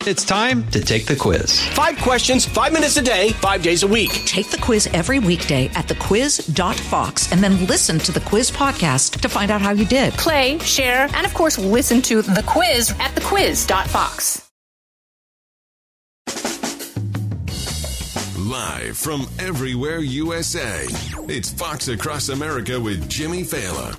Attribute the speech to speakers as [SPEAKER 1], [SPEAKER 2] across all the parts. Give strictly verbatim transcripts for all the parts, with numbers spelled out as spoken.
[SPEAKER 1] It's time to take the quiz.
[SPEAKER 2] Five questions, five minutes a day, five days a week.
[SPEAKER 3] Take the quiz every weekday at the quiz dot fox and then listen to the quiz podcast to find out how you did.
[SPEAKER 4] Play, share, and of course, listen to the quiz at the quiz dot fox.
[SPEAKER 5] Live from everywhere U S A, it's Fox Across America with Jimmy Failla.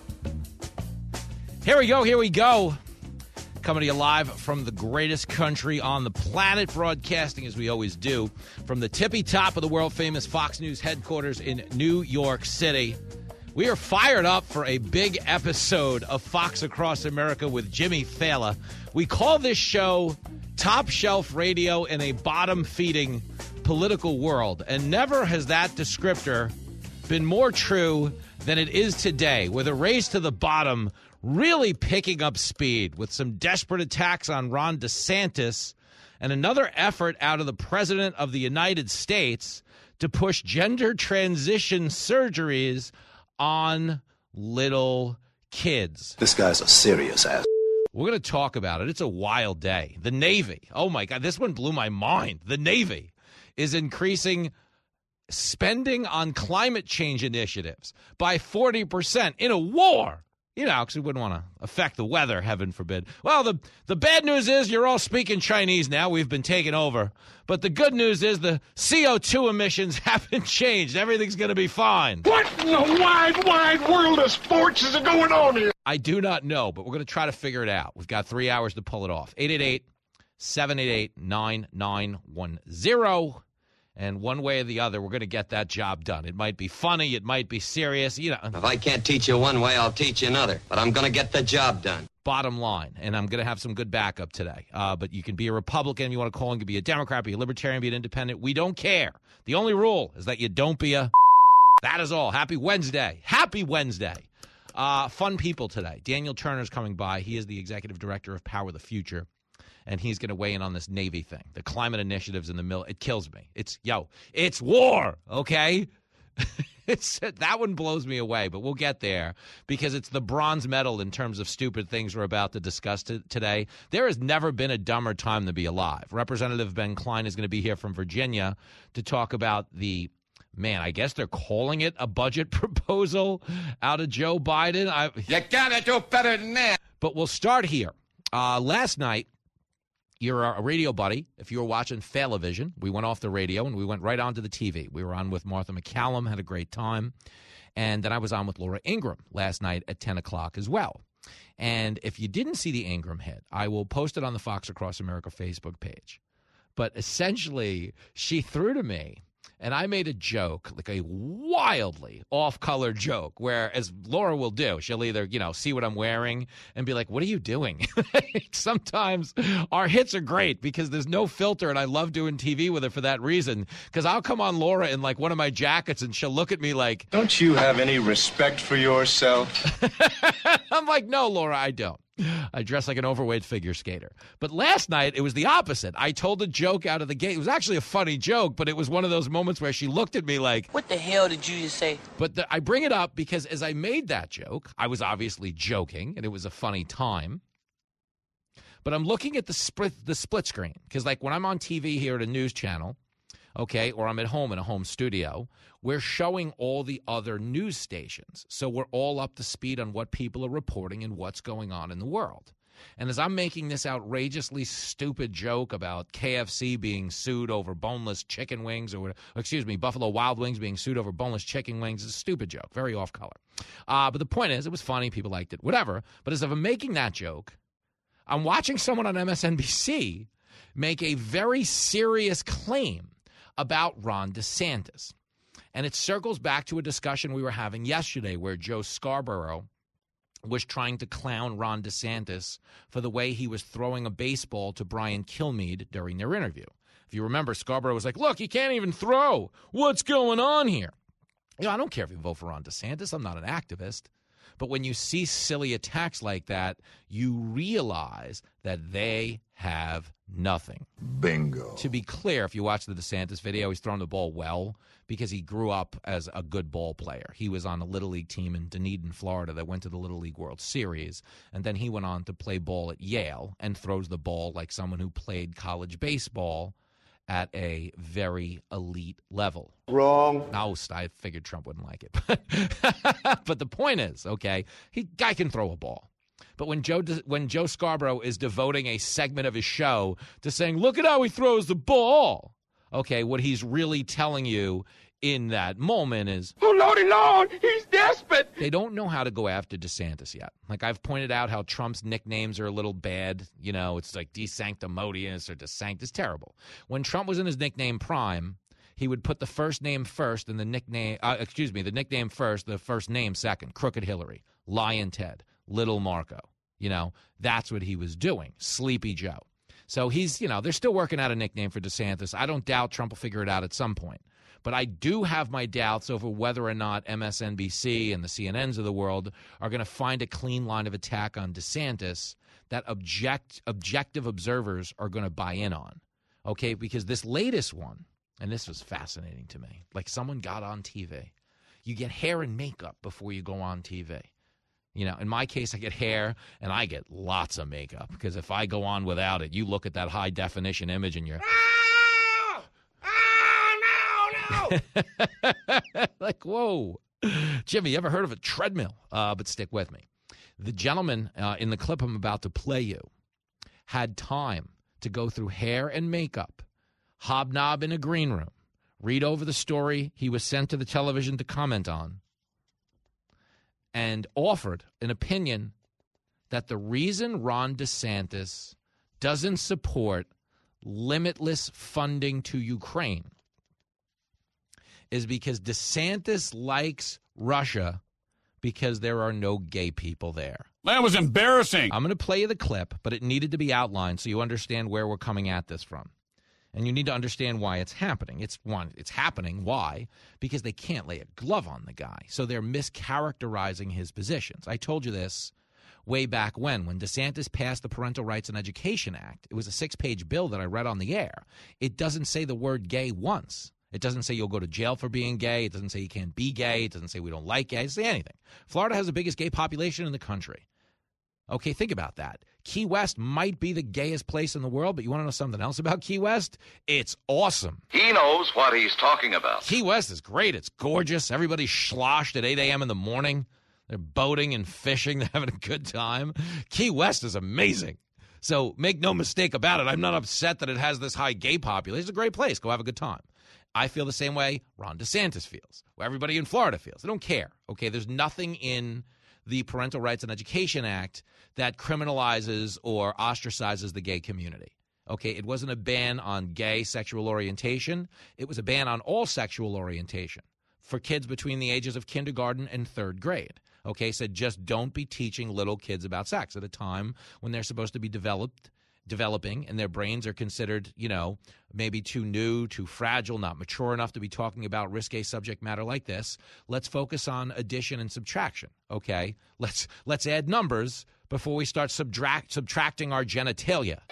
[SPEAKER 6] Here we go, here we go. Coming to you live from the greatest country on the planet, broadcasting as we always do from the tippy top of the world-famous Fox News headquarters in New York City. We are fired up for a big episode of Fox Across America with Jimmy Failla. We call this show Top Shelf Radio in a bottom-feeding political world, and never has that descriptor been more true than it is today, with a race to the bottom really picking up speed with some desperate attacks on Ron DeSantis and another effort out of the President of the United States to push gender transition surgeries on little kids.
[SPEAKER 7] This guy's a serious ass.
[SPEAKER 6] We're going to talk about it. It's a wild day. The Navy. Oh, my God. This one blew my mind. The Navy is increasing spending on climate change initiatives by forty percent in a war. You know, because we wouldn't want to affect the weather, heaven forbid. Well, the, the bad news is you're all speaking Chinese now. We've been taken over. But the good news is the C O two emissions haven't changed. Everything's going to be fine.
[SPEAKER 8] What in the wide, wide world of sports is going on here?
[SPEAKER 6] I do not know, but we're going to try to figure it out. We've got three hours to pull it off. eight eight eight, seven eight eight, nine nine one zero. And one way or the other, we're going to get that job done. It might be funny. It might be serious. You know.
[SPEAKER 9] If I can't teach you one way, I'll teach you another. But I'm going to get the job done.
[SPEAKER 6] Bottom line. And I'm going to have some good backup today. Uh, but you can be a Republican. You want to call and be a Democrat, be a Libertarian, be an Independent. We don't care. The only rule is that you don't be a... That is all. Happy Wednesday. Happy Wednesday. Uh, fun people today. Daniel Turner's coming by. He is the Executive Director of Power the Future. And he's going to weigh in on this Navy thing, the climate initiatives in the mill. It kills me. It's, yo, it's war, okay? it's that one blows me away, but we'll get there because it's the bronze medal in terms of stupid things we're about to discuss t- today. There has never been a dumber time to be alive. Representative Ben Cline is going to be here from Virginia to talk about the, man, I guess they're calling it a budget proposal out of Joe Biden. I,
[SPEAKER 8] you gotta do better than that.
[SPEAKER 6] But we'll start here. Uh, last night, you're a radio buddy. If you were watching Failavision, we went off the radio and we went right onto the T V. We were on with Martha McCallum, had a great time. And then I was on with Laura Ingraham last night at ten o'clock as well. And if you didn't see the Ingraham hit, I will post it on the Fox Across America Facebook page. But essentially, she threw to me, and I made a joke, like a wildly off-color joke, where, as Laura will do, she'll either, you know, see what I'm wearing and be like, what are you doing? Sometimes our hits are great because there's no filter, and I love doing T V with her for that reason, because I'll come on Laura in, like, one of my jackets, and she'll look at me like...
[SPEAKER 8] Don't you have any respect for yourself?
[SPEAKER 6] I'm like, no, Laura, I don't. I dress like an overweight figure skater. But last night, it was the opposite. I told a joke out of the gate. It was actually a funny joke, but it was one of those moments where she looked at me like...
[SPEAKER 10] What the hell did you just say?
[SPEAKER 6] But the, I bring it up because as I made that joke, I was obviously joking, and it was a funny time. But I'm looking at the split, the split screen, because like when I'm on T V here at a news channel, okay, or I'm at home in a home studio, we're showing all the other news stations. So we're all up to speed on what people are reporting and what's going on in the world. And as I'm making this outrageously stupid joke about K F C being sued over boneless chicken wings, or excuse me, Buffalo Wild Wings being sued over boneless chicken wings, it's a stupid joke, very off color. Uh, but the point is, it was funny, people liked it, whatever. But as if I'm making that joke, I'm watching someone on M S N B C make a very serious claim about Ron DeSantis. And it circles back to a discussion we were having yesterday where Joe Scarborough was trying to clown Ron DeSantis for the way he was throwing a baseball to Brian Kilmeade during their interview. If you remember, Scarborough was like, look, he can't even throw. What's going on here? You know, I don't care if you vote for Ron DeSantis. I'm not an activist. But when you see silly attacks like that, you realize that they have nothing.
[SPEAKER 7] Bingo.
[SPEAKER 6] To be clear, if you watch the DeSantis video, he's throwing the ball well because he grew up as a good ball player. He was on a Little League team in Dunedin, Florida that went to the Little League World Series, and then he went on to play ball at Yale and throws the ball like someone who played college baseball at a very elite level.
[SPEAKER 7] Wrong.
[SPEAKER 6] No, I figured Trump wouldn't like it. But the point is, okay, he guy can throw a ball. But when Joe when Joe Scarborough is devoting a segment of his show to saying, look at how he throws the ball, okay, what he's really telling you in that moment is,
[SPEAKER 8] Oh, Lordy Lord, he's desperate.
[SPEAKER 6] they don't know how to go after DeSantis yet. Like I've pointed out how Trump's nicknames are a little bad. You know, it's like DeSanctimonious or DeSanct. It's terrible. When Trump was in his nickname prime, he would put the first name first and the nickname, uh, excuse me, the nickname first, the first name second. Crooked Hillary, Lion Ted, Little Marco. You know, that's what he was doing. Sleepy Joe. So he's, you know, they're still working out a nickname for DeSantis. I don't doubt Trump will figure it out at some point. But I do have my doubts over whether or not M S N B C and the C N Ns of the world are going to find a clean line of attack on DeSantis that object, objective observers are going to buy in on. Okay, because this latest one, and this was fascinating to me, like someone got on T V. You get hair and makeup before you go on T V. You know, in my case, I get hair and I get lots of makeup because if I go on without it, you look at that high definition image and you're
[SPEAKER 8] Ah! Ah, no, no.
[SPEAKER 6] like, whoa. Jimmy, you ever heard of a treadmill? Uh, but stick with me. The gentleman uh, in the clip I'm about to play you had time to go through hair and makeup, hobnob in a green room, read over the story he was sent to the television to comment on, and offered an opinion that the reason Ron DeSantis doesn't support limitless funding to Ukraine is because DeSantis likes Russia because there are no gay people there.
[SPEAKER 8] That was embarrassing.
[SPEAKER 6] I'm going to play you the clip, but it needed to be outlined so you understand where we're coming at this from. And you need to understand why it's happening. It's one, it's happening. Why? Because they can't lay a glove on the guy. So they're mischaracterizing his positions. I told you this way back when, when DeSantis passed the Parental Rights and Education Act. It was a six-page bill that I read on the air. It doesn't say the word gay once. It doesn't say you'll go to jail for being gay. It doesn't say you can't be gay. It doesn't say we don't like gay. It doesn't say anything. Florida has the biggest gay population in the country. Okay, think about that. Key West might be the gayest place in the world, but you want to know something else about Key West? It's awesome.
[SPEAKER 10] He knows what he's talking about.
[SPEAKER 6] Key West is great. It's gorgeous. Everybody's sloshed at eight a.m. in the morning. They're boating and fishing. They're having a good time. Key West is amazing. So make no mistake about it. I'm not upset that it has this high gay population. It's a great place. Go have a good time. I feel the same way Ron DeSantis feels, or everybody in Florida feels. They don't care. Okay, there's nothing in the Parental Rights and Education Act that criminalizes or ostracizes the gay community. Okay, it wasn't a ban on gay sexual orientation. It was a ban on all sexual orientation for kids between the ages of kindergarten and third grade. Okay, so just don't be teaching little kids about sex at a time when they're supposed to be developed, developing and their brains are considered, you know, maybe too new, too fragile, not mature enough to be talking about risque subject matter like this. Let's focus on addition and subtraction, okay? Let's let's add numbers before we start subtract, subtracting our genitalia.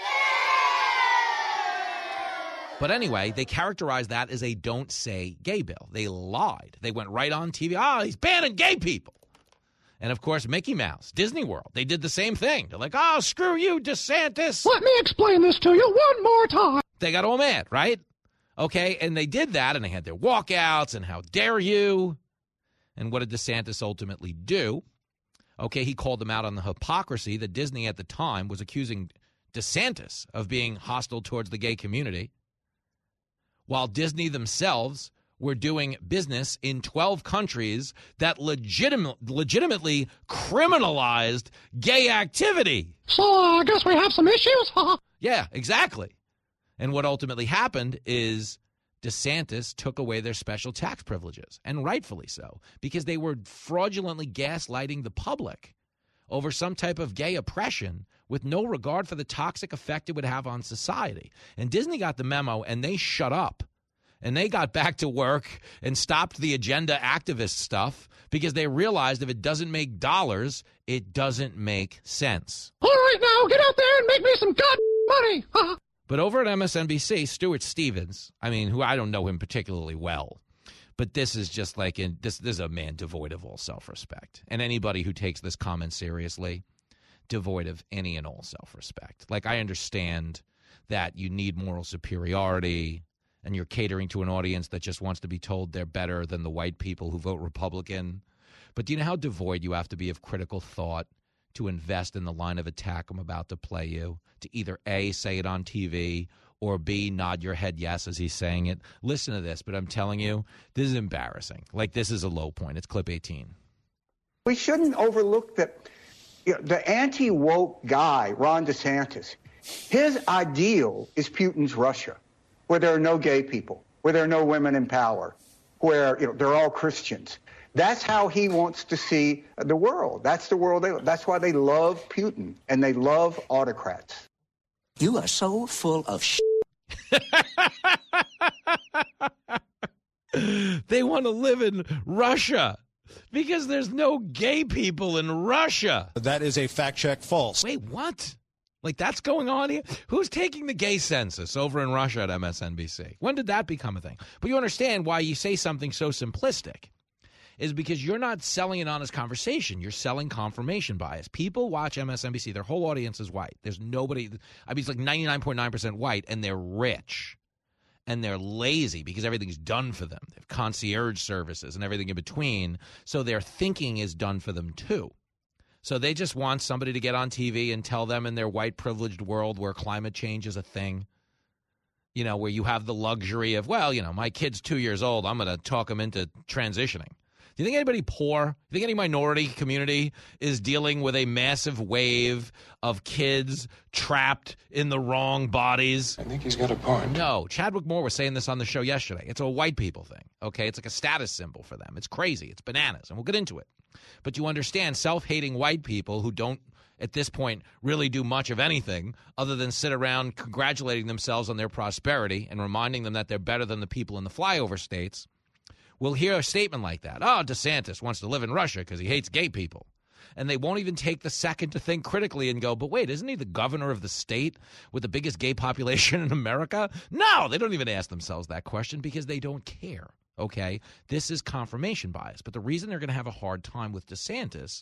[SPEAKER 6] But anyway, they characterized that as a don't say gay bill. They lied. They went right on T V. Ah, oh, he's banning gay people. And, of course, Mickey Mouse, Disney World, they did the same thing. They're like, oh, screw you, DeSantis.
[SPEAKER 11] Let me explain this to you one more time.
[SPEAKER 6] They got all mad, right? Okay, and they did that, and they had their walkouts, and how dare you. And what did DeSantis ultimately do? Okay, he called them out on the hypocrisy that Disney at the time was accusing DeSantis of being hostile towards the gay community, while Disney themselves were doing business in twelve countries that legitim- legitimately criminalized gay activity.
[SPEAKER 11] So uh, I guess we have some issues, huh?
[SPEAKER 6] Yeah, exactly. And what ultimately happened is DeSantis took away their special tax privileges, and rightfully so, because they were fraudulently gaslighting the public over some type of gay oppression with no regard for the toxic effect it would have on society. And Disney got the memo, and they shut up. And they got back to work and stopped the agenda activist stuff because they realized if it doesn't make dollars, it doesn't make sense.
[SPEAKER 11] All right, now, get out there and make me some god money.
[SPEAKER 6] But over at M S N B C, Stuart Stevens, I mean, who I don't know him particularly well, but this is just like, in, this, this is a man devoid of all self-respect. And anybody who takes this comment seriously, devoid of any and all self-respect. Like, I understand that you need moral superiority, and you're catering to an audience that just wants to be told they're better than the white people who vote Republican. But do you know how devoid you have to be of critical thought to invest in the line of attack I'm about to play you? To either A, say it on T V, or B, nod your head yes as he's saying it. Listen to this, but I'm telling you, this is embarrassing. Like, this is a low point. It's clip eighteen.
[SPEAKER 7] We shouldn't overlook that, you know, the anti-woke guy, Ron DeSantis, his ideal is Putin's Russia, where there are no gay people, where there are no women in power, where, you know, they're all Christians. That's how he wants to see the world. That's the world. They, that's why they love Putin and they love autocrats.
[SPEAKER 12] You are so full of shit.
[SPEAKER 6] They want to live in Russia because there's no gay people in Russia.
[SPEAKER 13] That is a fact check false.
[SPEAKER 6] Wait, what? Like, that's going on here? Who's taking the gay census over in Russia at M S N B C? When did that become a thing? But you understand why you say something so simplistic is because you're not selling an honest conversation. You're selling confirmation bias. People watch M S N B C. Their whole audience is white. There's nobody – I mean, it's like ninety-nine point nine percent white, and they're rich. And they're lazy because everything's done for them. They have concierge services and everything in between, so their thinking is done for them too. So they just want somebody to get on T V and tell them in their white privileged world where climate change is a thing, you know, where you have the luxury of, well, you know, my kid's two years old. I'm going to talk him into transitioning. Do you think anybody poor, do you think any minority community is dealing with a massive wave of kids trapped in the wrong bodies?
[SPEAKER 14] I think he's got a point.
[SPEAKER 6] No. Chadwick Moore was saying this on the show yesterday. It's a white people thing, okay? It's like a status symbol for them. It's crazy. It's bananas, and we'll get into it. But you understand self-hating white people who don't, at this point, really do much of anything other than sit around congratulating themselves on their prosperity and reminding them that they're better than the people in the flyover states, will hear a statement like that. Oh, DeSantis wants to live in Russia because he hates gay people. And they won't even take the second to think critically and go, but wait, isn't he the governor of the state with the biggest gay population in America? No, they don't even ask themselves that question because they don't care, okay? This is confirmation bias. But the reason they're going to have a hard time with DeSantis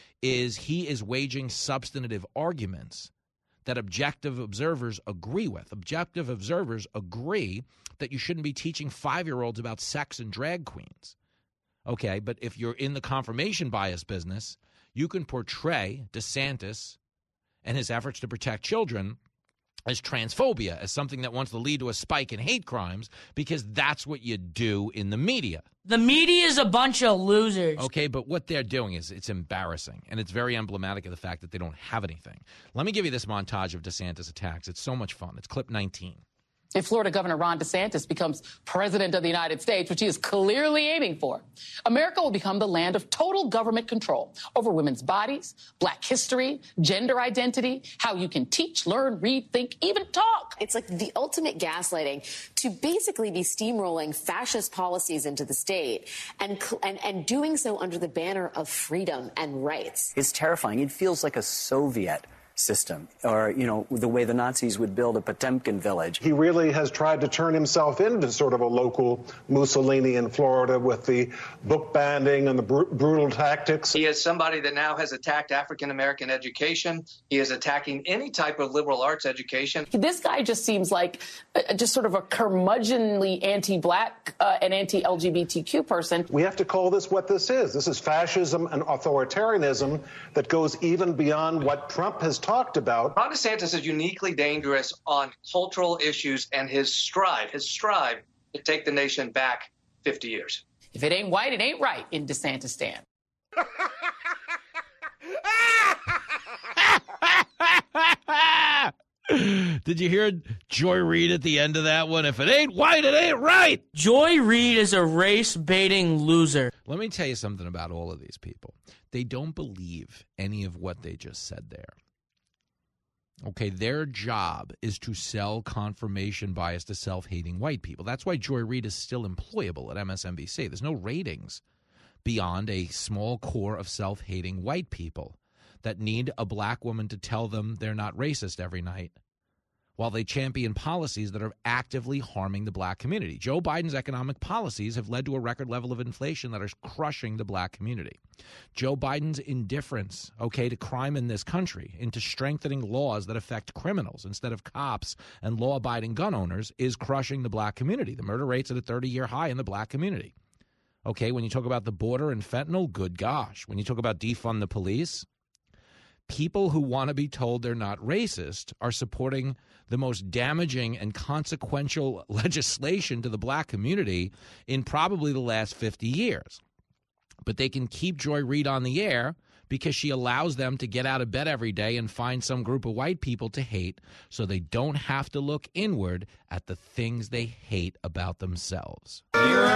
[SPEAKER 6] is he is waging substantive arguments that objective observers agree with. Objective observers agree that you shouldn't be teaching five-year-olds about sex and drag queens. Okay, but if you're in the confirmation bias business, you can portray DeSantis and his efforts to protect children as transphobia, as something that wants to lead to a spike in hate crimes, because that's what you do in the media.
[SPEAKER 15] The media is a bunch of losers.
[SPEAKER 6] Okay, but what they're doing is it's embarrassing, and it's very emblematic of the fact that they don't have anything. Let me give you this montage of DeSantis attacks. It's so much fun. It's clip nineteen.
[SPEAKER 16] If Florida Governor Ron DeSantis becomes president of the United States, which he is clearly aiming for, America will become the land of total government control over women's bodies, black history, gender identity, how you can teach, learn, read, think, even talk.
[SPEAKER 17] It's like the ultimate gaslighting to basically be steamrolling fascist policies into the state and, and, and doing so under the banner of freedom and rights.
[SPEAKER 18] It's terrifying. It feels like a Soviet system, or, you know, the way the Nazis would build a Potemkin village.
[SPEAKER 19] He really has tried to turn himself into sort of a local Mussolini in Florida with the book banning and the br- brutal tactics.
[SPEAKER 20] He is somebody that now has attacked African-American education. He is attacking any type of liberal arts education.
[SPEAKER 16] This guy just seems like a, just sort of a curmudgeonly anti-black uh, and anti-L G B T Q person.
[SPEAKER 19] We have to call this what this is. This is fascism and authoritarianism that goes even beyond what Trump has talked about.
[SPEAKER 20] Ron DeSantis is uniquely dangerous on cultural issues, and his strive, his strive to take the nation back fifty years.
[SPEAKER 16] If it ain't white, it ain't right in DeSantis stand.
[SPEAKER 6] Did you hear Joy Reid at the end of that one? If it ain't white, it ain't right.
[SPEAKER 15] Joy Reid is a race-baiting loser.
[SPEAKER 6] Let me tell you something about all of these people. They don't believe any of what they just said there. Okay, their job is to sell confirmation bias to self-hating white people. That's why Joy Reid is still employable at M S N B C. There's no ratings beyond a small core of self-hating white people that need a black woman to tell them they're not racist every night while they champion policies that are actively harming the black community. Joe Biden's economic policies have led to a record level of inflation that is crushing the black community. Joe Biden's indifference, okay, to crime in this country, into strengthening laws that affect criminals instead of cops and law-abiding gun owners, is crushing the black community. The murder rate's at a thirty-year high in the black community. Okay, when you talk about the border and fentanyl, good gosh. When you talk about defund the police, people who want to be told they're not racist are supporting the most damaging and consequential legislation to the black community in probably the last fifty years. But they can keep Joy Reid on the air because she allows them to get out of bed every day and find some group of white people to hate so they don't have to look inward at the things they hate about themselves.
[SPEAKER 14] You're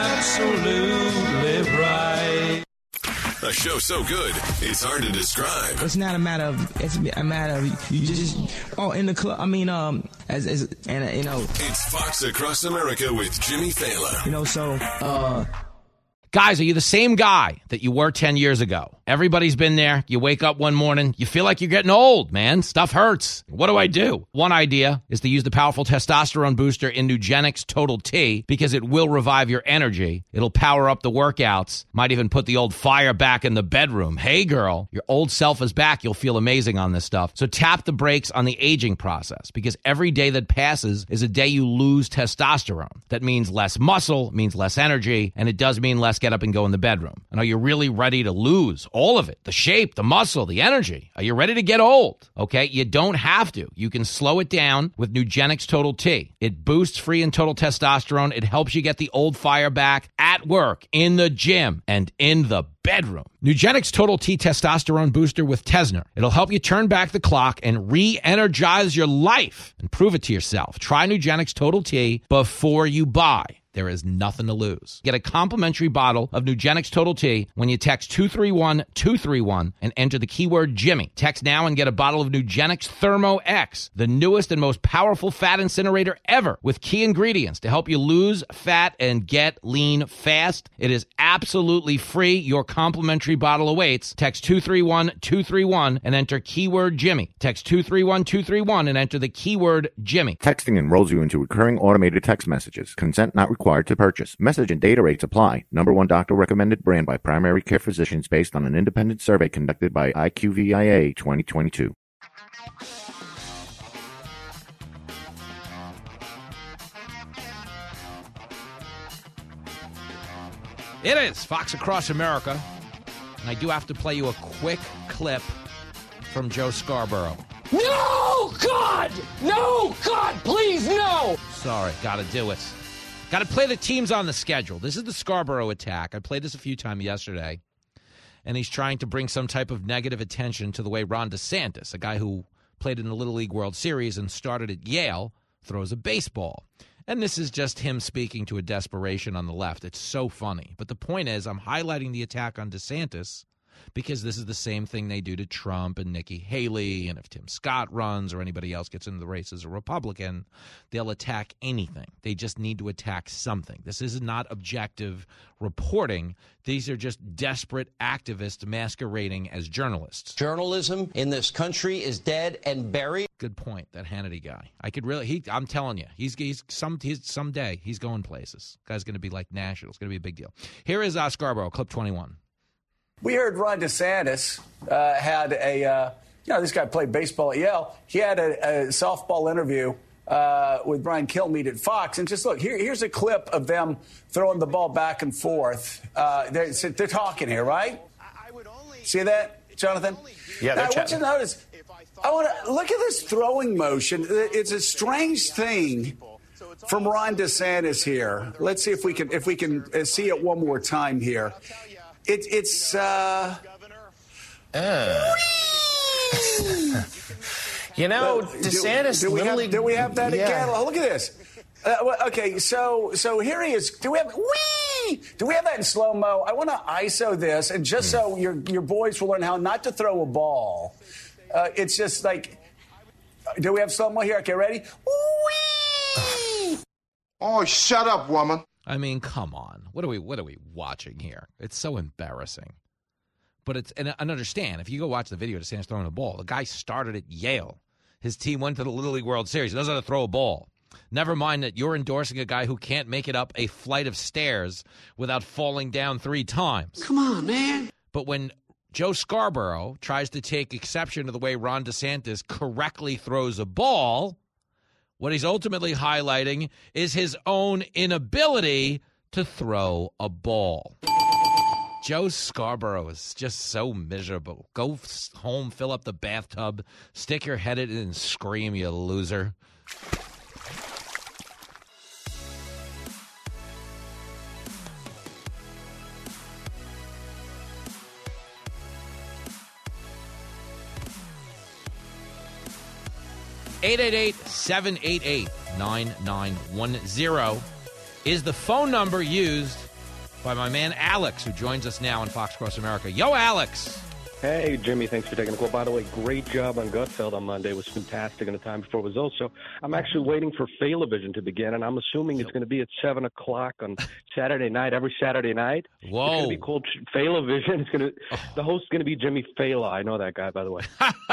[SPEAKER 14] absolutely right.
[SPEAKER 5] A show so good, it's hard to describe.
[SPEAKER 21] It's not a matter of, it's a matter of, you just, oh, in the club, I mean, um, as, as, and, uh, you know.
[SPEAKER 5] It's Fox Across America with Jimmy Fallon.
[SPEAKER 21] You know, so, uh.
[SPEAKER 6] Guys, are you the same guy that you were ten years ago? Everybody's been there. You wake up one morning, you feel like you're getting old, man. Stuff hurts. What do I do? One idea is to use the powerful testosterone booster in Nugenix Total T because it will revive your energy. It'll power up the workouts. Might even put the old fire back in the bedroom. Hey, girl, your old self is back. You'll feel amazing on this stuff. So tap the brakes on the aging process because every day that passes is a day you lose testosterone. That means less muscle, means less energy, and it does mean less get up and go in the bedroom. And are you really ready to lose all of it? The shape, the muscle, the energy. Are you ready to get old? Okay, you don't have to. You can slow it down with Nugenix Total T. It boosts free and total testosterone. It helps you get the old fire back at work, in the gym, and in the bedroom. Nugenix Total T Testosterone Booster with Tesner. It'll help you turn back the clock and re-energize your life and prove it to yourself. Try Nugenix Total T before you buy. There is nothing to lose. Get a complimentary bottle of Nugenix Total T when you text two three one two three one and enter the keyword Jimmy. Text now and get a bottle of Nugenix Thermo X, the newest and most powerful fat incinerator ever, with key ingredients to help you lose fat and get lean fast. It is absolutely free. Your complimentary bottle awaits. Text two three one two three one and enter keyword Jimmy. Text two three one two three one and enter the keyword Jimmy.
[SPEAKER 22] Texting enrolls you into recurring automated text messages. Consent not required to purchase. Message and data rates apply. Number one doctor recommended brand by primary care physicians based on an independent survey conducted by I Q V I A twenty twenty-two.
[SPEAKER 6] It is Fox Across America, and I do have to play you a quick clip from Joe Scarborough.
[SPEAKER 14] No, God! No, God, please, no!
[SPEAKER 6] Sorry, gotta do it. Got to play the teams on the schedule. This is the Scarborough attack. I played this a few times yesterday, and he's trying to bring some type of negative attention to the way Ron DeSantis, a guy who played in the Little League World Series and started at Yale, throws a baseball. And this is just him speaking to a desperation on the left. It's so funny. But the point is, I'm highlighting the attack on DeSantis because this is the same thing they do to Trump and Nikki Haley. And if Tim Scott runs or anybody else gets into the race as a Republican, they'll attack anything. They just need to attack something. This is not objective reporting. These are just desperate activists masquerading as journalists.
[SPEAKER 23] Journalism in this country is dead and buried.
[SPEAKER 6] Good point, that Hannity guy. I could really, he, I'm telling you, he's, he's some he's, someday he's going places. Guy's going to be like national. It's going to be a big deal. Here is uh, Scarborough, clip twenty-one.
[SPEAKER 24] We heard Ron DeSantis uh, had a, uh, you know, this guy played baseball at Yale. He had a, a softball interview uh, with Brian Kilmeade at Fox. And just look, here, here's a clip of them throwing the ball back and forth. Uh, they're, they're talking here, right? See that, Jonathan?
[SPEAKER 25] Yeah,
[SPEAKER 24] now,
[SPEAKER 25] they're
[SPEAKER 24] I want you to notice, I want to look at this throwing motion. It's a strange thing from Ron DeSantis here. Let's see if we can if we can see it one more time here. It, it's, uh...
[SPEAKER 25] uh. You know, DeSantis...
[SPEAKER 24] Do, do, we have, do we have that
[SPEAKER 25] yeah.
[SPEAKER 24] again? Oh, look at this. Uh, well, okay, so so here he is. Do we have... Whee! Do we have that in slow-mo? I want to I S O this, and just mm. so your your boys will learn how not to throw a ball. Uh, it's just like... Do we have someone here? Okay, ready?
[SPEAKER 8] Oh, shut up, woman.
[SPEAKER 6] I mean, come on. What are we what are we watching here? It's so embarrassing. But it's and, and understand, if you go watch the video of DeSantis throwing the ball, the guy started at Yale. His team went to the Little League World Series. He doesn't know how to throw a ball. Never mind that you're endorsing a guy who can't make it up a flight of stairs without falling down three times.
[SPEAKER 12] Come on, man.
[SPEAKER 6] But when Joe Scarborough tries to take exception to the way Ron DeSantis correctly throws a ball, what he's ultimately highlighting is his own inability to throw a ball. Joe Scarborough is just so miserable. Go home, fill up the bathtub, stick your head in it, and scream, you loser. eight eight eight, seven eight eight, nine nine one zero is the phone number used by my man Alex, who joins us now on Fox Across America. Yo, Alex.
[SPEAKER 1] Hey, Jimmy, thanks for taking the call. By the way, great job on Gutfeld on Monday. It was fantastic, and the time before was also. I'm actually waiting for Failavision to begin, and I'm assuming it's going to be at seven o'clock on Saturday night, every Saturday night.
[SPEAKER 6] Whoa.
[SPEAKER 1] It's going to be called Failavision. It's going to, oh. The host's going to be Jimmy Fela. I know that guy, by the way.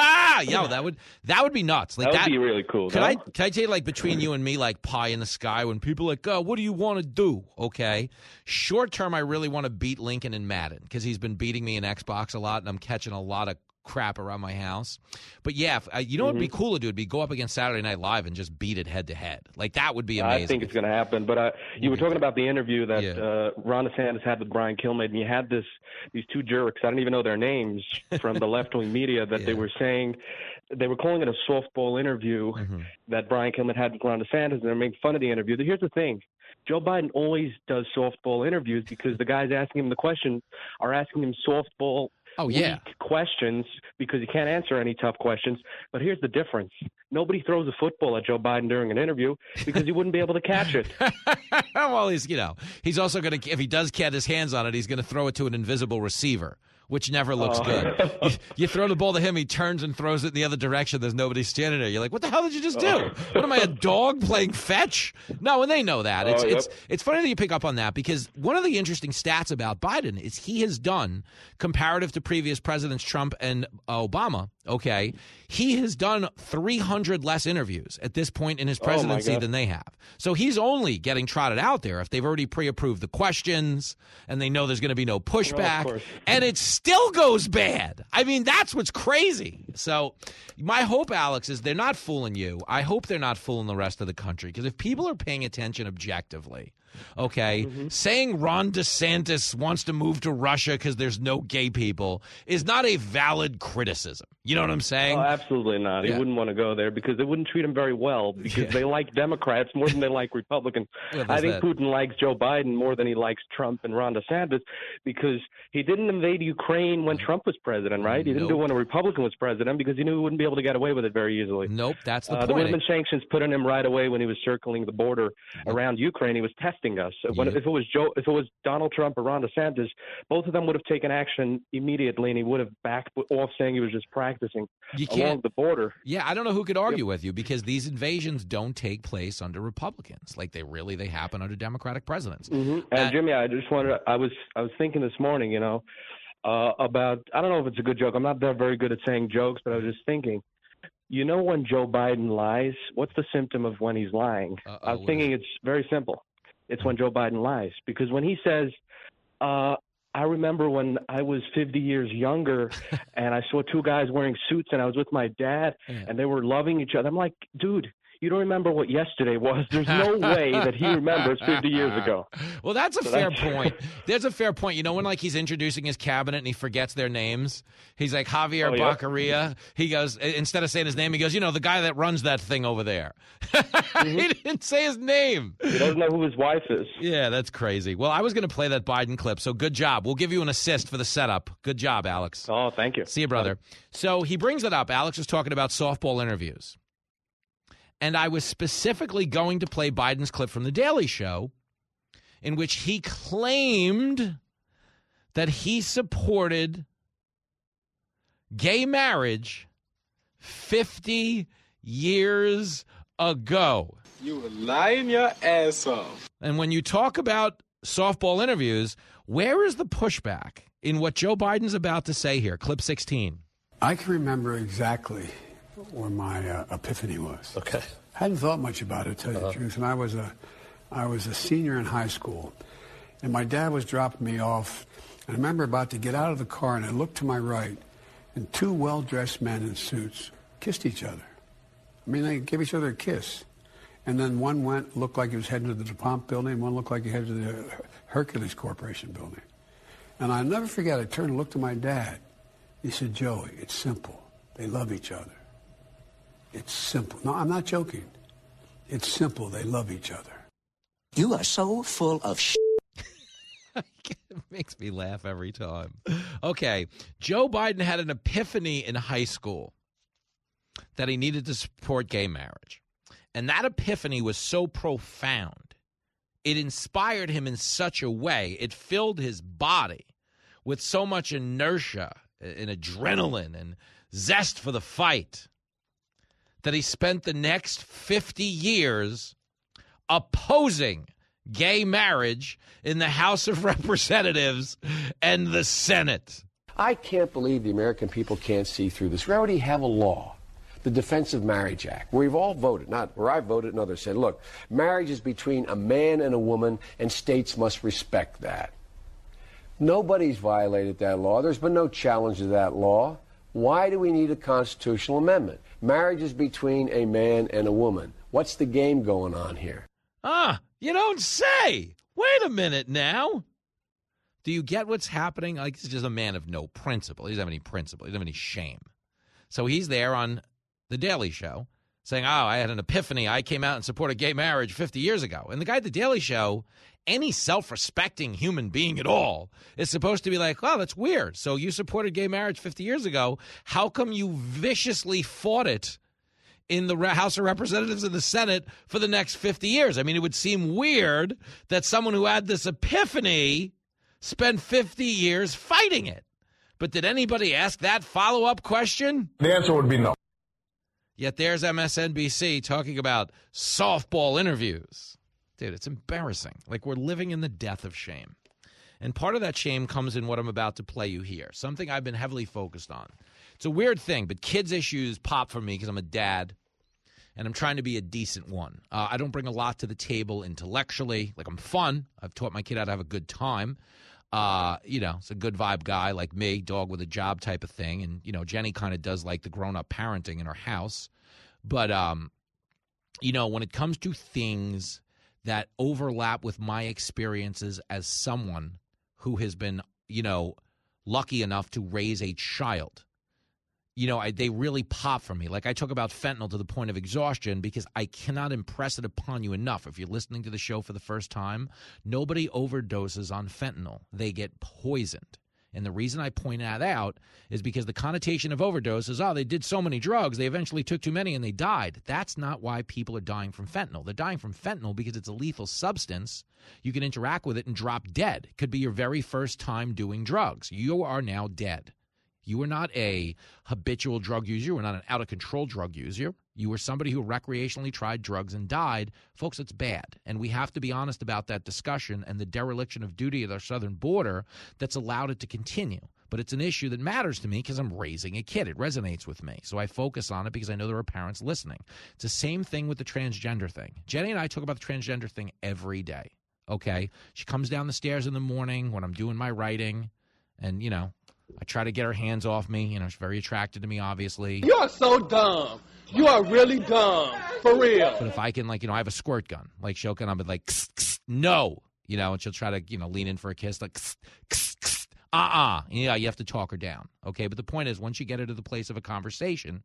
[SPEAKER 6] Yo, that would that would be nuts. Like
[SPEAKER 1] that would
[SPEAKER 6] that,
[SPEAKER 1] be really cool.
[SPEAKER 6] Can
[SPEAKER 1] no?
[SPEAKER 6] I can I tell you, like, between you and me, like pie in the sky, when people are like, oh, what do you want to do? Okay. Short term, I really want to beat Lincoln in Madden because he's been beating me in Xbox a lot, and I'm catching a lot of crap around my house. But yeah, if, uh, you know what would be cool to do? Would be go up against Saturday Night Live and just beat it head to head. Like that would be amazing.
[SPEAKER 1] I think it's going to happen. But uh, you were talking about the interview that yeah. uh, Ron DeSantis had with Brian Kilmeade, and you had this these two jerks. I don't even know their names from the left wing media that yeah. they were saying they were calling it a softball interview mm-hmm. that Brian Kilmeade had with Ron DeSantis, and they're making fun of the interview. Here's the thing. Joe Biden always does softball interviews because the guys asking him the question are asking him softball
[SPEAKER 6] oh, yeah.
[SPEAKER 1] questions because he can't answer any tough questions. But here's the difference. Nobody throws a football at Joe Biden during an interview because he wouldn't be able to catch it.
[SPEAKER 6] Well, he's, you know, he's also going to, if he does get his hands on it, he's going to throw it to an invisible receiver, which never looks oh. good. You, you throw the ball to him, he turns and throws it in the other direction. There's nobody standing there. You're like, what the hell did you just do? Oh. What am I, a dog playing fetch? No, and they know that. It's, oh, yep. it's, it's funny that you pick up on that because one of the interesting stats about Biden is he has done, comparative to previous presidents Trump and Obama, okay, he has done three hundred less interviews at this point in his presidency oh than they have. So he's only getting trotted out there if they've already pre-approved the questions and they know there's going to be no pushback. Oh, and it still goes bad. I mean, that's what's crazy. So my hope, Alex, is they're not fooling you. I hope they're not fooling the rest of the country because if people are paying attention objectively, okay, mm-hmm. saying Ron DeSantis wants to move to Russia because there's no gay people is not a valid criticism. You know what I'm saying?
[SPEAKER 1] Oh, absolutely not. He yeah. wouldn't want to go there because they wouldn't treat him very well because yeah. they like Democrats more than they like Republicans. Well, I think that. Putin likes Joe Biden more than he likes Trump and Ron DeSantis because he didn't invade Ukraine when Trump was president, right? He didn't nope. do it when a Republican was president because he knew he wouldn't be able to get away with it very easily.
[SPEAKER 6] Nope, that's the
[SPEAKER 1] uh,
[SPEAKER 6] point.
[SPEAKER 1] There would have been sanctions put on him right away when he was circling the border nope. around Ukraine. He was testing us. When, yeah. If it was Joe, if it was Donald Trump or Ron DeSantis, both of them would have taken action immediately, and he would have backed off, saying he was just practicing
[SPEAKER 6] you
[SPEAKER 1] along
[SPEAKER 6] can't,
[SPEAKER 1] the border.
[SPEAKER 6] Yeah, I don't know who could argue yep. with you because these invasions don't take place under Republicans, like they really they happen under Democratic presidents.
[SPEAKER 1] Mm-hmm. And uh, Jimmy, I just wanted, I was, I was thinking this morning, you know, uh, about I don't know if it's a good joke. I'm not that very good at saying jokes, but I was just thinking. You know, when Joe Biden lies, what's the symptom of when he's lying? Uh-oh, I was thinking it's very simple. It's when Joe Biden lies. Because when he says, uh, I remember when I was fifty years younger and I saw two guys wearing suits and I was with my dad yeah. and they were loving each other. I'm like, dude, you don't remember what yesterday was. There's no way that he remembers fifty years ago.
[SPEAKER 6] Well, that's a
[SPEAKER 1] so
[SPEAKER 6] fair
[SPEAKER 1] that's...
[SPEAKER 6] point. There's a fair point. You know when like he's introducing his cabinet and he forgets their names? He's like Javier oh, Baccaria. Yeah. He goes, instead of saying his name, he goes, you know, the guy that runs that thing over there. Mm-hmm. He didn't say his name.
[SPEAKER 1] He doesn't know who his wife is.
[SPEAKER 6] Yeah, that's crazy. Well, I was going to play that Biden clip, so good job. We'll give you an assist for the setup. Good job, Alex.
[SPEAKER 1] Oh, thank you.
[SPEAKER 6] See you, brother. So he brings it up. Alex was talking about softball interviews. And I was specifically going to play Biden's clip from The Daily Show in which he claimed that he supported gay marriage fifty years ago.
[SPEAKER 2] You were lying your ass off.
[SPEAKER 6] And when you talk about softball interviews, where is the pushback in what Joe Biden's about to say here? Clip sixteen.
[SPEAKER 3] I can remember exactly where my uh, epiphany was.
[SPEAKER 23] Okay.
[SPEAKER 3] I hadn't thought much about it, to tell you
[SPEAKER 23] Uh-huh.
[SPEAKER 3] the truth. And I was a, I was a senior in high school, and my dad was dropping me off. And I remember about to get out of the car, and I looked to my right, and two well-dressed men in suits kissed each other. I mean, they gave each other a kiss. And then one went, looked like he was heading to the DuPont building, and one looked like he headed to the Hercules Corporation building. And I'll never forget, I turned and looked at my dad. He said, Joey, it's simple. They love each other. It's simple. No, I'm not joking. It's simple. They love each other.
[SPEAKER 12] You are so full of shit.
[SPEAKER 6] It makes me laugh every time. Okay, Joe Biden had an epiphany in high school that he needed to support gay marriage. And that epiphany was so profound. It inspired him in such a way. It filled his body with so much inertia and adrenaline and zest for the fight that he spent the next fifty years opposing gay marriage in the House of Representatives and the Senate.
[SPEAKER 4] I can't believe the American people can't see through this. We already have a law, the Defense of Marriage Act, where we've all voted, not where I voted and others said, look, marriage is between a man and a woman, and states must respect that. Nobody's violated that law. There's been no challenge to that law. Why do we need a constitutional amendment? Marriage is between a man and a woman. What's the game going on here?
[SPEAKER 6] Ah, you don't say. Wait a minute now. Do you get what's happening? Like, he's just a man of no principle. He doesn't have any principle. He doesn't have any shame. So he's there on The Daily Show saying, oh, I had an epiphany. I came out and supported gay marriage fifty years ago. And the guy at The Daily Show, any self-respecting human being at all, is supposed to be like, oh, that's weird. So you supported gay marriage fifty years ago. How come you viciously fought it in the House of Representatives and the Senate for the next fifty years? I mean, it would seem weird that someone who had this epiphany spent fifty years fighting it. But did anybody ask that follow-up question?
[SPEAKER 2] The answer would be no.
[SPEAKER 6] Yet there's M S N B C talking about softball interviews. Dude, it's embarrassing. Like, we're living in the death of shame. And part of that shame comes in what I'm about to play you here, something I've been heavily focused on. It's a weird thing, but kids' issues pop for me because I'm a dad, and I'm trying to be a decent one. Uh, I don't bring a lot to the table intellectually. Like, I'm fun. I've taught my kid how to have a good time. Uh, you know, it's a good vibe guy like me, dog with a job type of thing. And, you know, Jenny kind of does like the grown-up parenting in her house. But, um, you know, when it comes to things that overlap with my experiences as someone who has been, you know, lucky enough to raise a child, you know, I, they really pop for me. Like, I talk about fentanyl to the point of exhaustion because I cannot impress it upon you enough. If you're listening to the show for the first time, nobody overdoses on fentanyl. They get poisoned. And the reason I point that out is because the connotation of overdose is, oh, they did so many drugs, they eventually took too many and they died. That's not why people are dying from fentanyl. They're dying from fentanyl because it's a lethal substance. You can interact with it and drop dead. It could be your very first time doing drugs. You are now dead. You were not a habitual drug user. You were not an out-of-control drug user. You were somebody who recreationally tried drugs and died. Folks, it's bad. And we have to be honest about that discussion and the dereliction of duty at our southern border that's allowed it to continue. But it's an issue that matters to me because I'm raising a kid. It resonates with me. So I focus on it because I know there are parents listening. It's the same thing with the transgender thing. Jenny and I talk about the transgender thing every day, okay? She comes down the stairs in the morning when I'm doing my writing and, you know, I try to get her hands off me. You know, she's very attracted to me, obviously.
[SPEAKER 2] You are so dumb. You are really dumb. For real.
[SPEAKER 6] But if I can, like, you know, I have a squirt gun. Like, she'll come up and like, kss, kss, no. You know, and she'll try to, you know, lean in for a kiss. Like, kss, kss, kss, uh-uh. Yeah, you have to talk her down. Okay, but the point is, once you get her to the place of a conversation,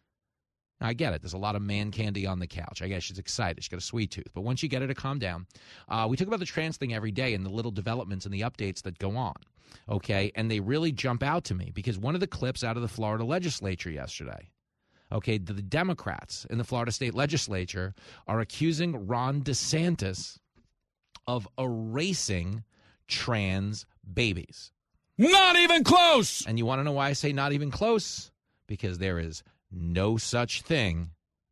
[SPEAKER 6] I get it. There's a lot of man candy on the couch. I guess she's excited. She's got a sweet tooth. But once you get her to calm down, uh, we talk about the trans thing every day and the little developments and the updates that go on. Okay, and they really jump out to me because one of the clips out of the Florida legislature yesterday, okay, the, the Democrats in the Florida state legislature are accusing Ron DeSantis of erasing trans babies.
[SPEAKER 9] Not even close!
[SPEAKER 6] And you want to know why I say not even close? Because there is no such thing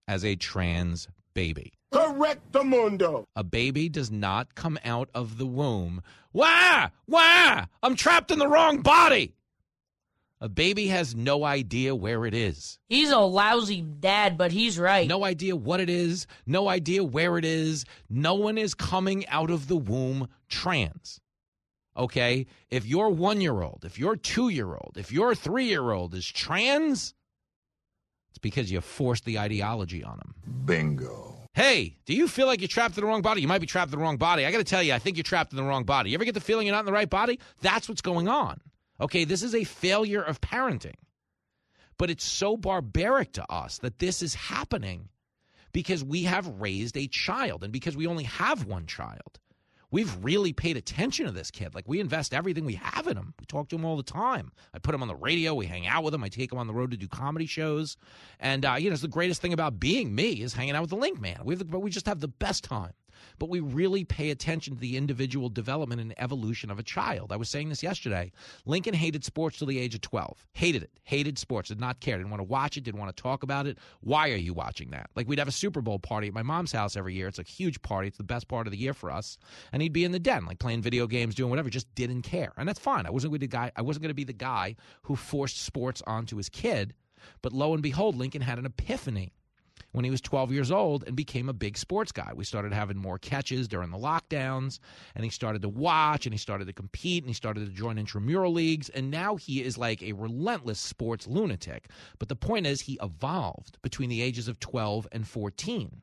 [SPEAKER 6] as a trans baby.
[SPEAKER 2] Correctamundo.
[SPEAKER 6] A baby does not come out of the womb. Wah! Wah! I'm trapped in the wrong body. A baby has no idea where it is.
[SPEAKER 15] He's a lousy dad, but he's right.
[SPEAKER 6] No idea what it is. No idea where it is. No one is coming out of the womb trans. Okay? If your one-year-old, if your two-year-old, if your three-year-old is trans, it's because you forced the ideology on them.
[SPEAKER 2] Bingo.
[SPEAKER 6] Hey, do you feel like you're trapped in the wrong body? You might be trapped in the wrong body. I got to tell you, I think you're trapped in the wrong body. You ever get the feeling you're not in the right body? That's what's going on. Okay, this is a failure of parenting. But it's so barbaric to us that this is happening because we have raised a child and because we only have one child. We've really paid attention to this kid. Like, we invest everything we have in him. We talk to him all the time. I put him on the radio. We hang out with him. I take him on the road to do comedy shows. And, uh, you know, it's the greatest thing about being me is hanging out with the Link Man. We have the, but we just have the best time. But we really pay attention to the individual development and evolution of a child. I was saying this yesterday. Lincoln hated sports till the age of twelve. Hated it. Hated sports. Did not care. Didn't want to watch it. Didn't want to talk about it. Why are you watching that? Like, we'd have a Super Bowl party at my mom's house every year. It's a huge party. It's the best part of the year for us. And he'd be in the den, like playing video games, doing whatever. Just didn't care. And that's fine. I wasn't going to be the guy. I wasn't going to be the guy who forced sports onto his kid. But lo and behold, Lincoln had an epiphany when he was twelve years old and became a big sports guy. We started having more catches during the lockdowns, and he started to watch, and he started to compete, and he started to join intramural leagues, and now he is like a relentless sports lunatic. But the point is, he evolved between the ages of twelve and fourteen.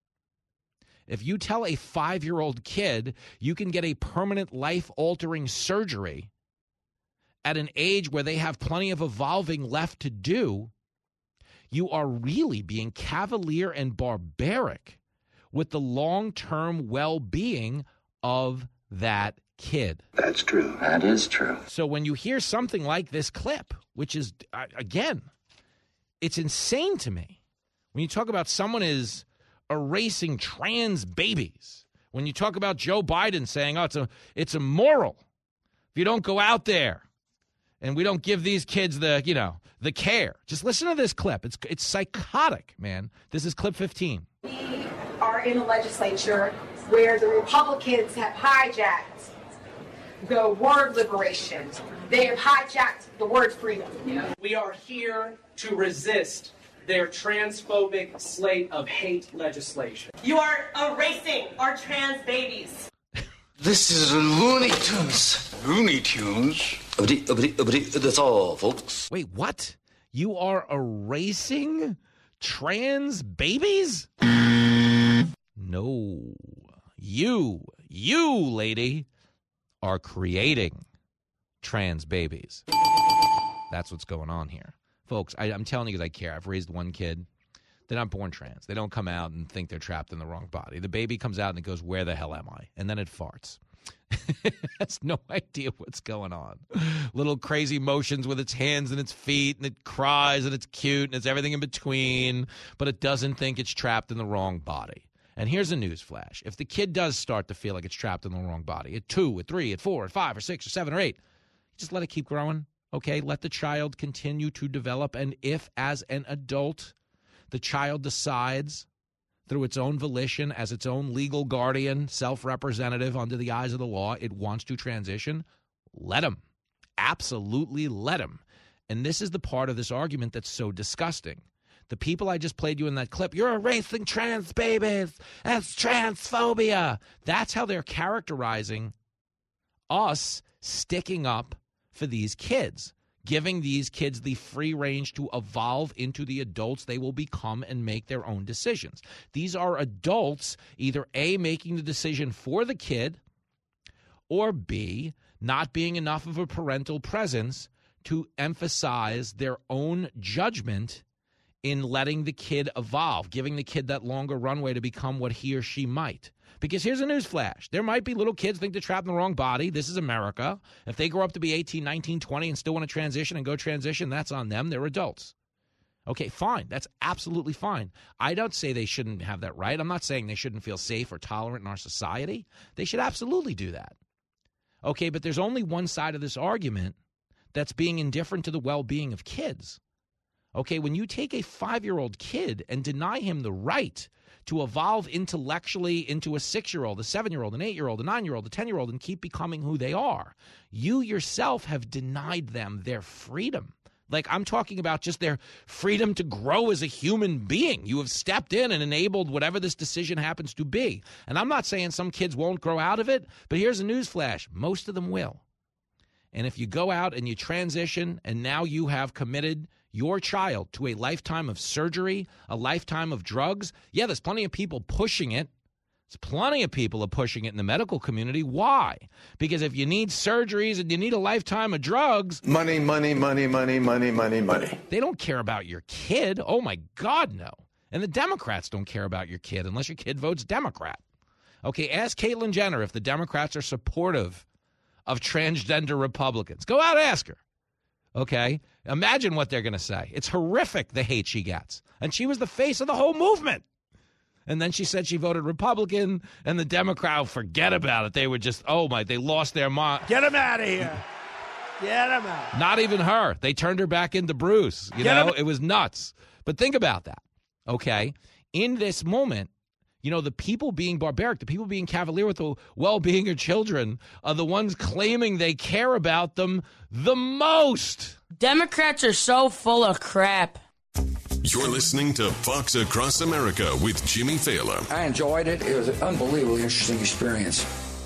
[SPEAKER 6] If you tell a five-year-old kid you can get a permanent life-altering surgery at an age where they have plenty of evolving left to do, you are really being cavalier and barbaric with the long-term well-being of that kid.
[SPEAKER 12] That's true. That is true.
[SPEAKER 6] So when you hear something like this clip, which is, uh, again, it's insane to me. When you talk about someone is erasing trans babies, when you talk about Joe Biden saying, oh, it's a, it's immoral if you don't go out there and we don't give these kids the, you know, the care. Just listen to this clip. It's it's psychotic, man. This is clip fifteen.
[SPEAKER 7] We are in a legislature where the Republicans have hijacked the word liberation. They have hijacked the word freedom.
[SPEAKER 9] We are here to resist their transphobic slate of hate legislation.
[SPEAKER 7] You are erasing our trans babies.
[SPEAKER 12] This is Looney Tunes. Looney Tunes? That's all, folks.
[SPEAKER 6] Wait, what? You are erasing trans babies? No. You, you, lady, are creating trans babies. That's what's going on here. Folks, I, I'm telling you because I care. I've raised one kid. They're not born trans. They don't come out and think they're trapped in the wrong body. The baby comes out and it goes, where the hell am I? And then it farts. It has no idea what's going on. Little crazy motions with its hands and its feet, and it cries, and it's cute, and it's everything in between, but it doesn't think it's trapped in the wrong body. And here's a news flash. If the kid does start to feel like it's trapped in the wrong body, at two, at three, at four, at five, or six, or seven, or eight, just let it keep growing, okay? Let the child continue to develop, and if, as an adult, the child decides through its own volition, as its own legal guardian, self-representative under the eyes of the law, it wants to transition, let him. Absolutely let him. And this is the part of this argument that's so disgusting. The people I just played you in that clip, you're erasing trans babies. That's transphobia. That's how they're characterizing us sticking up for these kids, giving these kids the free range to evolve into the adults they will become and make their own decisions. These are adults either A, making the decision for the kid, or B, not being enough of a parental presence to emphasize their own judgment in letting the kid evolve, giving the kid that longer runway to become what he or she might. Because here's a news flash. There might be little kids think they're trapped in the wrong body. This is America. If they grow up to be eighteen, nineteen, twenty and still want to transition and go transition, that's on them. They're adults. Okay, fine. That's absolutely fine. I don't say they shouldn't have that right. I'm not saying they shouldn't feel safe or tolerant in our society. They should absolutely do that. Okay, but there's only one side of this argument that's being indifferent to the well-being of kids. Okay, when you take a five-year-old kid and deny him the right to evolve intellectually into a six-year-old, a seven-year-old, an eight-year-old, a nine-year-old, a ten-year-old, and keep becoming who they are, you yourself have denied them their freedom. Like, I'm talking about just their freedom to grow as a human being. You have stepped in and enabled whatever this decision happens to be. And I'm not saying some kids won't grow out of it, but here's a newsflash. Most of them will. And if you go out and you transition and now you have committed your child to a lifetime of surgery, a lifetime of drugs, yeah, there's plenty of people pushing it. There's plenty of people are pushing it in the medical community. Why? Because if you need surgeries and you need a lifetime of drugs.
[SPEAKER 10] Money, money, money, money, money, money, money.
[SPEAKER 6] They don't care about your kid. Oh, my God, no. And the Democrats don't care about your kid unless your kid votes Democrat. Okay, ask Caitlyn Jenner if the Democrats are supportive of transgender Republicans. Go out and ask her. Okay? Imagine what they're going to say. It's horrific, the hate she gets. And she was the face of the whole movement. And then she said she voted Republican, and the Democrat, forget about it. They were just, oh, my, they lost their mind.
[SPEAKER 2] Get him out of here. Get him out.
[SPEAKER 6] Not even her. They turned her back into Bruce. You
[SPEAKER 2] Get
[SPEAKER 6] know,
[SPEAKER 2] him.
[SPEAKER 6] it was nuts. But think about that, okay? In this moment, you know, the people being barbaric, the people being cavalier with the well-being of children are the ones claiming they care about them the most.
[SPEAKER 15] Democrats are so full of crap.
[SPEAKER 5] You're listening to Fox Across America with Jimmy Fallon.
[SPEAKER 11] I enjoyed it. It was an unbelievably interesting experience.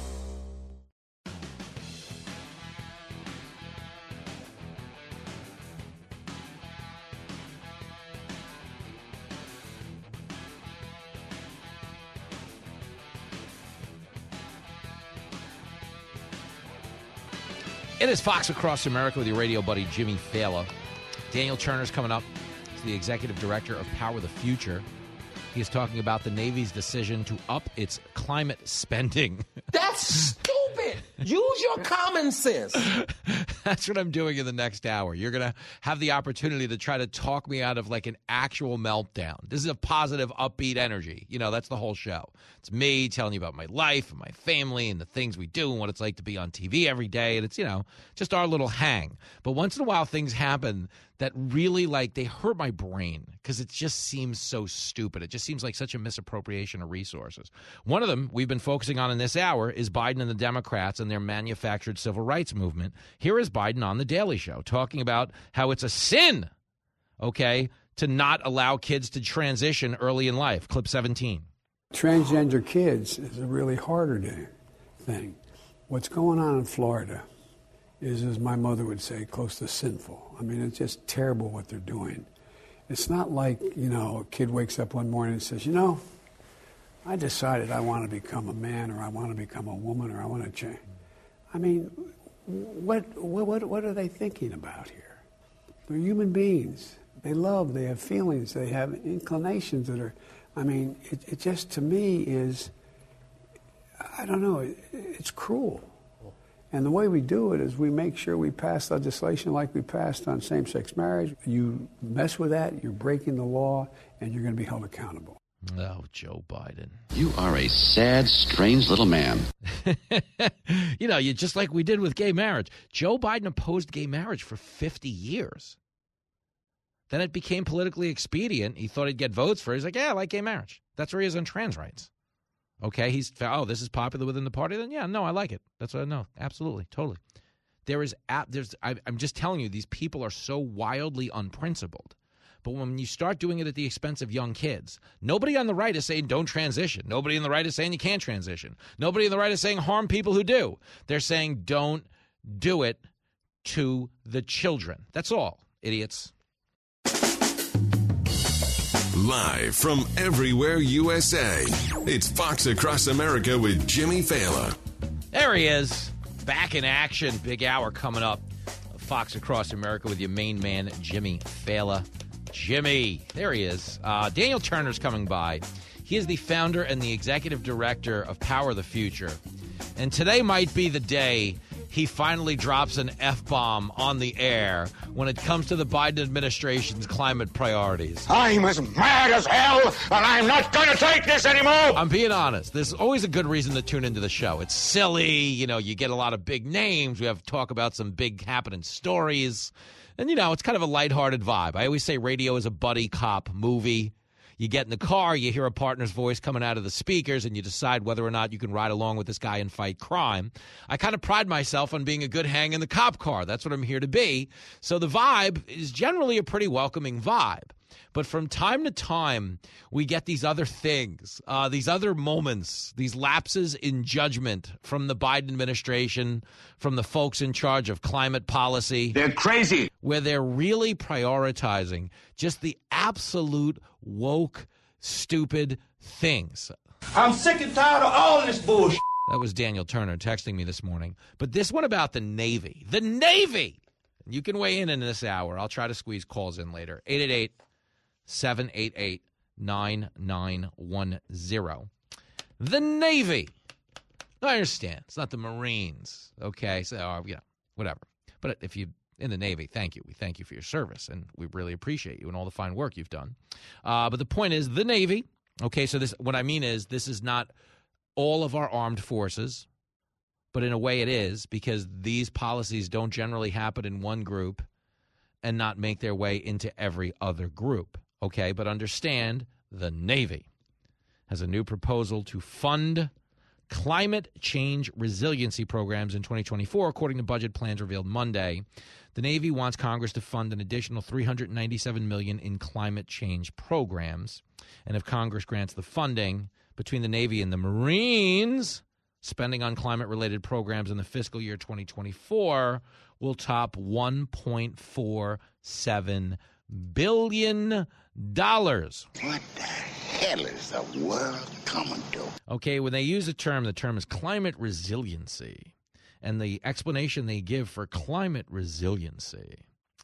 [SPEAKER 6] It is Fox Across America with your radio buddy, Jimmy Fallon. Daniel Turner's coming up. He's the executive director of Power the Future. He is talking about the Navy's decision to up its climate spending.
[SPEAKER 25] That's stupid. Use your common sense.
[SPEAKER 6] That's what I'm doing in the next hour. You're going to have the opportunity to try to talk me out of like an actual meltdown. This is a positive, upbeat energy. You know, that's the whole show. It's me telling you about my life and my family and the things we do and what it's like to be on T V every day. And it's, you know, just our little hang. But once in a while, things happen that really, like, they hurt my brain because it just seems so stupid. It just seems like such a misappropriation of resources. One of them we've been focusing on in this hour is Biden and the Democrats and their manufactured civil rights movement. Here is Biden on The Daily Show talking about how it's a sin, okay, to not allow kids to transition early in life. Clip seventeen.
[SPEAKER 3] Transgender kids is a really harder day, thing. What's going on in Florida is, as my mother would say, close to sinful. I mean, it's just terrible what they're doing. It's not like, you know, a kid wakes up one morning and says, you know, I decided I want to become a man, or I want to become a woman, or I want to change. I mean, what, what, what are they thinking about here? They're human beings. They love, they have feelings, they have inclinations that are, I mean, it, it just, to me, is, I don't know, it, it's cruel. And the way we do it is we make sure we pass legislation like we passed on same-sex marriage. You mess with that, you're breaking the law, and you're going to be held accountable.
[SPEAKER 6] Oh, Joe Biden.
[SPEAKER 13] You are a sad, strange little man.
[SPEAKER 6] You know, you just like we did with gay marriage. Joe Biden opposed gay marriage for fifty years. Then it became politically expedient. He thought he'd get votes for it. He's like, yeah, I like gay marriage. That's where he is on trans rights. Okay, he's, oh, this is popular within the party? Then, yeah, no, I like it. That's what I know. Absolutely, totally. There is, there's, I, I'm just telling you, these people are so wildly unprincipled. But when you start doing it at the expense of young kids, nobody on the right is saying don't transition. Nobody on the right is saying you can't transition. Nobody on the right is saying harm people who do. They're saying don't do it to the children. That's all, idiots.
[SPEAKER 5] Live from everywhere U S A, it's Fox Across America with Jimmy Fallon.
[SPEAKER 6] There he is, back in action. Big hour coming up. Fox Across America with your main man, Jimmy Fallon. Jimmy, there he is. Uh, Daniel Turner's coming by. He is the founder and the executive director of Power the Future. And today might be the day he finally drops an F-bomb on the air when it comes to the Biden administration's climate priorities.
[SPEAKER 8] I'm as mad as hell, and I'm not going to take this anymore.
[SPEAKER 6] I'm being honest. There's always a good reason to tune into the show. It's silly. You know, you get a lot of big names. We have to talk about some big happening stories. And, you know, it's kind of a lighthearted vibe. I always say radio is a buddy cop movie. You get in the car, you hear a partner's voice coming out of the speakers, and you decide whether or not you can ride along with this guy and fight crime. I kind of pride myself on being a good hang in the cop car. That's what I'm here to be. So the vibe is generally a pretty welcoming vibe. But from time to time, we get these other things, uh, these other moments, these lapses in judgment from the Biden administration, from the folks in charge of climate policy.
[SPEAKER 8] They're crazy.
[SPEAKER 6] Where they're really prioritizing just the absolute woke, stupid things.
[SPEAKER 8] I'm sick and tired of all this bullshit.
[SPEAKER 6] That was Daniel Turner texting me this morning. But this one about the Navy. The Navy! You can weigh in in this hour. I'll try to squeeze calls in later. eight eight eight, seven eight eight, nine nine one zero. The Navy. I understand. It's not the Marines. Okay, so, uh, you know, whatever. But if you're in the Navy, thank you. We thank you for your service, and we really appreciate you and all the fine work you've done. Uh, but the point is, the Navy, okay, so this, what I mean is this is not all of our armed forces, but in a way it is, because these policies don't generally happen in one group and not make their way into every other group. Okay, but understand, the Navy has a new proposal to fund climate change resiliency programs in twenty twenty-four, according to budget plans revealed Monday. The Navy wants Congress to fund an additional three hundred ninety-seven million dollars in climate change programs. And if Congress grants the funding, between the Navy and the Marines, spending on climate-related programs in the fiscal year twenty twenty-four will top one point four seven billion dollars.
[SPEAKER 16] What the hell is the world coming to?
[SPEAKER 6] Okay, when they use a term, the term is climate resiliency. And the explanation they give for climate resiliency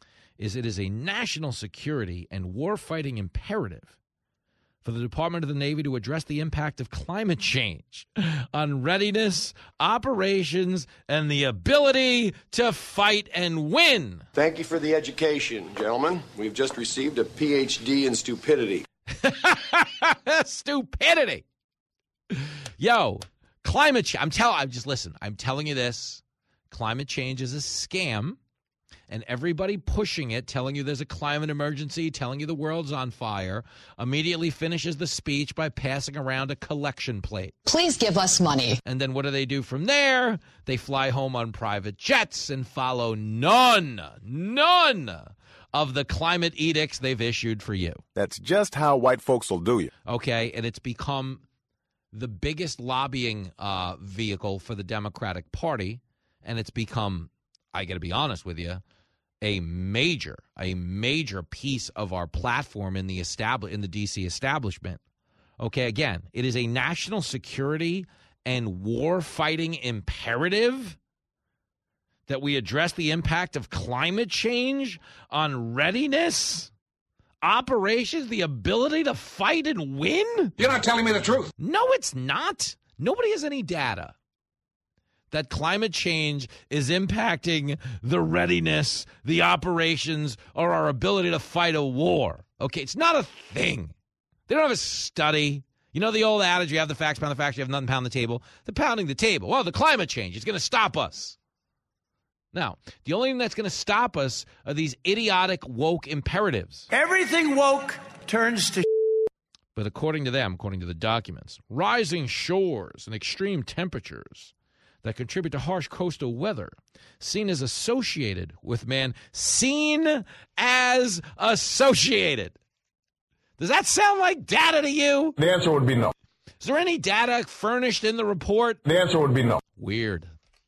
[SPEAKER 6] is it is a national security and war-fighting imperative for the Department of the Navy to address the impact of climate change on readiness, operations, and the ability to fight and win.
[SPEAKER 4] Thank you for the education, gentlemen. We've just received a P H D in stupidity.
[SPEAKER 6] Stupidity. Yo, climate change. I'm telling. I'm just listen. I'm telling you this. Climate change is a scam, and everybody pushing it, telling you there's a climate emergency, telling you the world's on fire, immediately finishes the speech by passing around a collection plate.
[SPEAKER 17] Please give us money.
[SPEAKER 6] And then what do they do from there? They fly home on private jets and follow none, none of the climate edicts they've issued for you.
[SPEAKER 18] That's just how white folks will do you.
[SPEAKER 6] Okay, and it's become the biggest lobbying uh, vehicle for the Democratic Party, and it's become, I got to be honest with you, a major, a major piece of our platform in the establish in the D C establishment. Okay, again, it is a national security and war-fighting imperative that we address the impact of climate change on readiness, operations, the ability to fight and win?
[SPEAKER 8] You're not telling me the truth.
[SPEAKER 6] No, it's not. Nobody has any data that climate change is impacting the readiness, the operations, or our ability to fight a war. Okay, it's not a thing. They don't have a study. You know the old adage, you have the facts, pound the facts, you have nothing, pound the table. They're pounding the table. Well, the climate change is going to stop us. Now, the only thing that's going to stop us are these idiotic woke imperatives.
[SPEAKER 19] Everything woke turns to
[SPEAKER 6] But according to them, according to the documents, rising shores and extreme temperatures that contribute to harsh coastal weather, seen as associated with man, seen as associated. Does that sound like data to you?
[SPEAKER 18] The answer would be no.
[SPEAKER 6] Is there any data furnished in the report?
[SPEAKER 18] The answer would be no.
[SPEAKER 6] Weird.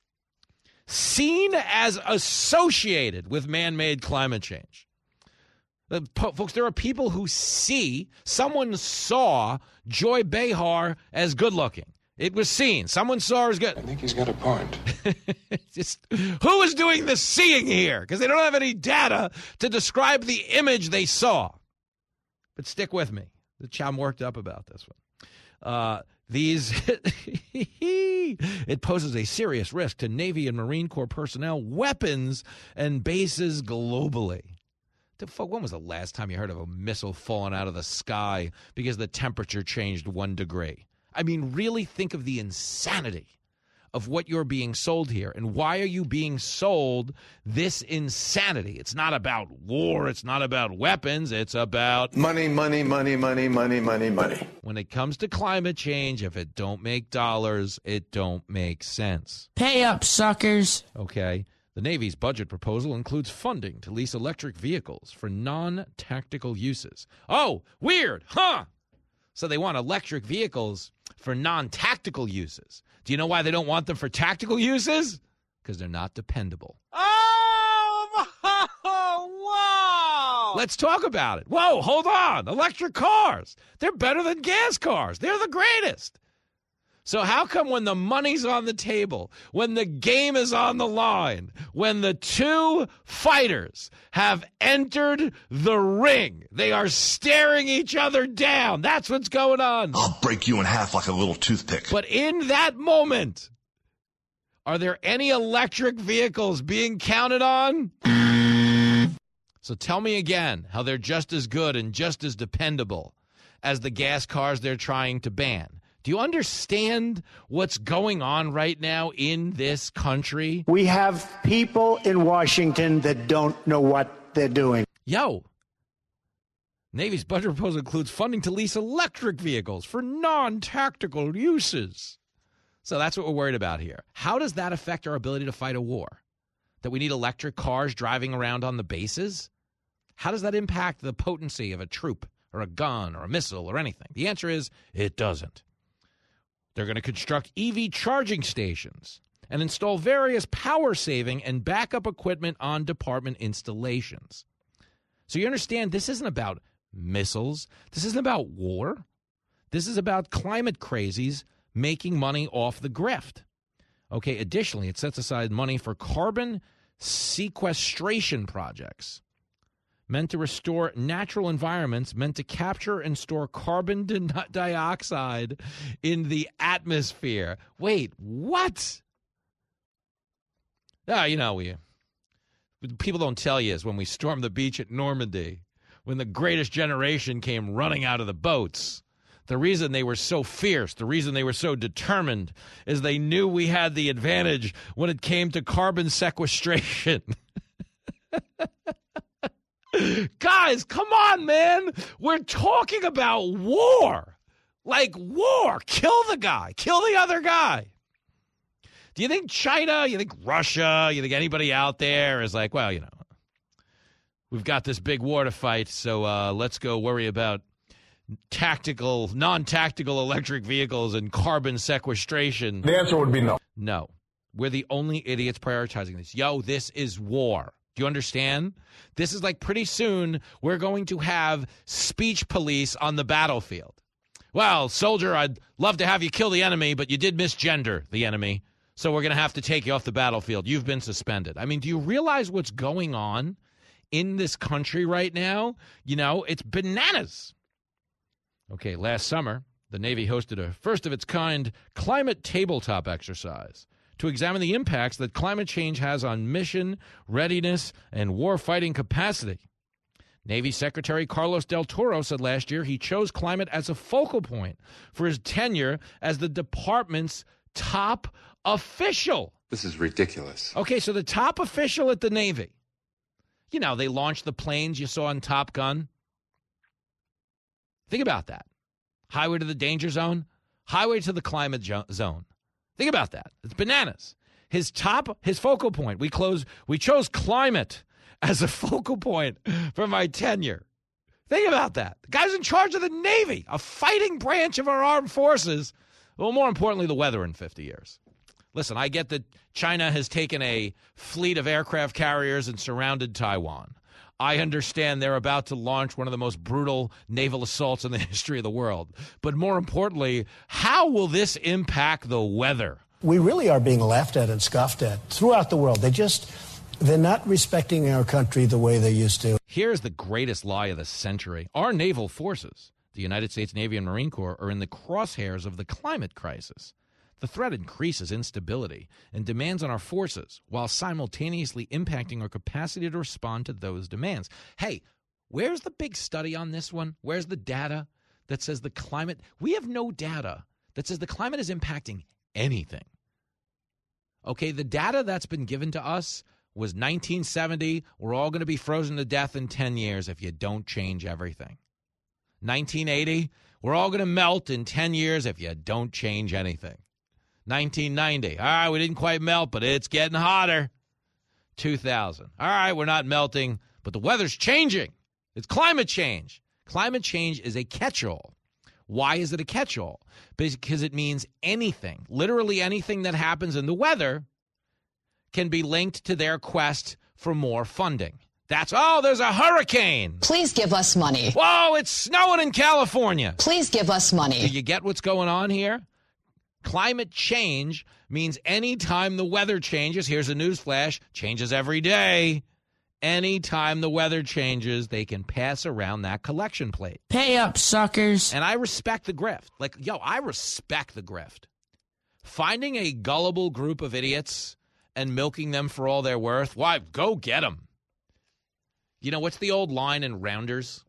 [SPEAKER 6] Seen as associated with man-made climate change. Uh, po- folks, there are people who see, someone saw Joy Behar as good-looking. It was seen. Someone saw her as good.
[SPEAKER 10] I think he's got a point.
[SPEAKER 6] Just, who is doing the seeing here? Because they don't have any data to describe the image they saw. But stick with me. I'm worked up about this one. Uh, these, it poses a serious risk to Navy and Marine Corps personnel, weapons, and bases globally. When was the last time you heard of a missile falling out of the sky because the temperature changed one degree? I mean, really think of the insanity of what you're being sold here. And why are you being sold this insanity? It's not about war. It's not about weapons. It's about
[SPEAKER 10] money, money, money, money, money, money, money.
[SPEAKER 6] When it comes to climate change, if it don't make dollars, it don't make sense.
[SPEAKER 15] Pay up, suckers.
[SPEAKER 6] Okay. The Navy's budget proposal includes funding to lease electric vehicles for non-tactical uses. Oh, weird, huh? So they want electric vehicles for non-tactical uses. Do you know why they don't want them for tactical uses? Because they're not dependable.
[SPEAKER 2] Oh, wow!
[SPEAKER 6] Let's talk about it. Whoa, hold on. Electric cars. They're better than gas cars. They're the greatest. So how come when the money's on the table, when the game is on the line, when the two fighters have entered the ring, they are staring each other down? That's what's going on.
[SPEAKER 14] I'll break you in half like a little toothpick.
[SPEAKER 6] But in that moment, are there any electric vehicles being counted on? So tell me again how they're just as good and just as dependable as the gas cars they're trying to ban. Do you understand what's going on right now in this country?
[SPEAKER 17] We have people in Washington that don't know what they're doing.
[SPEAKER 6] Yo, Navy's budget proposal includes funding to lease electric vehicles for non-tactical uses. So that's what we're worried about here. How does that affect our ability to fight a war? That we need electric cars driving around on the bases? How does that impact the potency of a troop or a gun or a missile or anything? The answer is it doesn't. They're going to construct E V charging stations and install various power-saving and backup equipment on department installations. So you understand, this isn't about missiles. This isn't about war. This is about climate crazies making money off the grift. Okay, additionally, it sets aside money for carbon sequestration projects meant to restore natural environments, meant to capture and store carbon di- dioxide in the atmosphere. Wait, what? Ah, you know, we people don't tell you is when we stormed the beach at Normandy, when the greatest generation came running out of the boats, the reason they were so fierce, the reason they were so determined, is they knew we had the advantage when it came to carbon sequestration. Guys, come on, man. We're talking about war. Like war. Kill the guy. Kill the other guy. Do you think China, you think Russia, you think anybody out there is like, well, you know, we've got this big war to fight, so uh, let's go worry about tactical, non-tactical electric vehicles and carbon sequestration?
[SPEAKER 18] The answer would be no.
[SPEAKER 6] No. We're the only idiots prioritizing this. Yo, this is war. Do you understand? This is like pretty soon we're going to have speech police on the battlefield. Well, soldier, I'd love to have you kill the enemy, but you did misgender the enemy, so we're going to have to take you off the battlefield. You've been suspended. I mean, do you realize what's going on in this country right now? You know, it's bananas. Okay, last summer, the Navy hosted a first-of-its-kind climate tabletop exercise to examine the impacts that climate change has on mission, readiness, and war-fighting capacity. Navy Secretary Carlos Del Toro said last year he chose climate as a focal point for his tenure as the department's top official.
[SPEAKER 20] This is ridiculous.
[SPEAKER 6] Okay, so the top official at the Navy, you know, they launched the planes you saw in Top Gun. Think about that. Highway to the danger zone, highway to the climate jo- zone. Think about that. It's bananas. His top, his focal point. We close. We chose climate as a focal point for my tenure. Think about that. The guy's in charge of the Navy, a fighting branch of our armed forces. Well, more importantly, the weather in fifty years. Listen, I get that China has taken a fleet of aircraft carriers and surrounded Taiwan. I understand they're about to launch one of the most brutal naval assaults in the history of the world. But more importantly, how will this impact the weather?
[SPEAKER 21] We really are being laughed at and scoffed at throughout the world. They just, they're not respecting our country the way they used to.
[SPEAKER 6] Here's the greatest lie of the century. Our naval forces, the United States Navy and Marine Corps, are in the crosshairs of the climate crisis. The threat increases instability and demands on our forces while simultaneously impacting our capacity to respond to those demands. Hey, where's the big study on this one? Where's the data that says the climate? We have no data that says the climate is impacting anything. Okay, the data that's been given to us was nineteen seventy. We're all going to be frozen to death in ten years if you don't change everything. nineteen eighty, we're all going to melt in ten years if you don't change anything. nineteen ninety, all right, we didn't quite melt, but it's getting hotter. two thousand, all right, we're not melting, but the weather's changing. It's climate change. Climate change is a catch-all. Why is it a catch-all? Because it means anything, literally anything that happens in the weather can be linked to their quest for more funding. That's, oh, there's a hurricane.
[SPEAKER 1] Please give us money.
[SPEAKER 6] Whoa, it's snowing in California.
[SPEAKER 1] Please give us money.
[SPEAKER 6] Do you get what's going on here? Climate change means anytime the weather changes, here's a news flash, changes every day. Anytime the weather changes, they can pass around that collection plate.
[SPEAKER 15] Pay up, suckers.
[SPEAKER 6] And I respect the grift. Like, yo, I respect the grift. Finding a gullible group of idiots and milking them for all they're worth, why, go get them. You know, what's the old line in Rounders?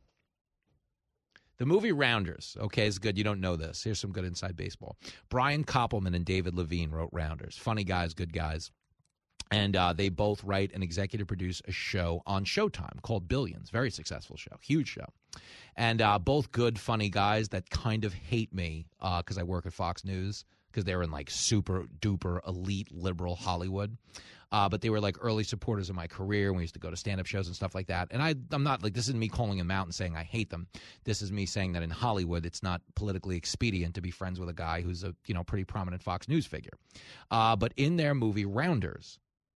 [SPEAKER 6] The movie Rounders, okay, is good. You don't know this. Here's some good inside baseball. Brian Koppelman and David Levine wrote Rounders. Funny guys, good guys. And uh, they both write and executive produce a show on Showtime called Billions. Very successful show. Huge show. And uh, both good, funny guys that kind of hate me because uh, I work at Fox News because they're in like super duper elite liberal Hollywood. Uh, but they were like early supporters of my career. We used to go to stand-up shows and stuff like that. And I, I'm not like, this isn't me calling them out and saying I hate them. This is me saying that in Hollywood, it's not politically expedient to be friends with a guy who's a, you know, pretty prominent Fox News figure. Uh, but in their movie Rounders,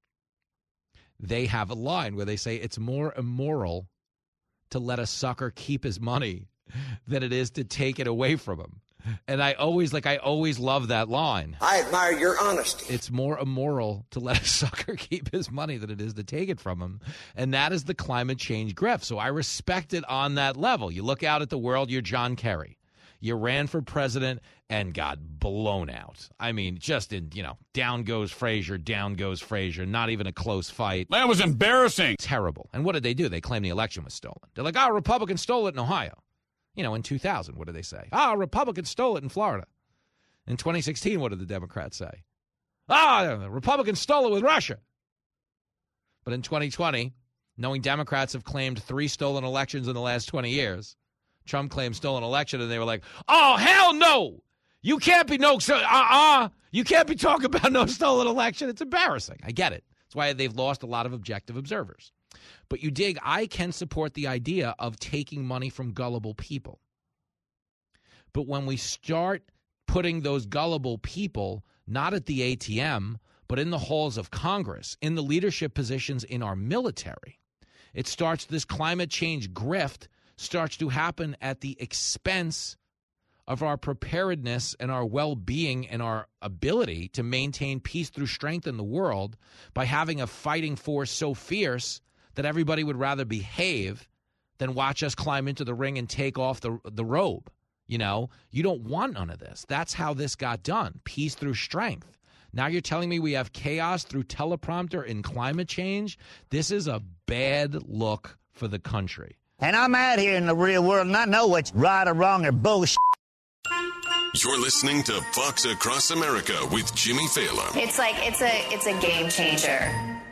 [SPEAKER 6] they have a line where they say it's more immoral to let a sucker keep his money than it is to take it away from him. And I always, like, I always love that line.
[SPEAKER 20] I admire your honesty.
[SPEAKER 6] It's more immoral to let a sucker keep his money than it is to take it from him. And that is the climate change grift. So I respect it on that level. You look out at the world, you're John Kerry. You ran for president and got blown out. I mean, just in, you know, down goes Frazier, down goes Frazier, not even a close fight.
[SPEAKER 22] That was embarrassing.
[SPEAKER 6] Terrible. And what did they do? They claimed the election was stolen. They're like, oh, Republicans stole it in Ohio. You know, in two thousand, what did they say? Ah, oh, Republicans stole it in Florida. In twenty sixteen, what did the Democrats say? Ah, oh, Republicans stole it with Russia. But in twenty twenty, knowing Democrats have claimed three stolen elections in the last twenty years, Trump claimed stolen election, and they were like, oh, hell no. You can't be no, so, uh-uh. You can't be talking about no stolen election. It's embarrassing. I get it. That's why they've lost a lot of objective observers. But you dig, I can support the idea of taking money from gullible people. But when we start putting those gullible people not at the A T M, but in the halls of Congress, in the leadership positions in our military, it starts, this climate change grift starts to happen at the expense of our preparedness and our well-being and our ability to maintain peace through strength in the world by having a fighting force so fierce that everybody would rather behave than watch us climb into the ring and take off the the robe. You know, you don't want none of this. That's how this got done. Peace through strength. Now you're telling me we have chaos through teleprompter in climate change? This is a bad look for the country.
[SPEAKER 23] And I'm out here in the real world, and I know what's right or wrong or bullshit.
[SPEAKER 5] You're listening to Fox Across America with Jimmy Fallon.
[SPEAKER 24] It's like, it's a, it's a game changer.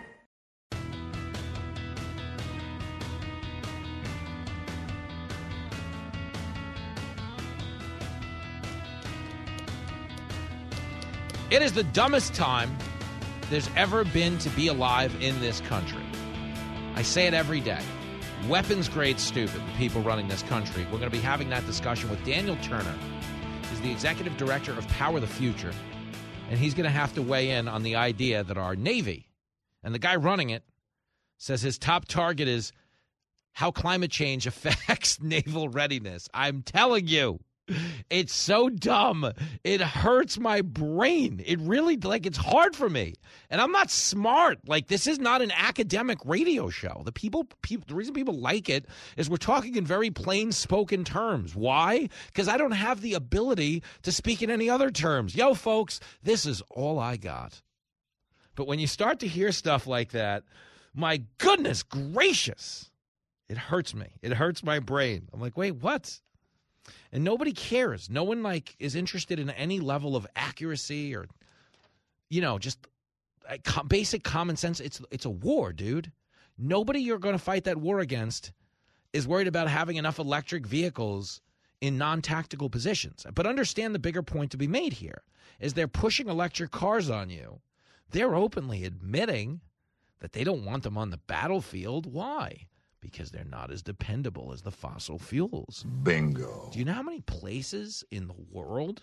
[SPEAKER 6] It is the dumbest time there's ever been to be alive in this country. I say it every day. Weapons grade stupid, the people running this country. We're going to be having that discussion with Daniel Turner. He's the executive director of Power the Future, and he's going to have to weigh in on the idea that our Navy, and the guy running it, says his top target is how climate change affects naval readiness. I'm telling you. It's so dumb. It hurts my brain. It really, like, it's hard for me. And I'm not smart. Like, this is not an academic radio show. The people, people the reason people like it is we're talking in very plain spoken terms. Why? Because I don't have the ability to speak in any other terms. Yo, folks, this is all I got. But when you start to hear stuff like that, my goodness gracious, it hurts me. It hurts my brain. I'm like, wait, what? And nobody cares. No one, like, is interested in any level of accuracy or, you know, just basic common sense. It's it's a war, dude. Nobody you're going to fight that war against is worried about having enough electric vehicles in non-tactical positions. But understand the bigger point to be made here is they're pushing electric cars on you. They're openly admitting that they don't want them on the battlefield. Why? Because they're not as dependable as the fossil fuels.
[SPEAKER 7] Bingo.
[SPEAKER 6] Do you know how many places in the world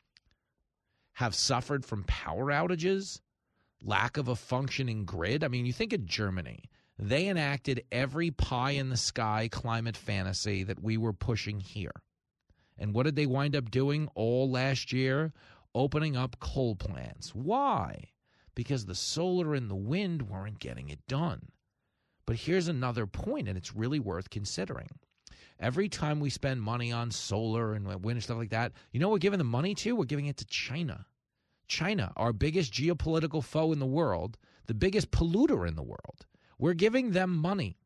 [SPEAKER 6] have suffered from power outages, lack of a functioning grid? I mean, you think of Germany. They enacted every pie-in-the-sky climate fantasy that we were pushing here. And what did they wind up doing all last year? Opening up coal plants. Why? Because the solar and the wind weren't getting it done. But here's another point, and it's really worth considering. Every time we spend money on solar and wind and stuff like that, you know what we're giving the money to? We're giving it to China. China, our biggest geopolitical foe in the world, the biggest polluter in the world. We're giving them money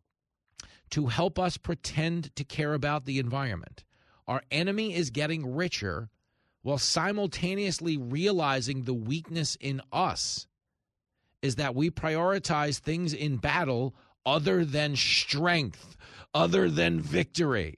[SPEAKER 6] to help us pretend to care about the environment. Our enemy is getting richer while simultaneously realizing the weakness in us is that we prioritize things in battle other than strength, other than victory.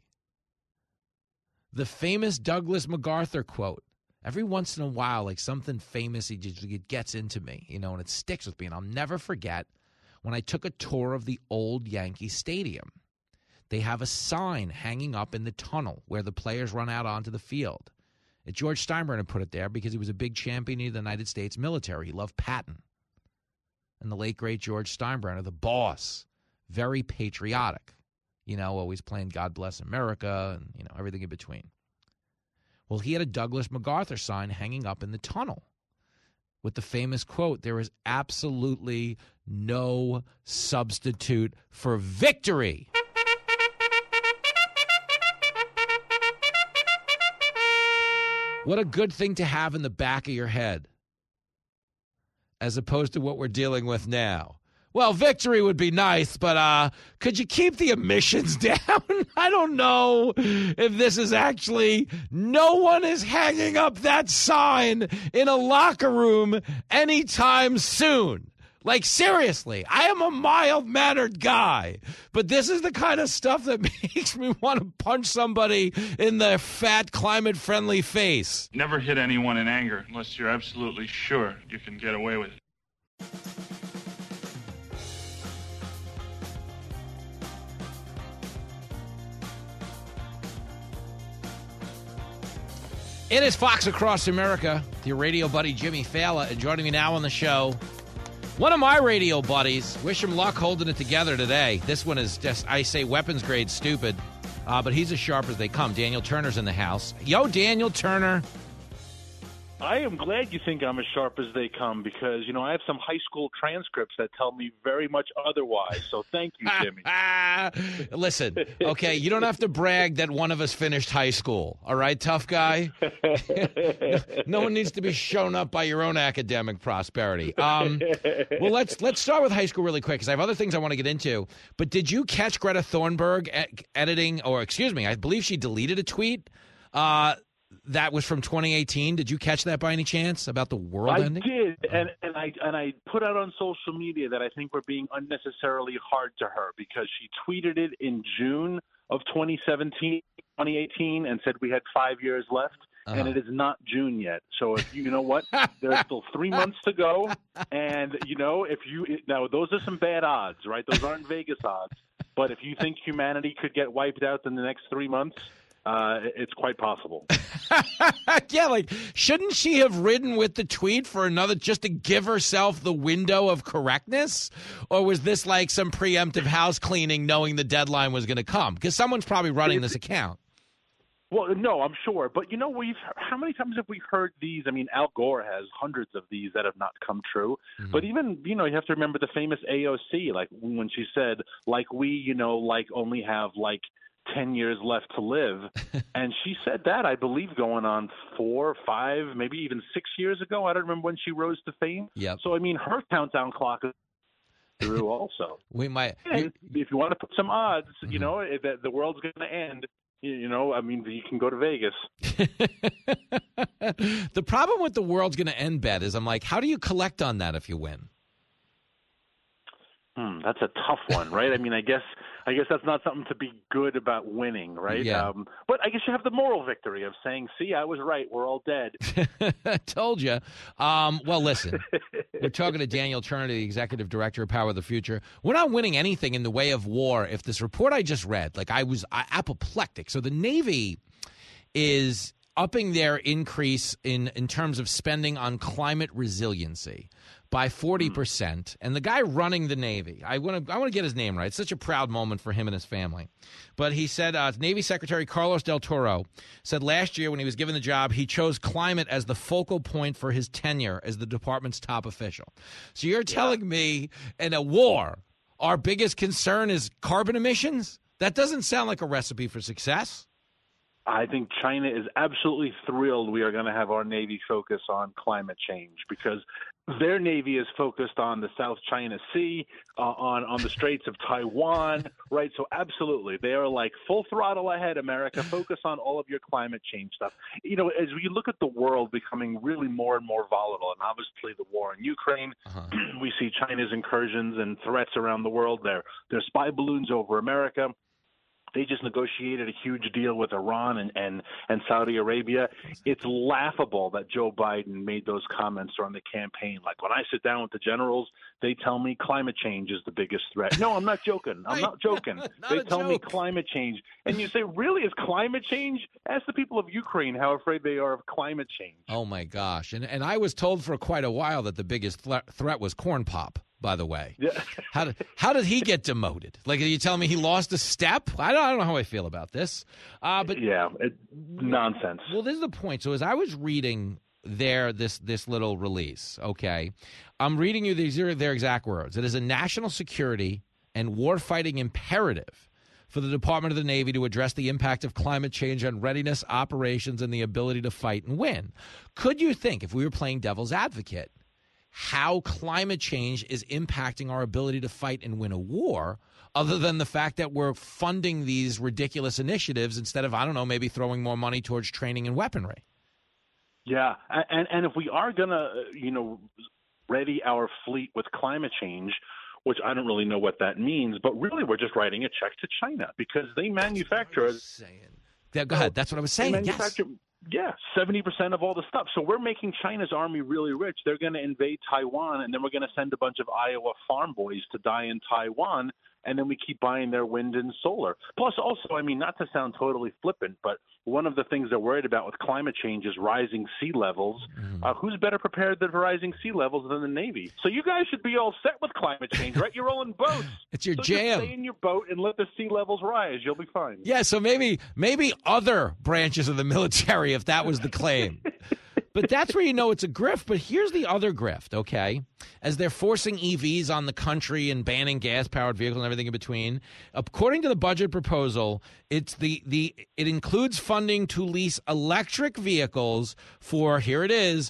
[SPEAKER 6] The famous Douglas MacArthur quote, every once in a while, like something famous, it gets into me, you know, and it sticks with me. And I'll never forget when I took a tour of the old Yankee Stadium. They have a sign hanging up in the tunnel where the players run out onto the field. And George Steinbrenner put it there because he was a big champion of the United States military. He loved Patton. And the late, great George Steinbrenner, the boss, very patriotic, you know, always playing God Bless America and, you know, everything in between. Well, he had a Douglas MacArthur sign hanging up in the tunnel with the famous quote, "There is absolutely no substitute for victory." What a good thing to have in the back of your head, as opposed to what we're dealing with now. Well, victory would be nice, but uh, could you keep the emissions down? I don't know if this is actually, no one is hanging up that sign in a locker room anytime soon. Like, seriously, I am a mild-mannered guy, but this is the kind of stuff that makes me want to punch somebody in their fat, climate-friendly face.
[SPEAKER 9] Never hit anyone in anger unless you're absolutely sure you can get away with it.
[SPEAKER 6] It is Fox Across America, your radio buddy Jimmy Fallon, and joining me now on the show, one of my radio buddies. Wish him luck holding it together today. This one is just, I say, weapons grade stupid, uh, but he's as sharp as they come. Daniel Turner's in the house. Yo, Daniel Turner.
[SPEAKER 12] I am glad you think I'm as sharp as they come because, you know, I have some high school transcripts that tell me very much otherwise. So thank you, Jimmy.
[SPEAKER 6] Listen, okay, you don't have to brag that one of us finished high school. All right, tough guy? No one needs to be shown up by your own academic prosperity. Um, well, let's let's start with high school really quick because I have other things I want to get into. But did you catch Greta Thunberg e- editing, or excuse me, I believe she deleted a tweet uh that was from twenty eighteen. Did you catch that by any chance about the world
[SPEAKER 12] I
[SPEAKER 6] ending?
[SPEAKER 12] I did, and, and I and I put out on social media that I think we're being unnecessarily hard to her because she tweeted it in June of twenty seventeen, twenty eighteen, and said we had five years left, uh-huh. and it is not June yet. So if you, you know what, there's still three months to go, and you know if you now those are some bad odds, right? Those aren't Vegas odds, but if you think humanity could get wiped out in the next three months. Uh, it's quite possible.
[SPEAKER 6] Yeah, like, shouldn't she have ridden with the tweet for another, just to give herself the window of correctness? Or was this like some preemptive house cleaning knowing the deadline was going to come? Because someone's probably running this account.
[SPEAKER 12] Well, no, I'm sure. But, you know, we've how many times have we heard these? I mean, Al Gore has hundreds of these that have not come true. Mm-hmm. But even, you know, you have to remember the famous A O C, like when she said, like, we, you know, like only have, like, ten years left to live. And she said that, I believe, going on four, five, maybe even six years ago. I don't remember when she rose to fame.
[SPEAKER 6] Yep.
[SPEAKER 12] So, I mean, her countdown clock is through also.
[SPEAKER 6] We might.
[SPEAKER 12] And if you want to put some odds, mm-hmm. you know, that the world's going to end, you, you know, I mean, you can go to Vegas.
[SPEAKER 6] The problem with the world's going to end bet is I'm like, how do you collect on that if you win?
[SPEAKER 12] Hmm, that's a tough one, right? I mean, I guess I guess that's not something to be good about winning, right?
[SPEAKER 6] Yeah.
[SPEAKER 12] Um, but I guess you have the moral victory of saying, see, I was right. We're all dead.
[SPEAKER 6] Told you. Um, well, listen, we're talking to Daniel Turner, the executive director of Power of the Future. We're not winning anything in the way of war. If this report I just read, like I was I, apoplectic. So the Navy is upping their increase in, in terms of spending on climate resiliency by forty percent. And the guy running the Navy, I want to I want to get his name right. It's such a proud moment for him and his family. But he said, uh, Navy Secretary Carlos Del Toro said last year when he was given the job, he chose climate as the focal point for his tenure as the department's top official. So you're telling yeah. me in a war, our biggest concern is carbon emissions? That doesn't sound like a recipe for success.
[SPEAKER 12] I think China is absolutely thrilled we are going to have our Navy focus on climate change because their Navy is focused on the South China Sea, uh, on, on the Straits of Taiwan, right? So absolutely. They are like full throttle ahead, America. Focus on all of your climate change stuff. You know, as we look at the world becoming really more and more volatile, and obviously the war in Ukraine, uh-huh. we see China's incursions and threats around the world. Their, their spy balloons over America. They just negotiated a huge deal with Iran and, and, and Saudi Arabia. It's laughable that Joe Biden made those comments during the campaign. Like, when I sit down with the generals, they tell me climate change is the biggest threat. No, I'm not joking. I'm not joking.
[SPEAKER 6] not
[SPEAKER 12] they tell
[SPEAKER 6] joke.
[SPEAKER 12] me climate change. And you say, really, is climate change? Ask the people of Ukraine how afraid they are of climate change.
[SPEAKER 6] Oh, my gosh. And, and I was told for quite a while that the biggest th- threat was corn pop. By the way,
[SPEAKER 12] yeah.
[SPEAKER 6] how did how did he get demoted? Like, are you telling me he lost a step? I don't, I don't know how I feel about this. Uh, but
[SPEAKER 12] yeah, it, nonsense.
[SPEAKER 6] Well, this is the point. So as I was reading their this this little release, okay, I'm reading you these are their exact words. It is a national security and warfighting imperative for the Department of the Navy to address the impact of climate change on readiness, operations, and the ability to fight and win. Could you think, if we were playing devil's advocate, how climate change is impacting our ability to fight and win a war, other than the fact that we're funding these ridiculous initiatives instead of, I don't know, maybe throwing more money towards training and weaponry?
[SPEAKER 12] Yeah, and and if we are going to, you know, ready our fleet with climate change, which I don't really know what that means, but really we're just writing a check to China because they manufacture.
[SPEAKER 6] Saying. Yeah, go ahead. That's what I was saying. Yes.
[SPEAKER 12] Yeah, seventy percent of all the stuff. So we're making China's army really rich. They're going to invade Taiwan, and then we're going to send a bunch of Iowa farm boys to die in Taiwan, and then we keep buying their wind and solar. Plus, also, I mean, not to sound totally flippant, but one of the things they're worried about with climate change is rising sea levels. Mm. Uh, who's better prepared than rising sea levels than the Navy? So you guys should be all set with climate change, right? You're all in boats.
[SPEAKER 6] It's your
[SPEAKER 12] so
[SPEAKER 6] jam.
[SPEAKER 12] Just stay in your boat and let the sea levels rise. You'll be fine.
[SPEAKER 6] Yeah, so maybe maybe other branches of the military, if that was the claim. But that's where you know it's a grift. But here's the other grift, okay? As they're forcing E Vs on the country and banning gas-powered vehicles and everything in between, according to the budget proposal, it's the the it includes funding to lease electric vehicles for, here it is,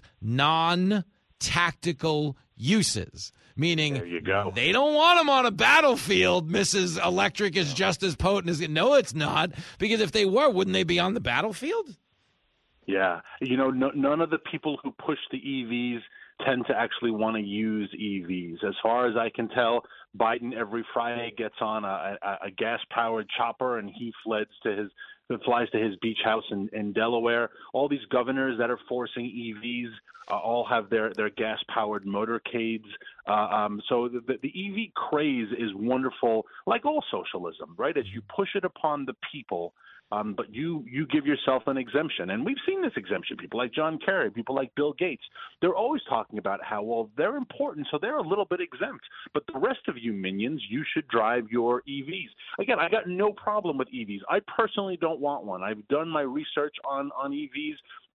[SPEAKER 6] non-tactical uses. Meaning
[SPEAKER 12] there you go.
[SPEAKER 6] They don't want them on a battlefield. Missus Electric is just as potent as it. No, it's not. Because if they were, wouldn't they be on the battlefield?
[SPEAKER 12] Yeah. You know, no, none of the people who push the E Vs tend to actually want to use E Vs. As far as I can tell, Biden every Friday gets on a, a, a gas-powered chopper and he fleds to his flies to his beach house in, in Delaware. All these governors that are forcing E Vs uh, all have their, their gas-powered motorcades. Uh, um, so the, the E V craze is wonderful, like all socialism, right? As you push it upon the people, Um, but you you give yourself an exemption. And we've seen this exemption. People like John Kerry, people like Bill Gates, they're always talking about how, well, they're important, so they're a little bit exempt. But the rest of you minions, you should drive your E Vs. Again, I got no problem with E Vs. I personally don't want one. I've done my research on, on E Vs.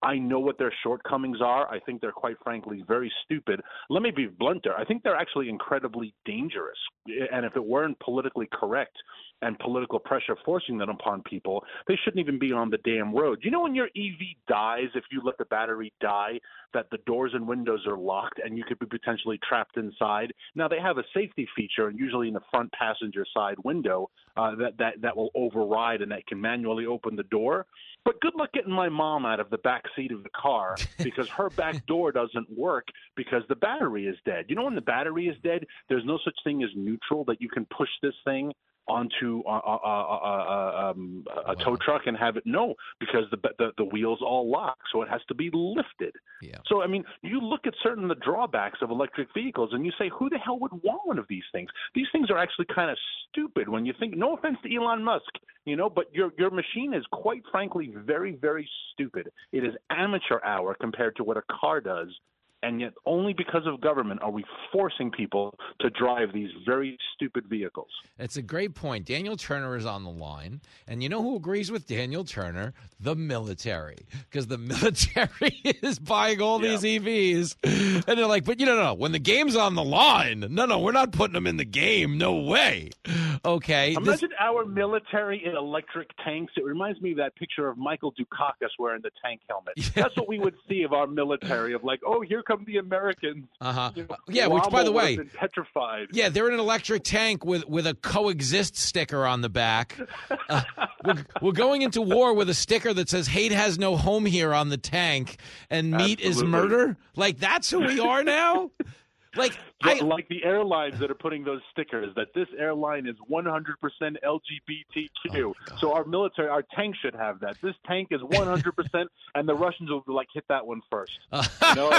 [SPEAKER 12] I know what their shortcomings are. I think they're, quite frankly, very stupid. Let me be blunter. I think they're actually incredibly dangerous. And if it weren't politically correct and political pressure forcing that upon people, they shouldn't even be on the damn road. You know when your E V dies, if you let the battery die, that the doors and windows are locked and you could be potentially trapped inside? Now, they have a safety feature, and usually in the front passenger side window, uh, that, that, that will override and that can manually open the door. But good luck getting my mom out of the back seat of the car because her back door doesn't work because the battery is dead. You know when the battery is dead, there's no such thing as neutral that you can push this thing onto uh, uh, uh, uh, um, a tow truck and have it no because the, the the wheels all lock, so it has to be lifted.
[SPEAKER 6] Yeah.
[SPEAKER 12] So I mean, you look at certain of the drawbacks of electric vehicles and you say, who the hell would want one of these things? These things are actually kind of stupid when you think. No offense to Elon Musk, you know, but your your machine is quite frankly very very stupid. It is amateur hour compared to what a car does. And yet only because of government are we forcing people to drive these very stupid vehicles.
[SPEAKER 6] It's a great point. Daniel Turner is on the line. And you know who agrees with Daniel Turner? The military. Because the military is buying all yeah. these E Vs. And they're like, but you know, no, when the game's on the line, no, no, we're not putting them in the game. No way. Okay.
[SPEAKER 12] Imagine this... our military in electric tanks. It reminds me of that picture of Michael Dukakis wearing the tank helmet. That's what we would see of our military, of like, oh, here come the Americans.
[SPEAKER 6] Uh-huh.
[SPEAKER 12] You know,
[SPEAKER 6] yeah, which, by the way,
[SPEAKER 12] petrified.
[SPEAKER 6] Yeah, they're in an electric tank with, with a coexist sticker on the back. Uh, we're, we're going into war with a sticker that says hate has no home here on the tank and meat
[SPEAKER 12] Absolutely.
[SPEAKER 6] is murder. Like, that's who we are now? Like, I,
[SPEAKER 12] like the airlines that are putting those stickers that this airline is one hundred percent L G B T Q. Oh, so our military, our tank should have that. This tank is one hundred percent, and the Russians will like hit that one first. You know,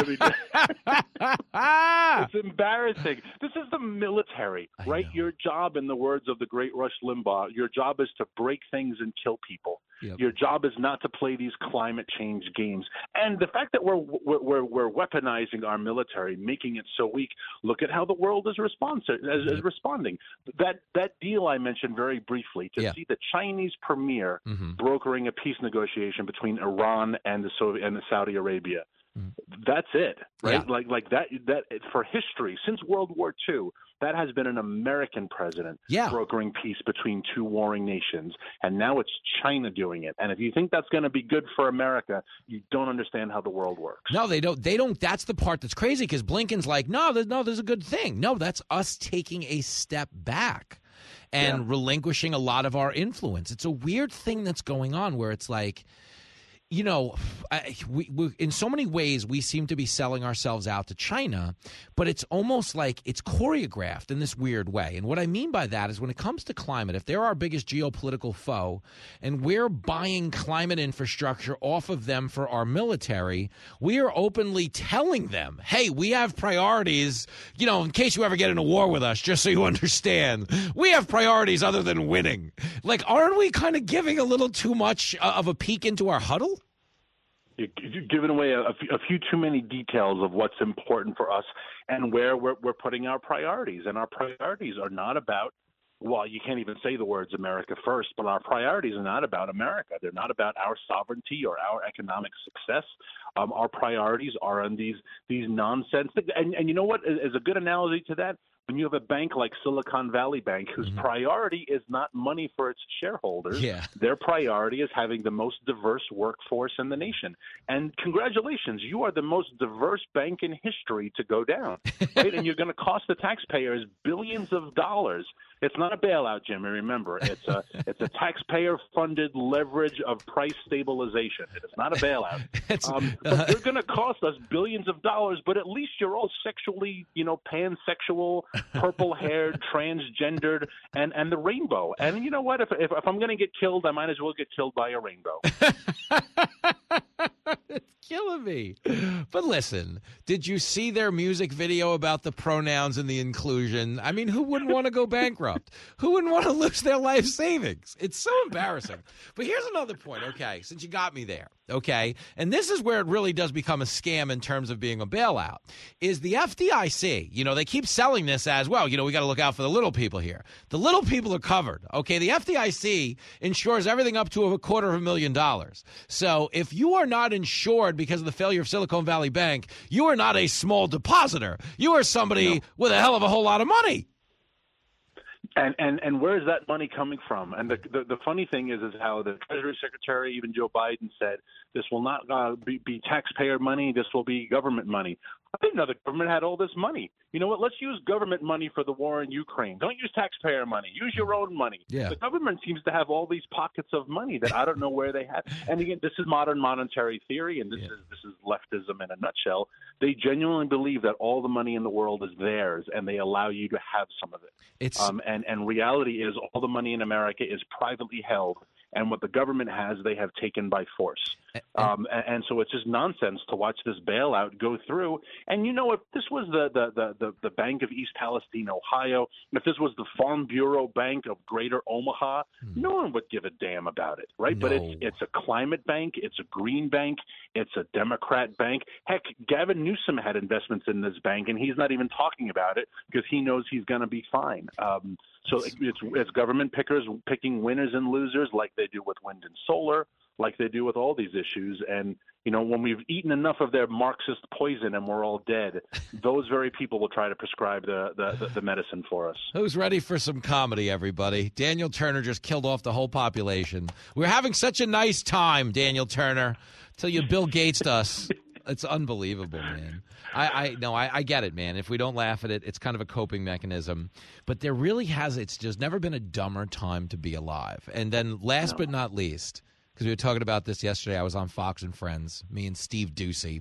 [SPEAKER 12] I mean, it's embarrassing. This is the military, right? Your job, in the words of the great Rush Limbaugh, your job is to break things and kill people. Yep. Your job is not to play these climate change games. And the fact that we're, we're, we're weaponizing our military, making it so weak, look at how the world is, response, is, is responding. That that deal I mentioned very briefly, to
[SPEAKER 6] yeah.
[SPEAKER 12] see the Chinese premier mm-hmm. brokering a peace negotiation between Iran and the Soviet and the Saudi Arabia. Mm-hmm. That's it, right?
[SPEAKER 6] Yeah.
[SPEAKER 12] Like like that that for history, since World War Two, that has been an American president
[SPEAKER 6] yeah.
[SPEAKER 12] brokering peace between two warring nations, and now it's China doing it. And if you think that's going to be good for America, you don't understand how the world works.
[SPEAKER 6] No, they don't. They don't. That's the part that's crazy, because Blinken's like, no, there's, no, there's a good thing. No, that's us taking a step back and yeah. relinquishing a lot of our influence. It's a weird thing that's going on where it's like, you know, I, we, we, in so many ways, we seem to be selling ourselves out to China, but it's almost like it's choreographed in this weird way. And what I mean by that is when it comes to climate, if they're our biggest geopolitical foe and we're buying climate infrastructure off of them for our military, we are openly telling them, hey, we have priorities, you know, in case you ever get in a war with us, just so you understand, we have priorities other than winning. Like, aren't we kind of giving a little too much of a peek into our huddle?
[SPEAKER 12] You're giving away a, a few too many details of what's important for us and where we're, we're putting our priorities. And our priorities are not about, well, you can't even say the words America first, but our priorities are not about America. They're not about our sovereignty or our economic success. Um, our priorities are on these these nonsense things. And, and you know what is a good analogy to that? When you have a bank like Silicon Valley Bank, whose mm-hmm. priority is not money for its shareholders,
[SPEAKER 6] yeah.
[SPEAKER 12] their priority is having the most diverse workforce in the nation. And congratulations, you are the most diverse bank in history to go down, right? And you're going to cost the taxpayers billions of dollars. It's not a bailout, Jimmy. Remember, it's a it's a taxpayer-funded leverage of price stabilization. It is not a bailout. Um, but you're going to cost us billions of dollars. But at least you're all sexually, you know, pansexual, purple-haired, transgendered, and and the rainbow. And you know what? If if, if I'm going to get killed, I might as well get killed by a rainbow.
[SPEAKER 6] It's killing me. But listen, did you see their music video about the pronouns and the inclusion? I mean, who wouldn't want to go bankrupt? Who wouldn't want to lose their life savings? It's so embarrassing. But here's another point, okay, since you got me there, okay, and this is where it really does become a scam in terms of being a bailout, is the F D I C. You know, they keep selling this as, well, you know, we got to look out for the little people here. The little people are covered, okay? The F D I C insures everything up to a quarter of a million dollars. So if you are not insured because of the failure of Silicon Valley Bank, you are not a small depositor. You are somebody no. with a hell of a whole lot of money.
[SPEAKER 12] And, and and where is that money coming from? And the, the the funny thing is is how the Treasury Secretary, even Joe Biden, said this will not uh, be, be taxpayer money. This will be government money. I didn't know the government had all this money. You know what? Let's use government money for the war in Ukraine. Don't use taxpayer money. Use your own money.
[SPEAKER 6] Yeah.
[SPEAKER 12] The government seems to have all these pockets of money that I don't know where they have. And again, this is modern monetary theory, and this yeah. is this is leftism in a nutshell. They genuinely believe that all the money in the world is theirs, and they allow you to have some of it.
[SPEAKER 6] It's
[SPEAKER 12] um, and and reality is all the money in America is privately held. And what the government has, they have taken by force. Um, and, and so it's just nonsense to watch this bailout go through. And, you know, if this was the, the, the, the, the Bank of East Palestine, Ohio, if this was the Farm Bureau Bank of Greater Omaha, hmm. no one would give a damn about it, right?
[SPEAKER 6] No.
[SPEAKER 12] But it's it's a climate bank. It's a green bank. It's a Democrat bank. Heck, Gavin Newsom had investments in this bank, and he's not even talking about it because he knows he's going to be fine. Um, so it's, it's government pickers picking winners and losers like they do with wind and solar, like they do with all these issues. And, you know, when we've eaten enough of their Marxist poison and we're all dead, those very people will try to prescribe the, the, the, the medicine for us.
[SPEAKER 6] Who's ready for some comedy, everybody? Daniel Turner just killed off the whole population. We're having such a nice time, Daniel Turner, till you Bill Gates'd us. It's unbelievable, man. I, I no, I, I get it, man. If we don't laugh at it, it's kind of a coping mechanism. But there really has, it's just never been a dumber time to be alive. And then last no. but not least, because we were talking about this yesterday, I was on Fox and Friends, me and Steve Ducey.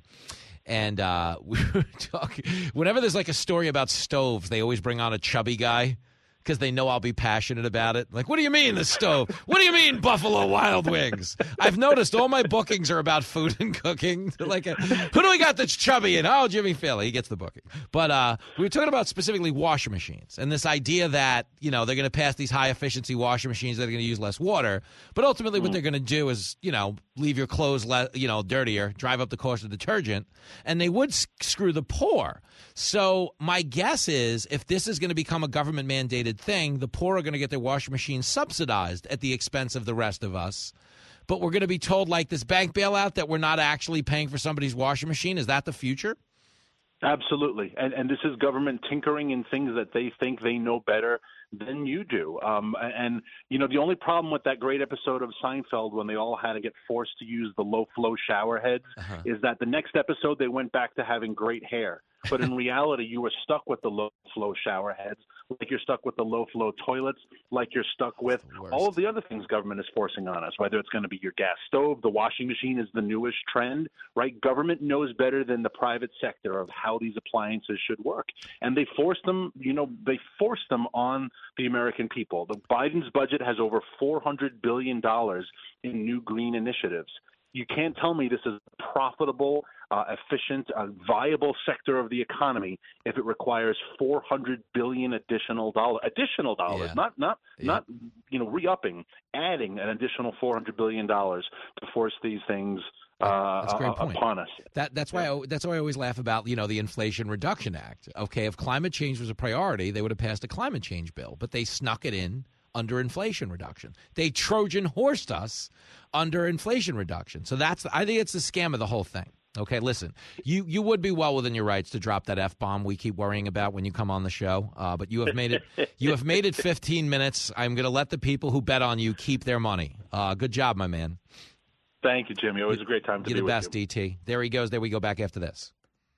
[SPEAKER 6] And uh, we were talking, whenever there's like a story about stoves, they always bring on a chubby guy because they know I'll be passionate about it. Like, what do you mean the stove? What do you mean Buffalo Wild Wings? I've noticed all my bookings are about food and cooking. Like, a, who do we got that's chubby? And oh, Jimmy Philly, he gets the booking. But uh, we were talking about specifically washing machines and this idea that, you know, they're going to pass these high-efficiency washing machines that are going to use less water. But ultimately mm. what they're going to do is, you know, leave your clothes, le- you know, dirtier, drive up the cost of detergent, and they would s- screw the poor. So my guess is if this is going to become a government-mandated thing, the poor are going to get their washing machines subsidized at the expense of the rest of us. But we're going to be told, like this bank bailout, that we're not actually paying for somebody's washing machine. Is that the future?
[SPEAKER 12] Absolutely. And, and this is government tinkering in things that they think they know better than you do. Um, and, you know, the only problem with that great episode of Seinfeld when they all had to get forced to use the low-flow shower heads uh-huh. is that the next episode they went back to having great hair. But in reality, you were stuck with the low-flow shower heads, like you're stuck with the low-flow toilets, like you're stuck with all of the other things government is forcing on us, whether it's going to be your gas stove, the washing machine is the newest trend, right? Government knows better than the private sector of how these appliances should work. And they force them, you know, they force them on the American people. The Biden's budget has over four hundred billion dollars in new green initiatives. You can't tell me this is a profitable, uh, efficient, uh, viable sector of the economy if it requires four hundred billion additional dollars. Additional dollars, yeah. not not yeah. not you know re-upping, adding an additional four hundred billion dollars to force these things uh,
[SPEAKER 6] that's a great point.
[SPEAKER 12] upon us.
[SPEAKER 6] That that's why I, that's why I always laugh about you know the Inflation Reduction Act. Okay, if climate change was a priority, they would have passed a climate change bill, but they snuck it in under inflation reduction. They Trojan horsed us under inflation reduction. So that's, I think it's the scam of the whole thing. Okay, listen, you, you would be well within your rights to drop that F-bomb we keep worrying about when you come on the show, uh, but you have made it you have made it fifteen minutes. I'm going to let the people who bet on you keep their money. Uh, good job, my man.
[SPEAKER 12] Thank you, Jimmy. Always a great time to
[SPEAKER 6] You're
[SPEAKER 12] be
[SPEAKER 6] the
[SPEAKER 12] with
[SPEAKER 6] best,
[SPEAKER 12] you.
[SPEAKER 6] D T. There he goes. There we go back after this.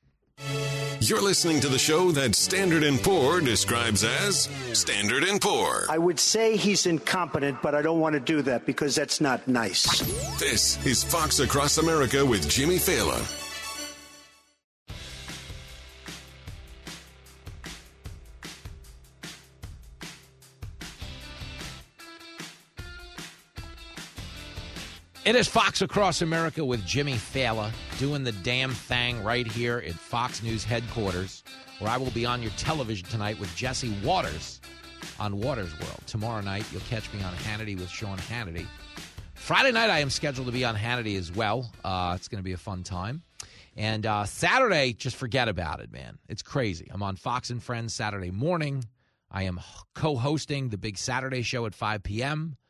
[SPEAKER 5] You're listening to the show that Standard and Poor describes as Standard and Poor.
[SPEAKER 17] I would say he's incompetent, but I don't want to do that because that's not nice.
[SPEAKER 5] This is Fox Across America with Jimmy Fallon.
[SPEAKER 6] It is Fox Across America with Jimmy Fallon doing the damn thing right here at Fox News headquarters, where I will be on your television tonight with Jesse Waters on Waters World. Tomorrow night, you'll catch me on Hannity with Sean Hannity. Friday night, I am scheduled to be on Hannity as well. Uh, it's going to be a fun time. And uh, Saturday, just forget about it, man. It's crazy. I'm on Fox and Friends Saturday morning. I am co-hosting the big Saturday show at five p.m.,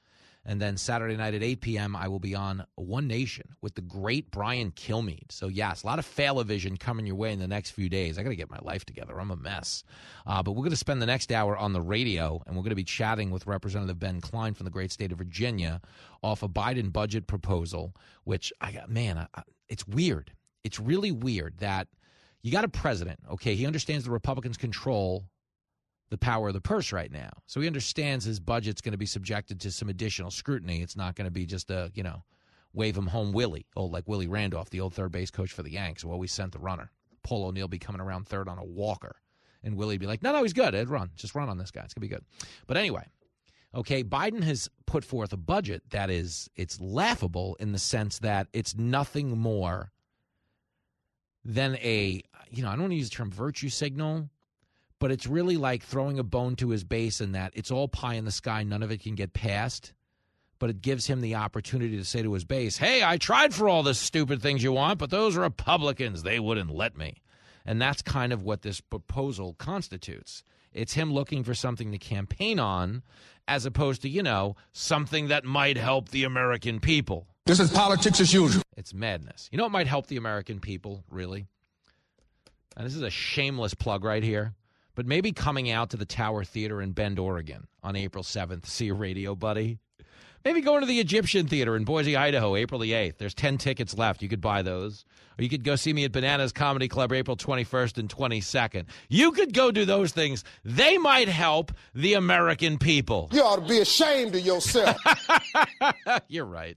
[SPEAKER 6] And then Saturday night at eight p.m., I will be on One Nation with the great Brian Kilmeade. So, yes, a lot of Fail-O-Vision coming your way in the next few days. I got to get my life together. I'm a mess. Uh, but we're going to spend the next hour on the radio, and we're going to be chatting with Representative Ben Cline from the great state of Virginia off a Biden budget proposal, which, I got, man, I, I, it's weird. It's really weird that you got a president, okay, he understands the Republicans control the power of the purse right now. So he understands his budget's going to be subjected to some additional scrutiny. It's not going to be just a, you know, wave him home Willie, oh, like Willie Randolph, the old third base coach for the Yanks, who always sent the runner. Paul O'Neill be coming around third on a walker. And Willie be like, no, no, he's good. Ed, run. Just run on this guy. It's going to be good. But anyway, okay, Biden has put forth a budget that is, it's laughable in the sense that it's nothing more than a, you know, I don't want to use the term virtue signal, but it's really like throwing a bone to his base in that it's all pie in the sky. None of it can get passed. But it gives him the opportunity to say to his base, hey, I tried for all the stupid things you want, but those Republicans, they wouldn't let me. And that's kind of what this proposal constitutes. It's him looking for something to campaign on as opposed to, you know, something that might help the American people.
[SPEAKER 18] This is politics as usual.
[SPEAKER 6] It's madness. You know what might help the American people, really? And this is a shameless plug right here. But maybe coming out to the Tower Theater in Bend, Oregon on April seventh. See a radio, buddy. Maybe going to the Egyptian Theater in Boise, Idaho, April the eighth. There's ten tickets left. You could buy those. Or you could go see me at Bananas Comedy Club April twenty-first and twenty-second. You could go do those things. They might help the American people.
[SPEAKER 18] You ought to be ashamed of yourself.
[SPEAKER 6] You're right.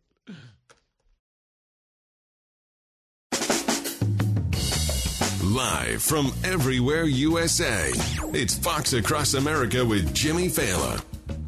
[SPEAKER 5] Live from everywhere U S A, it's Fox Across America with Jimmy Fallon.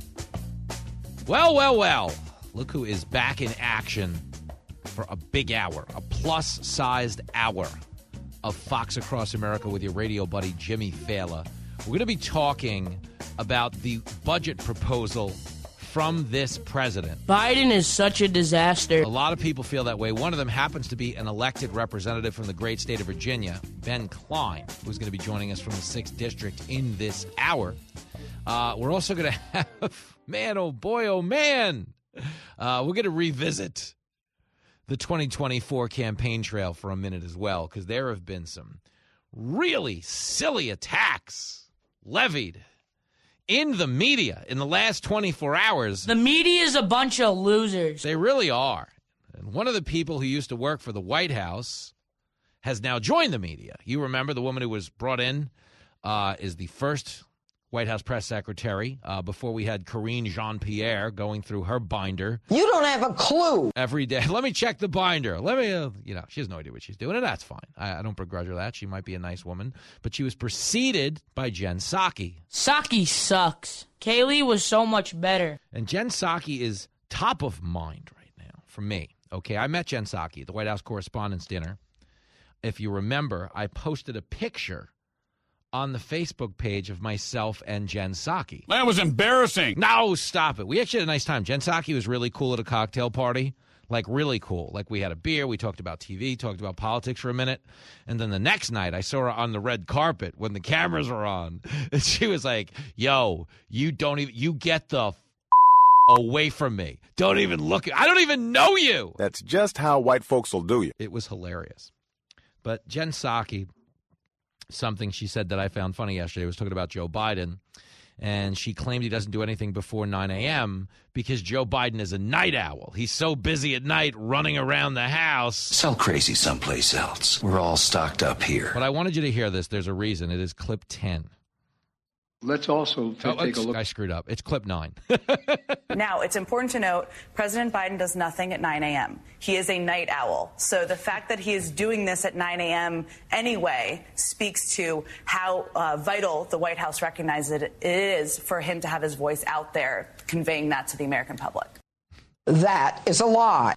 [SPEAKER 6] Well, well, well. Look who is back in action for a big hour, a plus-sized hour of Fox Across America with your radio buddy, Jimmy Fallon. We're going to be talking about the budget proposal from this president.
[SPEAKER 15] Biden is such a disaster.
[SPEAKER 6] A lot of people feel that way. One of them happens to be an elected representative from the great state of Virginia, Ben Cline, who's going to be joining us from the sixth District in this hour. Uh, we're also going to have, man, oh boy, oh man, uh, we're going to revisit the twenty twenty-four campaign trail for a minute as well, because there have been some really silly attacks levied in the media in the last twenty-four hours.
[SPEAKER 15] The media is a bunch of losers.
[SPEAKER 6] They really are. And one of the people who used to work for the White House has now joined the media. You remember the woman who was brought in uh, is the first White House press secretary uh, before we had Karine Jean-Pierre going through her binder.
[SPEAKER 7] You don't have a clue.
[SPEAKER 6] Every day. Let me check the binder. Let me, uh, you know, she has no idea what she's doing, and that's fine. I, I don't begrudge her that. She might be a nice woman. But she was preceded by Jen Psaki.
[SPEAKER 15] Psaki sucks. Kaylee was so much better.
[SPEAKER 6] And Jen Psaki is top of mind right now for me. Okay, I met Jen Psaki at the White House Correspondents' Dinner. If you remember, I posted a picture on the Facebook page of myself and Jen Psaki.
[SPEAKER 8] That was embarrassing.
[SPEAKER 6] No, stop it. We actually had a nice time. Jen Psaki was really cool at a cocktail party, like really cool. Like we had a beer, we talked about T V, talked about politics for a minute, and then the next night I saw her on the red carpet when the cameras were on, and she was like, yo, you don't even, you get the f- away from me. Don't even look at, I don't even know you.
[SPEAKER 18] That's just how white folks will do you.
[SPEAKER 6] It was hilarious. But Jen Psaki, something she said that I found funny yesterday, was talking about Joe Biden, and she claimed he doesn't do anything before nine a.m. because Joe Biden is a night owl. He's so busy at night running around the house.
[SPEAKER 11] Sell crazy someplace else. We're all stocked up here.
[SPEAKER 6] But I wanted you to hear this. There's a reason. It is clip ten.
[SPEAKER 20] Let's also t-
[SPEAKER 6] oh,
[SPEAKER 20] take a look.
[SPEAKER 6] I screwed up. It's clip nine.
[SPEAKER 24] Now, it's important to note President Biden does nothing at nine a.m. He is a night owl. So the fact that he is doing this at nine a.m. anyway speaks to how uh, vital the White House recognizes it is for him to have his voice out there, conveying that to the American public.
[SPEAKER 7] That is a lie.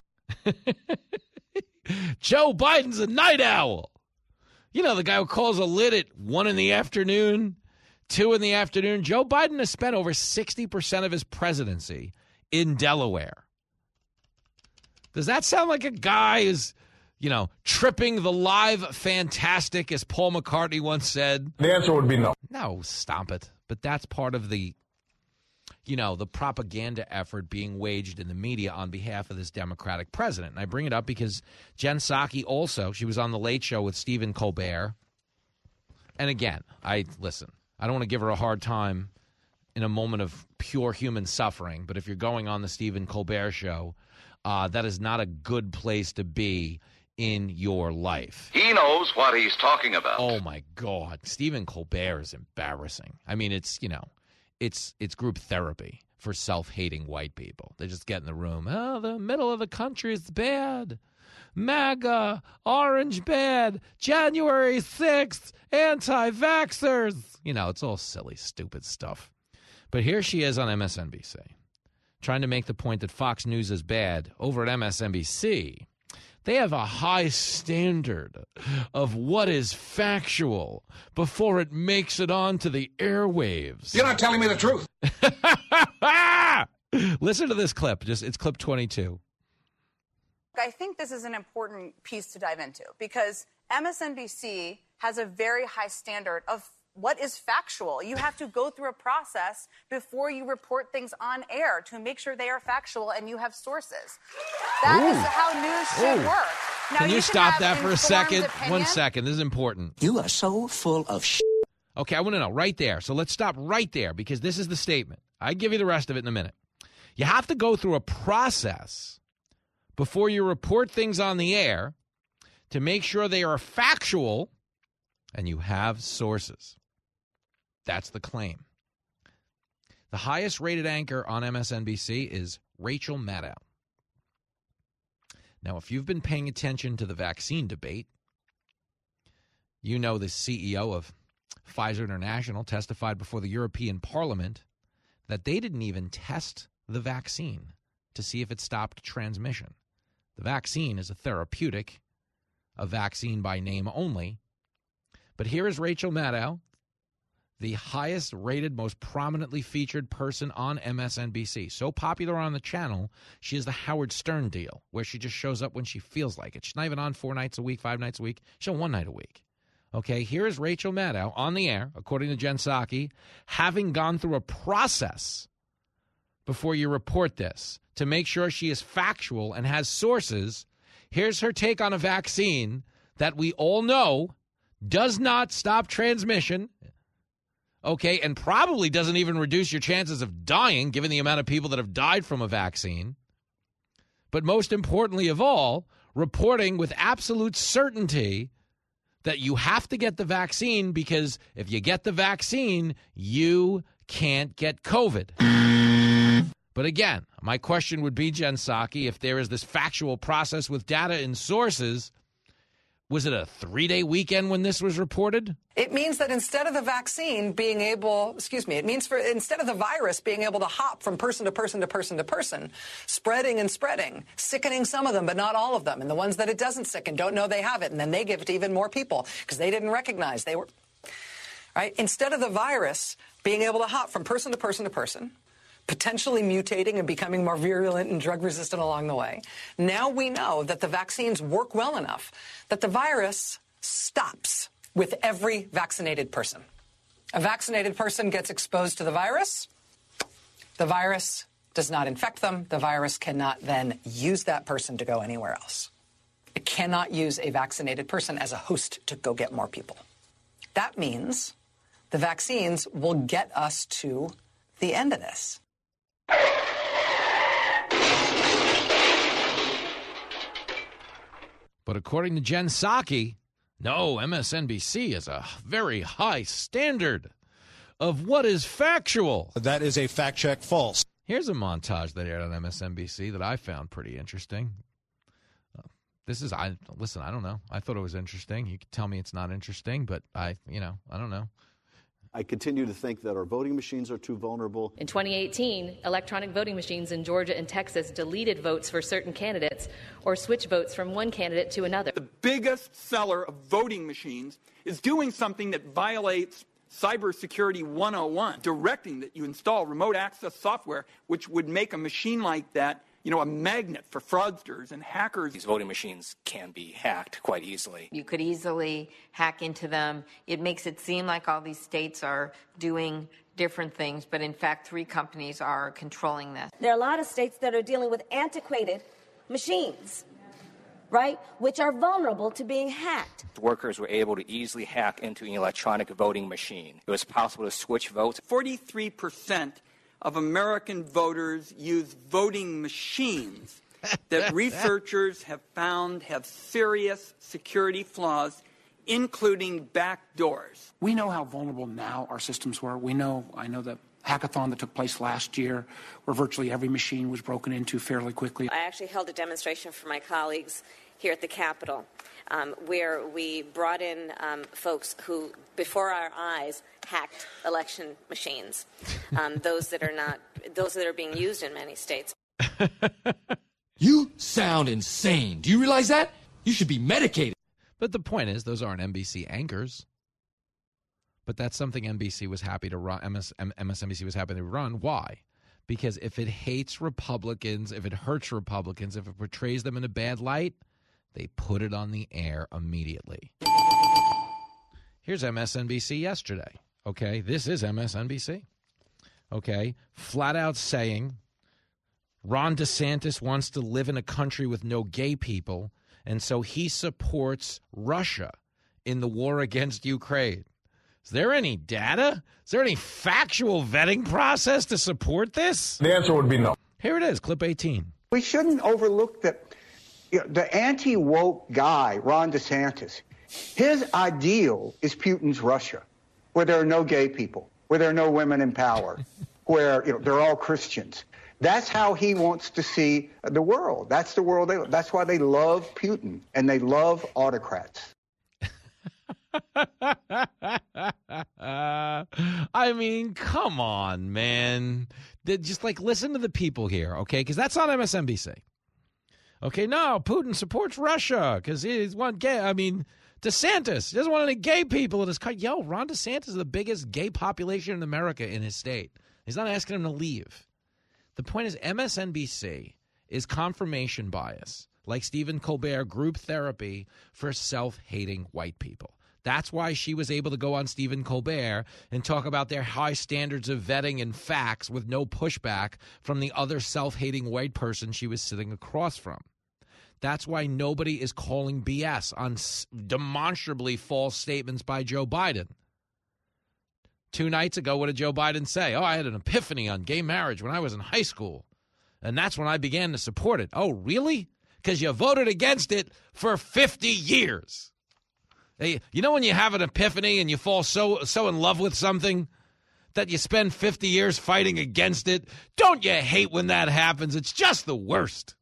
[SPEAKER 6] Joe Biden's a night owl. You know, the guy who calls a lid at one in the afternoon, two in the afternoon. Joe Biden has spent over sixty percent of his presidency in Delaware. Does that sound like a guy who's, you know, tripping the live fantastic, as Paul McCartney once said?
[SPEAKER 18] The answer would be no.
[SPEAKER 6] No, stop it. But that's part of the you know, the propaganda effort being waged in the media on behalf of this Democratic president. And I bring it up because Jen Psaki also, she was on The Late Show with Stephen Colbert. And again, I listen, I don't want to give her a hard time in a moment of pure human suffering, but if you're going on the Stephen Colbert Show, uh, that is not a good place to be in your life.
[SPEAKER 3] He knows what he's talking about.
[SPEAKER 6] Oh, my God. Stephen Colbert is embarrassing. I mean, it's, you know, it's it's group therapy for self-hating white people. They just get in the room. Oh, the middle of the country is bad. MAGA, orange bad, January sixth, anti-vaxxers. You know, it's all silly, stupid stuff. But here she is on M S N B C, trying to make the point that Fox News is bad. Over at M S N B C, they have a high standard of what is factual before it makes it onto the airwaves.
[SPEAKER 18] You're not telling me the truth.
[SPEAKER 6] Listen to this clip. Just it's clip twenty-two.
[SPEAKER 24] I think this is an important piece to dive into because M S N B C has a very high standard of what is factual. You have to go through a process before you report things on air to make sure they are factual and you have sources. That Ooh. is how news should Ooh. work. Now,
[SPEAKER 6] Can you,
[SPEAKER 24] you
[SPEAKER 6] stop that for a second?
[SPEAKER 24] Opinion.
[SPEAKER 6] One second. This is important.
[SPEAKER 23] You are so full of shit.
[SPEAKER 6] Okay, I want to know right there. So let's stop right there because this is the statement. I give you the rest of it in a minute. You have to go through a process before you report things on the air to make sure they are factual and you have sources. That's the claim. The highest rated anchor on M S N B C is Rachel Maddow. Now, if you've been paying attention to the vaccine debate, you know the C E O of Pfizer International testified before the European Parliament that they didn't even test the vaccine to see if it stopped transmission. The vaccine is a therapeutic, a vaccine by name only. But here is Rachel Maddow, the highest rated, most prominently featured person on M S N B C. So popular on the channel, she is the Howard Stern deal, where she just shows up when she feels like it. She's not even on four nights a week, five nights a week. She's on one night a week. Okay, here is Rachel Maddow on the air, according to Jen Psaki, having gone through a process before you report this to make sure she is factual and has sources. Here's her take on a vaccine that we all know does not stop transmission, okay, and probably doesn't even reduce your chances of dying, given the amount of people that have died from a vaccine. But most importantly of all, reporting with absolute certainty that you have to get the vaccine because if you get the vaccine, you can't get COVID. But again, my question would be, Jen Psaki, if there is this factual process with data and sources, was it a three-day weekend when this was reported?
[SPEAKER 13] It means that instead of the vaccine being able, excuse me, it means for instead of the virus being able to hop from person to person to person to person, spreading and spreading, sickening some of them, but not all of them. And the ones that it doesn't sicken don't know they have it. And then they give it to even more people because they didn't recognize they were, right? Instead of the virus being able to hop from person to person to person, potentially mutating and becoming more virulent and drug-resistant along the way. Now we know that the vaccines work well enough that the virus stops with every vaccinated person. A vaccinated person gets exposed to the virus. The virus does not infect them. The virus cannot then use that person to go anywhere else. It cannot use a vaccinated person as a host to go get more people. That means the vaccines will get us to the end of this.
[SPEAKER 6] But according to Jen Psaki, no, M S N B C is a very high standard of what is factual.
[SPEAKER 16] That is a fact check false.
[SPEAKER 6] Here's a montage that aired on M S N B C that I found pretty interesting. Uh, this is, I listen, I don't know. I thought it was interesting. You could tell me it's not interesting, but I, you know, I don't know.
[SPEAKER 22] I continue to think that our voting machines are too vulnerable.
[SPEAKER 25] In twenty eighteen, electronic voting machines in Georgia and Texas deleted votes for certain candidates or switched votes from one candidate to another.
[SPEAKER 26] The biggest seller of voting machines is doing something that violates Cybersecurity one oh one, directing that you install remote access software, which would make a machine like that, you know, a magnet for fraudsters and hackers.
[SPEAKER 27] These voting machines can be hacked quite easily.
[SPEAKER 28] You could easily hack into them. It makes it seem like all these states are doing
[SPEAKER 1] different things, but in fact, three companies are controlling this.
[SPEAKER 2] There are a lot of states that are dealing with antiquated machines, right, which are vulnerable to being hacked.
[SPEAKER 27] Workers were able to easily hack into an electronic voting machine. It was possible to switch votes.
[SPEAKER 26] forty-three percent of American voters use voting machines that researchers have found have serious security flaws, including backdoors.
[SPEAKER 4] We know how vulnerable now our systems were. We know, I know the hackathon that took place last year, where virtually every machine was broken into fairly quickly.
[SPEAKER 2] I actually held a demonstration for my colleagues here at the Capitol, um, where we brought in um, folks who, before our eyes, hacked election machines, um, those that are not, those that are being used in many states.
[SPEAKER 10] You sound insane. Do you realize that? You should be medicated.
[SPEAKER 6] But the point is, those aren't N B C anchors. But that's something N B C was happy to run. M S, M S N B C was happy to run. Why? Because if it hates Republicans, if it hurts Republicans, if it portrays them in a bad light, they put it on the air immediately. Here's M S N B C yesterday. Okay, this is M S N B C. Okay, flat out saying Ron DeSantis wants to live in a country with no gay people, and so he supports Russia in the war against Ukraine. Is there any data? Is there any factual vetting process to support this?
[SPEAKER 18] The answer would be no.
[SPEAKER 6] Here it is, clip eighteen.
[SPEAKER 17] We shouldn't overlook the, you know, the anti-woke guy, Ron DeSantis. His ideal is Putin's Russia, where there are no gay people, where there are no women in power, where you know they're all Christians. That's how he wants to see the world. That's the world. They, that's why they love Putin and they love autocrats.
[SPEAKER 6] I mean, come on, man. Just like listen to the people here, okay? Because that's on M S N B C. Okay, no, Putin supports Russia because he's one gay. I mean, DeSantis he doesn't want any gay people in his country. Yo, Ron DeSantis is the biggest gay population in America in his state. He's not asking him to leave. The point is M S N B C is confirmation bias, like Stephen Colbert, group therapy for self-hating white people. That's why she was able to go on Stephen Colbert and talk about their high standards of vetting and facts with no pushback from the other self-hating white person she was sitting across from. That's why nobody is calling B S on demonstrably false statements by Joe Biden. Two nights ago, what did Joe Biden say? Oh, I had an epiphany on gay marriage when I was in high school, and that's when I began to support it. Oh, really? Because you voted against it for fifty years. Hey, you know when you have an epiphany and you fall so so in love with something that you spend fifty years fighting against it? Don't you hate when that happens? It's just the worst.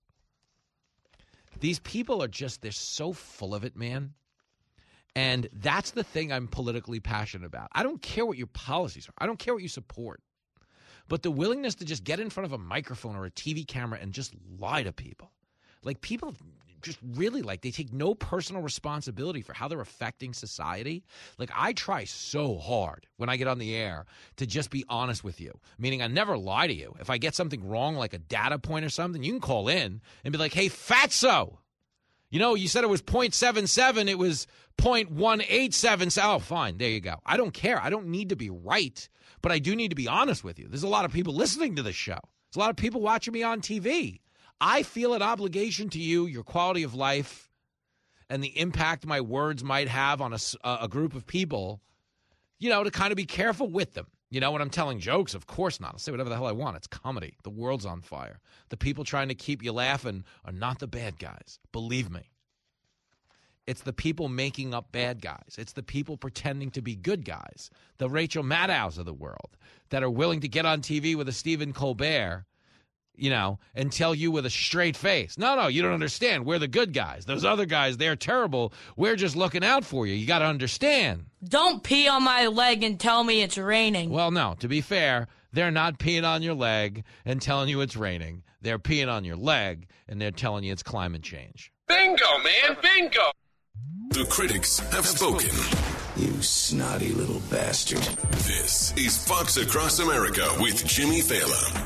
[SPEAKER 6] These people are just, they're so full of it, man. And that's the thing I'm politically passionate about. I don't care what your policies are. I don't care what you support. But the willingness to just get in front of a microphone or a T V camera and just lie to people. Like people just really like they take no personal responsibility for how they're affecting society. Like I try so hard when I get on the air to just be honest with you, meaning I never lie to you. If I get something wrong, like a data point or something, you can call in and be like, hey, fatso. You know, you said it was point seven seven. It was point one eight seven. Oh, fine. There you go. I don't care. I don't need to be right, but I do need to be honest with you. There's a lot of people listening to this show. There's a lot of people watching me on T V. I feel an obligation to you, your quality of life, and the impact my words might have on a, a group of people, you know, to kind of be careful with them. You know, when I'm telling jokes, of course not. I'll say whatever the hell I want. It's comedy. The world's on fire. The people trying to keep you laughing are not the bad guys. Believe me. It's the people making up bad guys. It's the people pretending to be good guys, the Rachel Maddows of the world, that are willing to get on T V with a Stephen Colbert, you know, and tell you with a straight face, no, no, you don't understand. We're the good guys. Those other guys, they're terrible. We're just looking out for you. You got to understand.
[SPEAKER 15] Don't pee on my leg and tell me it's raining.
[SPEAKER 6] Well, no, to be fair, they're not peeing on your leg and telling you it's raining. They're peeing on your leg and they're telling you it's climate change.
[SPEAKER 8] Bingo, man, bingo.
[SPEAKER 5] The critics have spoken.
[SPEAKER 11] You snotty little bastard.
[SPEAKER 5] This is Fox Across America with Jimmy Fallon.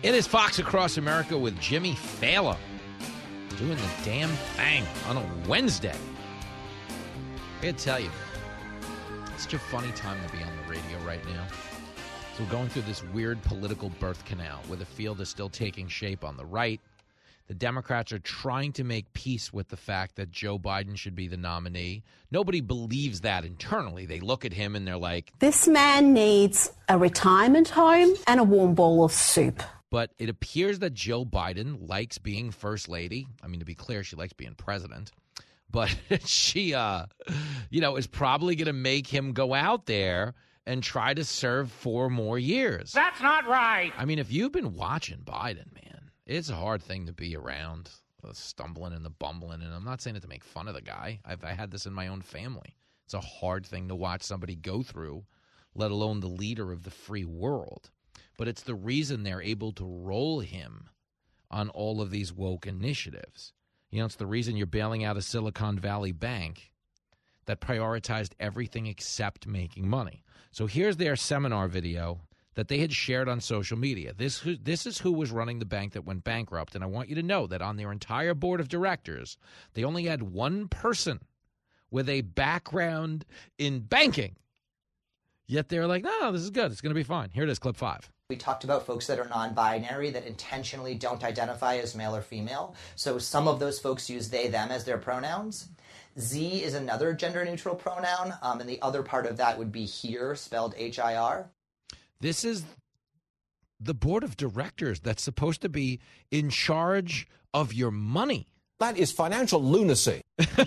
[SPEAKER 6] It is Fox Across America with Jimmy Fallon doing the damn thing on a Wednesday. I gotta tell you, it's such a funny time to be on the radio right now. So we're going through this weird political birth canal where the field is still taking shape on the right. The Democrats are trying to make peace with the fact that Joe Biden should be the nominee. Nobody believes that internally. They look at him and they're like,
[SPEAKER 7] this man needs a retirement home and a warm bowl of soup.
[SPEAKER 6] But it appears that Joe Biden likes being first lady. I mean, to be clear, she likes being president. But she, uh, you know, is probably going to make him go out there and try to serve four more years.
[SPEAKER 8] That's not right.
[SPEAKER 6] I mean, if you've been watching Biden, man, it's a hard thing to be around, the stumbling and the bumbling. And I'm not saying it to make fun of the guy. I've I had this in my own family. It's a hard thing to watch somebody go through, let alone the leader of the free world. But it's the reason they're able to roll him on all of these woke initiatives. You know, it's the reason you're bailing out a Silicon Valley bank that prioritized everything except making money. So here's their seminar video that they had shared on social media. This, this is who was running the bank that went bankrupt. And I want you to know that on their entire board of directors, they only had one person with a background in banking. Yet they're like, no, no, this is good. It's going to be fine. Here it is, clip five.
[SPEAKER 9] We talked about folks that are non-binary, that intentionally don't identify as male or female. So some of those folks use they, them as their pronouns. Z is another gender-neutral pronoun, um, and the other part of that would be here, spelled H I R.
[SPEAKER 6] This is the board of directors that's supposed to be in charge of your money.
[SPEAKER 18] That is financial lunacy.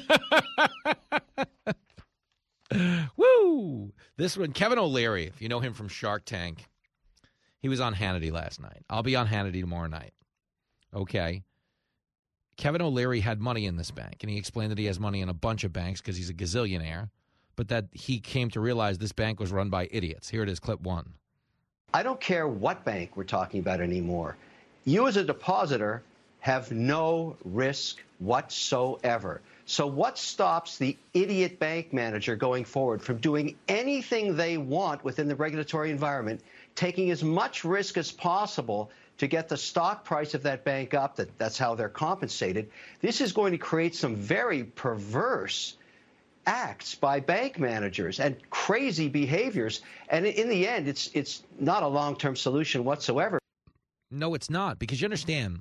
[SPEAKER 6] Woo! This one, Kevin O'Leary, if you know him from Shark Tank, he was on Hannity last night. I'll be on Hannity tomorrow night. Okay. Kevin O'Leary had money in this bank, and he explained that he has money in a bunch of banks because he's a gazillionaire, but that he came to realize this bank was run by idiots. Here it is, clip one.
[SPEAKER 12] I don't care what bank we're talking about anymore. You as a depositor have no risk whatsoever. So what stops the idiot bank manager going forward from doing anything they want within the regulatory environment, taking as much risk as possible to get the stock price of that bank up? That, that's how they're compensated. This is going to create some very perverse acts by bank managers and crazy behaviors. And in the end, it's it's not a long-term solution whatsoever.
[SPEAKER 6] No, it's not, because you understand,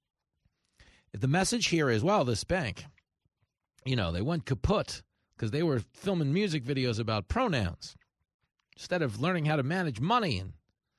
[SPEAKER 6] if the message here is, well, this bank, you know, they went kaput because they were filming music videos about pronouns instead of learning how to manage money and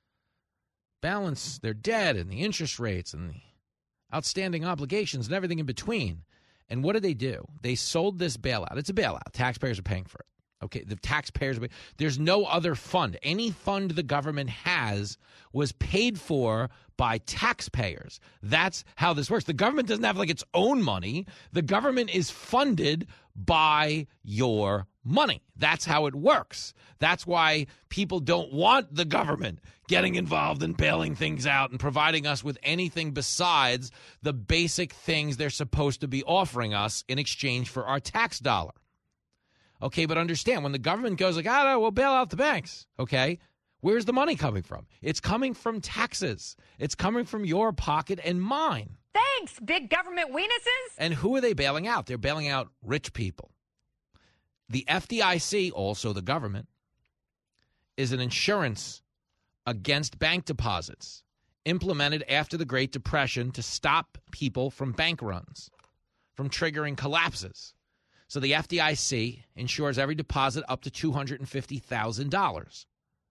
[SPEAKER 6] balance their debt and the interest rates and the outstanding obligations and everything in between. And what did they do? They sold this bailout. It's a bailout. Taxpayers are paying for it. Okay, the taxpayers are paying. There's no other fund. Any fund the government has was paid for by taxpayers. That's how this works. The government doesn't have like its own money. The government is funded by your money. That's how it works. That's why people don't want the government getting involved in bailing things out and providing us with anything besides the basic things they're supposed to be offering us in exchange for our tax dollar. Okay, but understand, when the government goes like, ah, no, we'll bail out the banks, okay, where's the money coming from? It's coming from taxes. It's coming from your pocket and mine.
[SPEAKER 14] Thanks, big government weenuses.
[SPEAKER 6] And who are they bailing out? They're bailing out rich people. The F D I C, also the government, is an insurance against bank deposits implemented after the Great Depression to stop people from bank runs, from triggering collapses. So the F D I C insures every deposit up to two hundred fifty thousand dollars.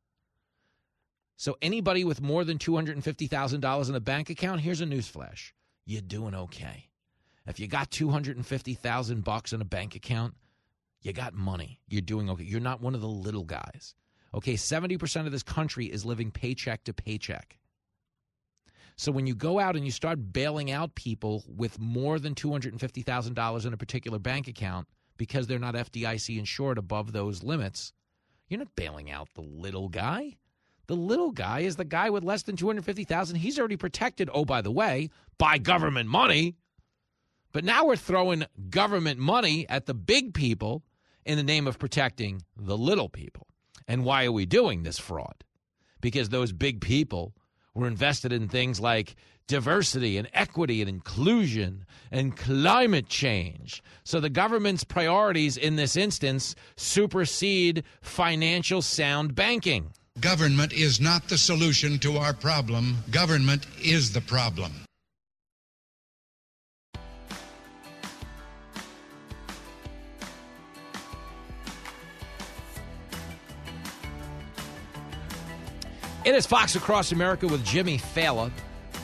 [SPEAKER 6] So anybody with more than two hundred fifty thousand dollars in a bank account, here's a newsflash. You're doing okay. If you got two hundred fifty thousand bucks in a bank account, you got money. You're doing okay. You're not one of the little guys. Okay, seventy percent of this country is living paycheck to paycheck. So when you go out and you start bailing out people with more than two hundred fifty thousand dollars in a particular bank account because they're not F D I C insured above those limits, you're not bailing out the little guy. The little guy is the guy with less than two hundred fifty thousand dollars. He's already protected, oh, by the way, by government money. But now we're throwing government money at the big people in the name of protecting the little people. And why are we doing this fraud? Because those big people We're invested in things like diversity and equity and inclusion and climate change. So the government's priorities in this instance supersede financial sound banking.
[SPEAKER 3] Government is not the solution to our problem. Government is the problem.
[SPEAKER 6] It is Fox Across America with Jimmy Fallon.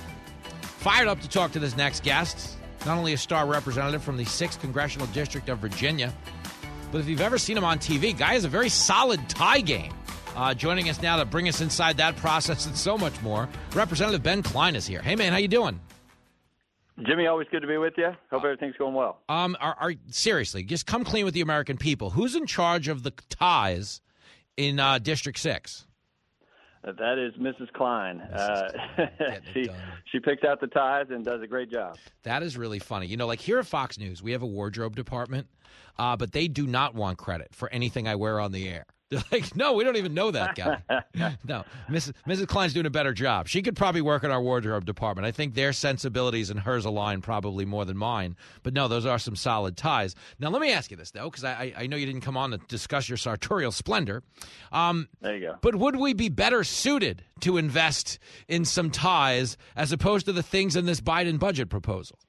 [SPEAKER 6] Fired up to talk to this next guest. Not only a star representative from the sixth Congressional District of Virginia, but if you've ever seen him on T V, guy has a very solid tie game. Uh, joining us now to bring us inside that process and so much more, Representative Ben Cline is here. Hey, man, how you doing?
[SPEAKER 13] Jimmy, always good to be with you. Hope everything's going well.
[SPEAKER 6] Um, are, are seriously, just come clean with the American people. Who's in charge of the ties in uh, District six?
[SPEAKER 13] That is Missus Cline. Uh, she she picks out the ties and does a great job.
[SPEAKER 6] That is really funny. You know, like here at Fox News, we have a wardrobe department, uh, but they do not want credit for anything I wear on the air. They're like, no, we don't even know that guy. No, Missus Missus Cline's doing a better job. She could probably work in our wardrobe department. I think their sensibilities and hers align probably more than mine. But no, those are some solid ties. Now, let me ask you this, though, because I, I know you didn't come on to discuss your sartorial splendor. Um,
[SPEAKER 13] there you go.
[SPEAKER 6] But would we be better suited to invest in some ties as opposed to the things in this Biden budget proposal?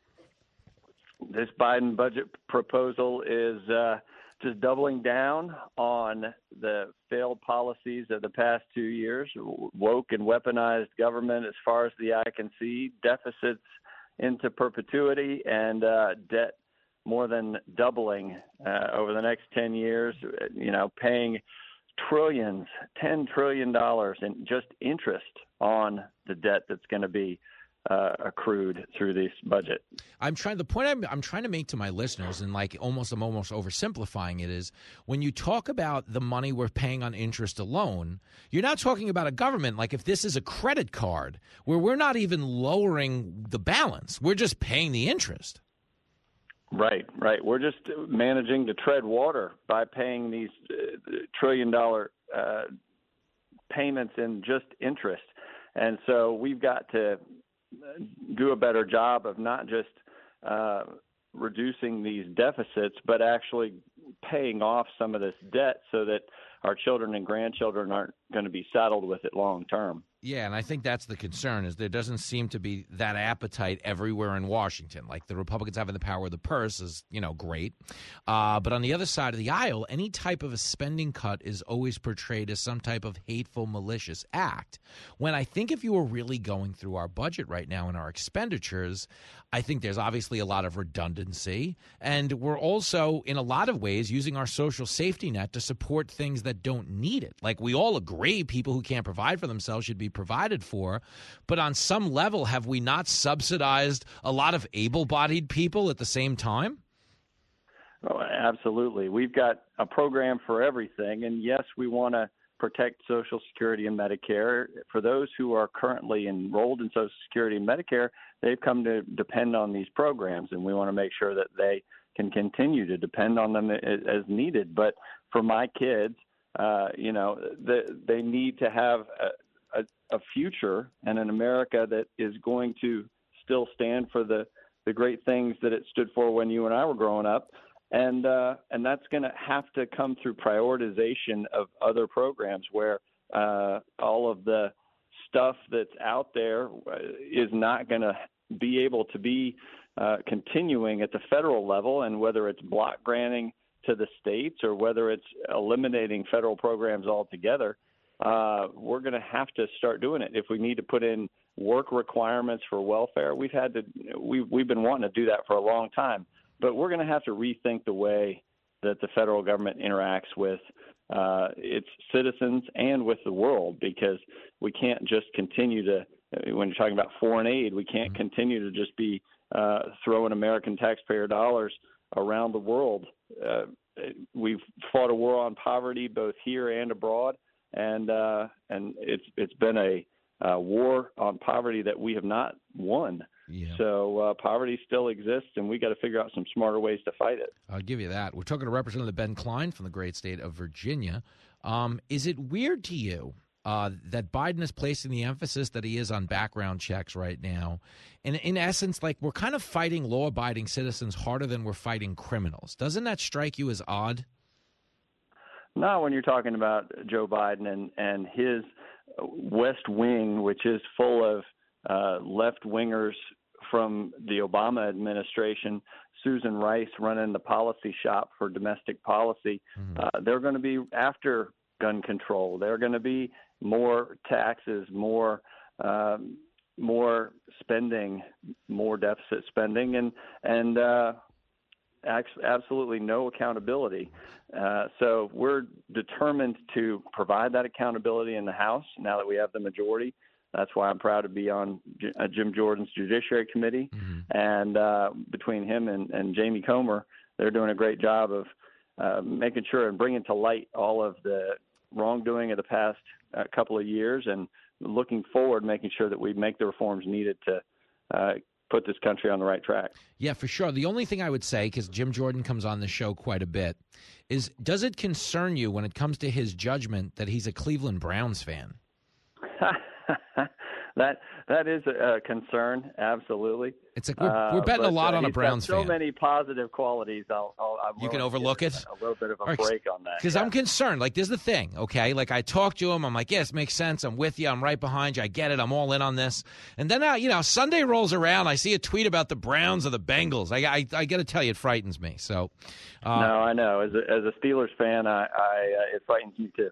[SPEAKER 13] This Biden budget proposal is uh, just doubling down on the failed policies of the past two years, woke and weaponized government as far as the eye can see, deficits into perpetuity, and uh, debt more than doubling uh, over the next ten years, you know, paying trillions, ten trillion dollars in just interest on the debt that's going to be Uh, accrued through this budget.
[SPEAKER 6] I'm trying. The point I'm, I'm trying to make to my listeners, and like almost, I'm almost oversimplifying it, is when you talk about the money we're paying on interest alone, you're not talking about a government. Like if this is a credit card where we're not even lowering the balance, we're just paying the interest.
[SPEAKER 13] Right, right. We're just managing to tread water by paying these uh, trillion dollar uh, payments in just interest, and so we've got to do a better job of not just uh, reducing these deficits, but actually paying off some of this debt so that our children and grandchildren aren't going to be saddled with it long term.
[SPEAKER 6] Yeah, and I think that's the concern, is there doesn't seem to be that appetite everywhere in Washington. Like the Republicans having the power of the purse is, you know, great. Uh, but on the other side of the aisle, any type of a spending cut is always portrayed as some type of hateful, malicious act. When I think if you were really going through our budget right now and our expenditures, I think there's obviously a lot of redundancy. And we're also, in a lot of ways, using our social safety net to support things that don't need it. Like we all agree people who can't provide for themselves should be provided for, but on some level, have we not subsidized a lot of able-bodied people at the same time?
[SPEAKER 13] Oh, absolutely. We've got a program for everything, and yes, we want to protect Social Security and Medicare. For those who are currently enrolled in Social Security and Medicare, they've come to depend on these programs, and we want to make sure that they can continue to depend on them as needed. But for my kids, uh, you know, the, they need to have a, A, a future and an America that is going to still stand for the, the great things that it stood for when you and I were growing up. And uh, and that's going to have to come through prioritization of other programs where uh, all of the stuff that's out there is not going to be able to be uh, continuing at the federal level, and whether it's block granting to the states or whether it's eliminating federal programs altogether. Uh, we're going to have to start doing it. If we need to put in work requirements for welfare, we've had to, we've, we've been wanting to do that for a long time, but we're going to have to rethink the way that the federal government interacts with uh, its citizens and with the world, because we can't just continue to, when you're talking about foreign aid, we can't mm-hmm. continue to just be uh, throwing American taxpayer dollars around the world. Uh, we've fought a war on poverty both here and abroad. And uh, and it's it's been a uh, war on poverty that we have not won. Yeah. So uh, poverty still exists, and we got to figure out some smarter ways to fight it.
[SPEAKER 6] I'll give you that. We're talking to Representative Ben Cline from the great state of Virginia. Um, is it weird to you uh, that Biden is placing the emphasis that he is on background checks right now. And in essence, like, we're kind of fighting law-abiding citizens harder than we're fighting criminals. Doesn't that strike you as odd?
[SPEAKER 13] No, when you're talking about Joe Biden and, and his West Wing, which is full of uh, left-wingers from the Obama administration, Susan Rice running the policy shop for domestic policy, mm-hmm. uh, they're going to be after gun control. They're going to be more taxes, more um, more spending, more deficit spending, and and uh, absolutely no accountability. Uh, so we're determined to provide that accountability in the House now that we have the majority. That's why I'm proud to be on J- uh, Jim Jordan's Judiciary Committee. Mm-hmm. And uh, between him and, and Jamie Comer, they're doing a great job of uh, making sure and bringing to light all of the wrongdoing of the past uh, couple of years, and looking forward, making sure that we make the reforms needed to uh, put this country on the right track.
[SPEAKER 6] Yeah, for sure. The only thing I would say, because Jim Jordan comes on the show quite a bit, is does it concern you when it comes to his judgment that he's a Cleveland Browns fan?
[SPEAKER 13] that that is a concern, absolutely.
[SPEAKER 6] It's like we're, we're betting uh, but, a lot uh, on a Browns
[SPEAKER 13] got so
[SPEAKER 6] fan.
[SPEAKER 13] So many positive qualities. I'll, I'll, I'm
[SPEAKER 6] you can overlook it.
[SPEAKER 13] A little bit of a
[SPEAKER 6] right,
[SPEAKER 13] break on that.
[SPEAKER 6] Because yeah. I'm concerned. Like, there's the thing, okay? Like, I talked to him. I'm like, yes, makes sense. I'm with you. I'm right behind you. I get it. I'm all in on this. And then, uh, you know, Sunday rolls around. I see a tweet about the Browns or the Bengals. I, I, I got to tell you, it frightens me. So, uh,
[SPEAKER 13] no, I know. As a, as a Steelers fan, I, I uh, it frightens me too.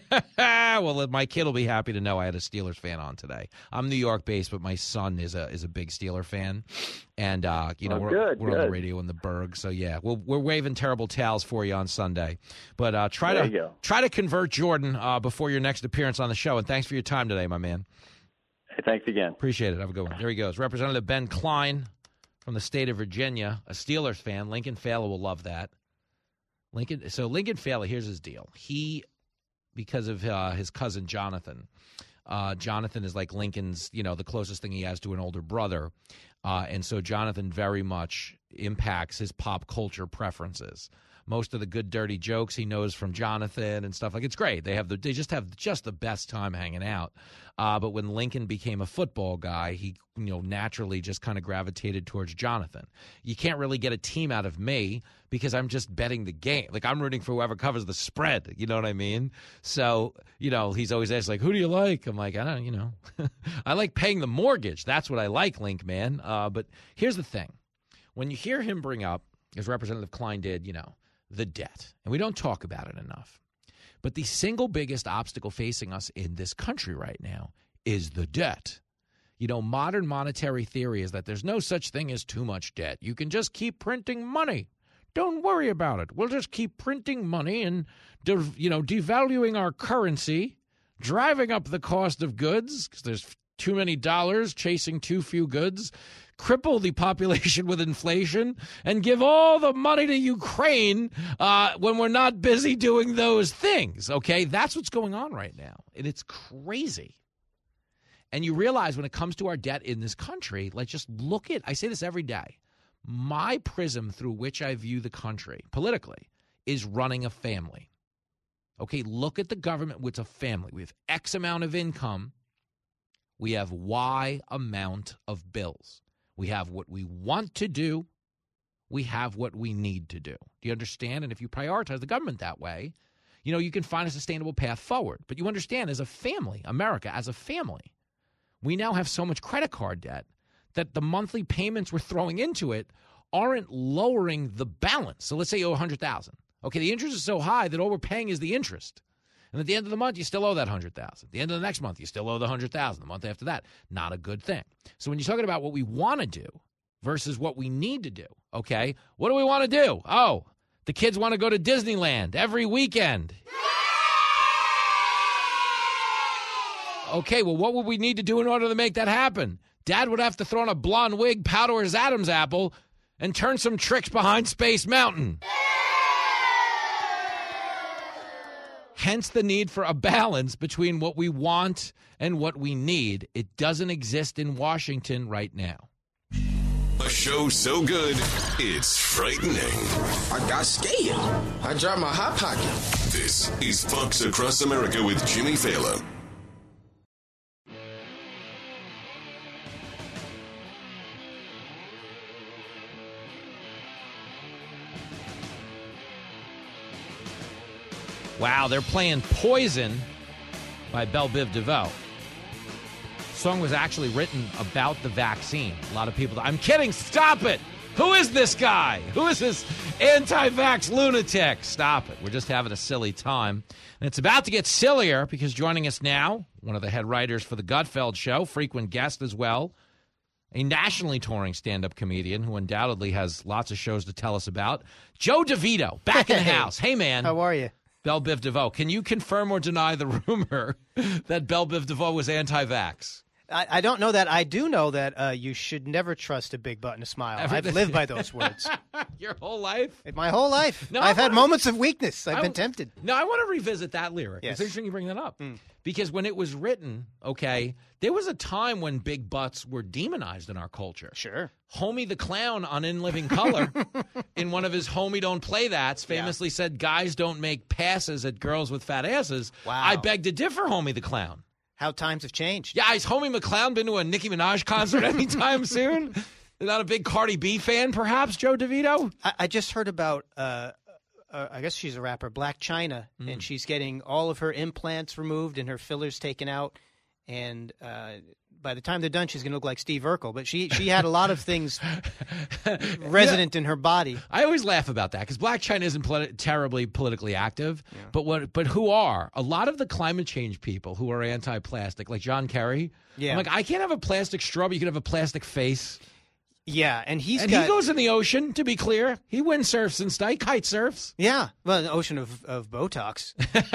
[SPEAKER 6] Well, my kid will be happy to know I had a Steelers fan on today. I'm New York based, but my son is a is a big Steeler fan. And, uh, you know,
[SPEAKER 13] oh,
[SPEAKER 6] we're,
[SPEAKER 13] good,
[SPEAKER 6] we're
[SPEAKER 13] good.
[SPEAKER 6] on the radio in the Berg. So, yeah, we'll, we're waving terrible towels for you on Sunday. But uh, try
[SPEAKER 13] there
[SPEAKER 6] to
[SPEAKER 13] you go.
[SPEAKER 6] try to convert Jordan uh, before your next appearance on the show. And thanks for your time today, my man.
[SPEAKER 13] Hey, thanks again.
[SPEAKER 6] Appreciate it. Have a good one. There he goes. Representative Ben Klein from the state of Virginia, a Steelers fan. Lincoln Failer will love that. Lincoln. So Lincoln Failer, here's his deal. He, because of uh, his cousin Jonathan, uh, Jonathan is like Lincoln's, you know, the closest thing he has to an older brother. Uh, and so Jonathan very much impacts his pop culture preferences. Most of the good, dirty jokes he knows from Jonathan and stuff. Like, it's great. They have the, they just have just the best time hanging out. Uh, but when Lincoln became a football guy, he, you know, naturally just kind of gravitated towards Jonathan. You can't really get a team out of me because I'm just betting the game. Like, I'm rooting for whoever covers the spread. You know what I mean? So, you know, he's always asked, like, who do you like? I'm like, I don't, you know, I like paying the mortgage. That's what I like, Link, man. Uh, but here's the thing. When you hear him bring up, as Representative Klein did, you know, the debt, and we don't talk about it enough, but the single biggest obstacle facing us in this country right now is the debt. You know, modern monetary theory is that there's no such thing as too much debt. You can just keep printing money. Don't worry about it. We'll just keep printing money and, de- you know, devaluing our currency, driving up the cost of goods because there's too many dollars chasing too few goods, cripple the population with inflation, and give all the money to Ukraine uh, when we're not busy doing those things, okay? That's what's going on right now, and it's crazy. And you realize when it comes to our debt in this country, like, just look at, I say this every day, my prism through which I view the country politically is running a family. Okay, look at the government. It's a family. We have X amount of income. We have Y amount of bills. We have what we want to do. We have what we need to do. Do you understand? And if you prioritize the government that way, you know, you can find a sustainable path forward. But you understand, as a family, America, as a family, we now have so much credit card debt that the monthly payments we're throwing into it aren't lowering the balance. So let's say you owe one hundred thousand dollars. Okay, the interest is so high that all we're paying is the interest. And at the end of the month, you still owe that one hundred thousand dollars. At the end of the next month, you still owe the one hundred thousand dollars. The month after that, not a good thing. So when you're talking about what we want to do versus what we need to do, okay, what do we want to do? Oh, the kids want to go to Disneyland every weekend. Okay, well, what would we need to do in order to make that happen? Dad would have to throw on a blonde wig, powder his Adam's apple, and turn some tricks behind Space Mountain. Hence the need for a balance between what we want and what we need. It doesn't exist in Washington right now.
[SPEAKER 5] A show so good, it's frightening.
[SPEAKER 16] I got scared. I dropped my hot pocket.
[SPEAKER 5] This is Fox Across America with Jimmy Fallon.
[SPEAKER 6] Wow, they're playing Poison by Belle Biv DeVoe. The song was actually written about the vaccine. A lot of people, I'm kidding, stop it! Who is this guy? Who is this anti-vax lunatic? Stop it. We're just having a silly time. And it's about to get sillier because joining us now, one of the head writers for the Gutfeld Show, frequent guest as well, a nationally touring stand-up comedian who undoubtedly has lots of shows to tell us about, Joe DeVito, back in the house. Hey, man.
[SPEAKER 19] How are you?
[SPEAKER 6] Belle Biv DeVoe. Can you confirm or deny the rumor that Belle Biv DeVoe was anti-vax?
[SPEAKER 19] I, I don't know that. I do know that uh, you should never trust a big butt and a smile.
[SPEAKER 6] Everything.
[SPEAKER 19] I've lived by those words.
[SPEAKER 6] Your whole life?
[SPEAKER 19] My whole life.
[SPEAKER 6] No,
[SPEAKER 19] I've
[SPEAKER 6] I
[SPEAKER 19] had
[SPEAKER 6] wanna,
[SPEAKER 19] moments of weakness. I've
[SPEAKER 6] I,
[SPEAKER 19] been tempted.
[SPEAKER 6] No, I want to revisit that lyric.
[SPEAKER 19] Yes.
[SPEAKER 6] It's interesting you bring that up.
[SPEAKER 19] Mm.
[SPEAKER 6] Because when it was written, okay, there was a time when big butts were demonized in our culture.
[SPEAKER 19] Sure.
[SPEAKER 6] Homie the Clown on In Living Color, in one of his Homie Don't Play That's, famously yeah. said, guys don't make passes at girls with fat asses.
[SPEAKER 19] Wow.
[SPEAKER 6] I beg to differ, Homie the Clown.
[SPEAKER 19] How times have changed.
[SPEAKER 6] Yeah, has Homie McClown been to a Nicki Minaj concert anytime soon? Not a big Cardi B fan, perhaps, Joe DeVito?
[SPEAKER 19] I, I just heard about, uh, uh, I guess she's a rapper, Black China, mm. and she's getting all of her implants removed and her fillers taken out. And uh, by the time they're done, she's going to look like Steve Urkel. But she she had a lot of things resident yeah. in her body.
[SPEAKER 6] I always laugh about that because Blac Chyna isn't politi- terribly politically active. Yeah. But what? But who are? A lot of the climate change people who are anti-plastic, like John Kerry. Yeah. I'm like, I can't have a plastic straw, but you can have a plastic face.
[SPEAKER 19] Yeah, and he's
[SPEAKER 6] and
[SPEAKER 19] got,
[SPEAKER 6] he goes in the ocean, to be clear. He windsurfs and stuff. He kite surfs.
[SPEAKER 19] Yeah, well, an ocean of, of Botox.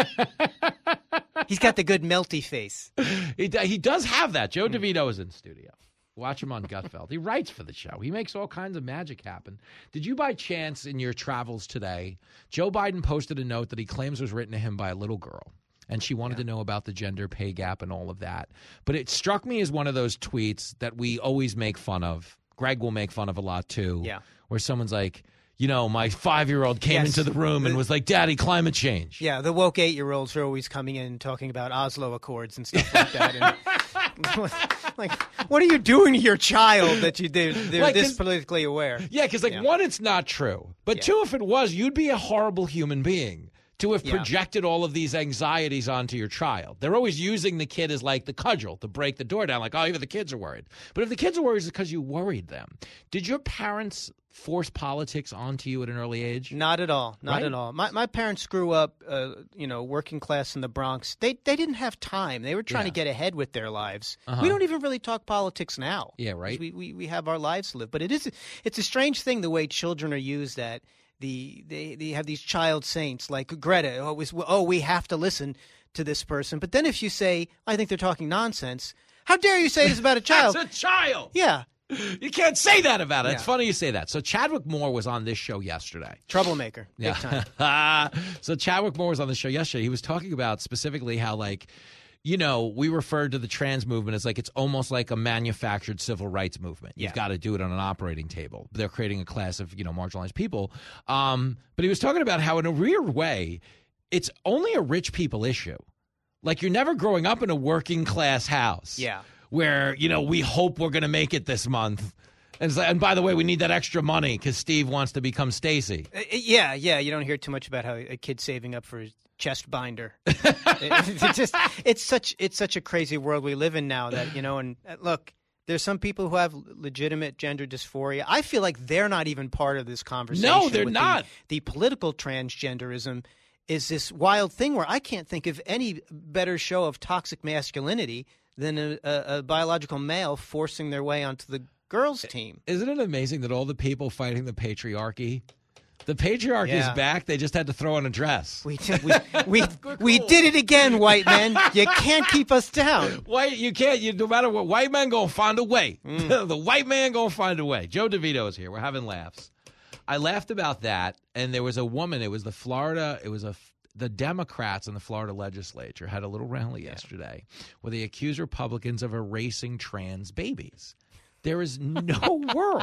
[SPEAKER 19] He's got the good melty face.
[SPEAKER 6] He, he does have that. Joe DeVito is in studio. Watch him on Gutfeld. He writes for the show. He makes all kinds of magic happen. Did you, by chance, in your travels today, Joe Biden posted a note that he claims was written to him by a little girl, and she wanted yeah. to know about the gender pay gap and all of that. But it struck me as one of those tweets that we always make fun of. Greg will make fun of a lot, too,
[SPEAKER 19] yeah.
[SPEAKER 6] where someone's like, you know, my five-year-old came yes. into the room and was like, Daddy, climate change.
[SPEAKER 19] Yeah, the woke eight-year-olds are always coming in and talking about Oslo Accords and stuff like that. And, like, what are you doing to your child that you, they're, they're like, this politically aware?
[SPEAKER 6] Yeah, because, like, yeah. one, it's not true. But, yeah. two, if it was, you'd be a horrible human being to have yeah. projected all of these anxieties onto your child. They're always using the kid as, like, the cudgel to break the door down. Like, oh, even the kids are worried. But if the kids are worried, it's because you worried them. Did your parents force politics onto you at an early age?
[SPEAKER 19] Not at all. Not
[SPEAKER 6] right?
[SPEAKER 19] at all. My my parents grew up, uh, you know, working class in the Bronx. They they didn't have time. They were trying yeah. to get ahead with their lives. Uh-huh. We don't even really talk politics now.
[SPEAKER 6] Yeah, right.
[SPEAKER 19] We, we we have our lives to live. But it is it's a strange thing the way children are used. That the they they have these child saints like Greta. Oh, was, oh, we have to listen to this person. But then if you say, I think they're talking nonsense. How dare you say this about a child?
[SPEAKER 6] That's a child.
[SPEAKER 19] Yeah.
[SPEAKER 6] You can't say that about it.
[SPEAKER 19] Yeah.
[SPEAKER 6] It's funny you say that. So Chadwick Moore was on this show yesterday.
[SPEAKER 19] Troublemaker. Big
[SPEAKER 6] yeah.
[SPEAKER 19] time.
[SPEAKER 6] So Chadwick Moore was on the show yesterday. He was talking about specifically how, like, you know, we referred to the trans movement as like it's almost like a manufactured civil rights movement. You've
[SPEAKER 19] yeah.
[SPEAKER 6] got to do it on an operating table. They're creating a class of, you know, marginalized people. Um, but he was talking about how in a weird way, it's only a rich people issue. Like, you're never growing up in a working class house.
[SPEAKER 19] Yeah.
[SPEAKER 6] Where, you know, we hope we're going to make it this month. And, like, and by the way, we need that extra money because Steve wants to become Stacy.
[SPEAKER 19] Uh, yeah, yeah. You don't hear too much about how a kid's saving up for his chest binder. it, it's just, it's such, it's such a crazy world we live in now that, you know, and uh, look, there's some people who have legitimate gender dysphoria. I feel like they're not even part of this conversation.
[SPEAKER 6] No, they're
[SPEAKER 19] with
[SPEAKER 6] not.
[SPEAKER 19] The, the political transgenderism is this wild thing where I can't think of any better show of toxic masculinity than a, a, a biological male forcing their way onto the girls' team.
[SPEAKER 6] Isn't it amazing that all the people fighting the patriarchy, the patriarchy
[SPEAKER 19] yeah.
[SPEAKER 6] is back, they just had to throw on a dress.
[SPEAKER 19] We did, we, we, we did it again, white men. You can't keep us down.
[SPEAKER 6] White, you can't, you, no matter what, white men gonna find a way.
[SPEAKER 19] Mm.
[SPEAKER 6] The white man gonna find a way. Joe DeVito is here. We're having laughs. I laughed about that, and there was a woman, it was the Florida, it was a the Democrats in the Florida legislature had a little rally yeah. yesterday where they accused Republicans of erasing trans babies. There is no world.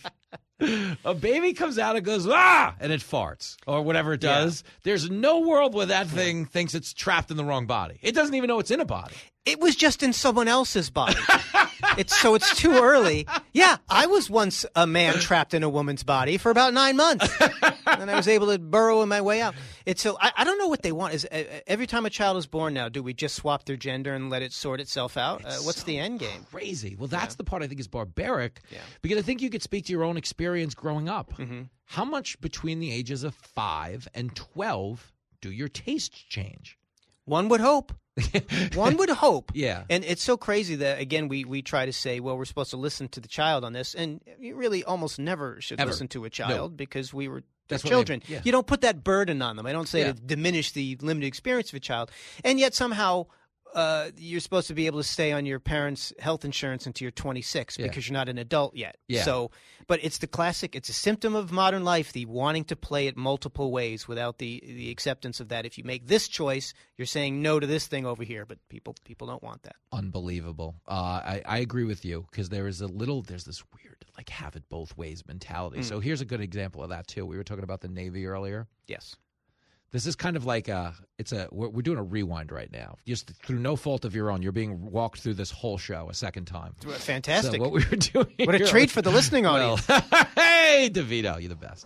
[SPEAKER 6] A baby comes out and goes, ah, and it farts or whatever it does. Yeah. There's no world where that thing thinks it's trapped in the wrong body. It doesn't even know it's in a body.
[SPEAKER 19] It was just in someone else's body. It's so it's too early. Yeah, I was once a man trapped in a woman's body for about nine months. and then I was able to burrow in my way out. It's so I, I don't know what they want. Is uh, every time a child is born now, do we just swap their gender and let it sort itself out? Uh, what's
[SPEAKER 6] so
[SPEAKER 19] the end game?
[SPEAKER 6] Crazy. Well, that's yeah. the part I think is barbaric.
[SPEAKER 19] Yeah.
[SPEAKER 6] Because I think you could speak to your own experience growing up.
[SPEAKER 19] Mm-hmm.
[SPEAKER 6] How much between the ages of five and twelve do your tastes change?
[SPEAKER 19] One would hope. One would hope.
[SPEAKER 6] Yeah.
[SPEAKER 19] And it's so crazy that, again, we, we try to say, well, we're supposed to listen to the child on this. And you really almost never should
[SPEAKER 6] Ever.
[SPEAKER 19] listen to a child
[SPEAKER 6] no.
[SPEAKER 19] because we were
[SPEAKER 6] That's
[SPEAKER 19] children.
[SPEAKER 6] They, yeah.
[SPEAKER 19] You don't put that burden on them. I don't say
[SPEAKER 6] yeah.
[SPEAKER 19] to diminish the limited experience of a child. And yet somehow uh, you're supposed to be able to stay on your parents' health insurance until you're twenty-six
[SPEAKER 6] yeah.
[SPEAKER 19] because you're not an adult yet.
[SPEAKER 6] Yeah.
[SPEAKER 19] So, but it's the classic, it's a symptom of modern life, the wanting to play it multiple ways without the, the acceptance of that. If you make this choice, you're saying no to this thing over here, but people people don't want that.
[SPEAKER 6] Unbelievable. Uh, I, I agree with you because there is a little, there's this weird, like, have it both ways mentality. Mm. So here's a good example of that, too. We were talking about the Navy earlier.
[SPEAKER 19] Yes.
[SPEAKER 6] This is kind of like a, it's a, we're, we're doing a rewind right now. Just through no fault of your own, you're being walked through this whole show a second time.
[SPEAKER 19] Fantastic.
[SPEAKER 6] So what we were doing
[SPEAKER 19] What a treat for the listening audience.
[SPEAKER 6] Well, hey, DeVito, you're the best.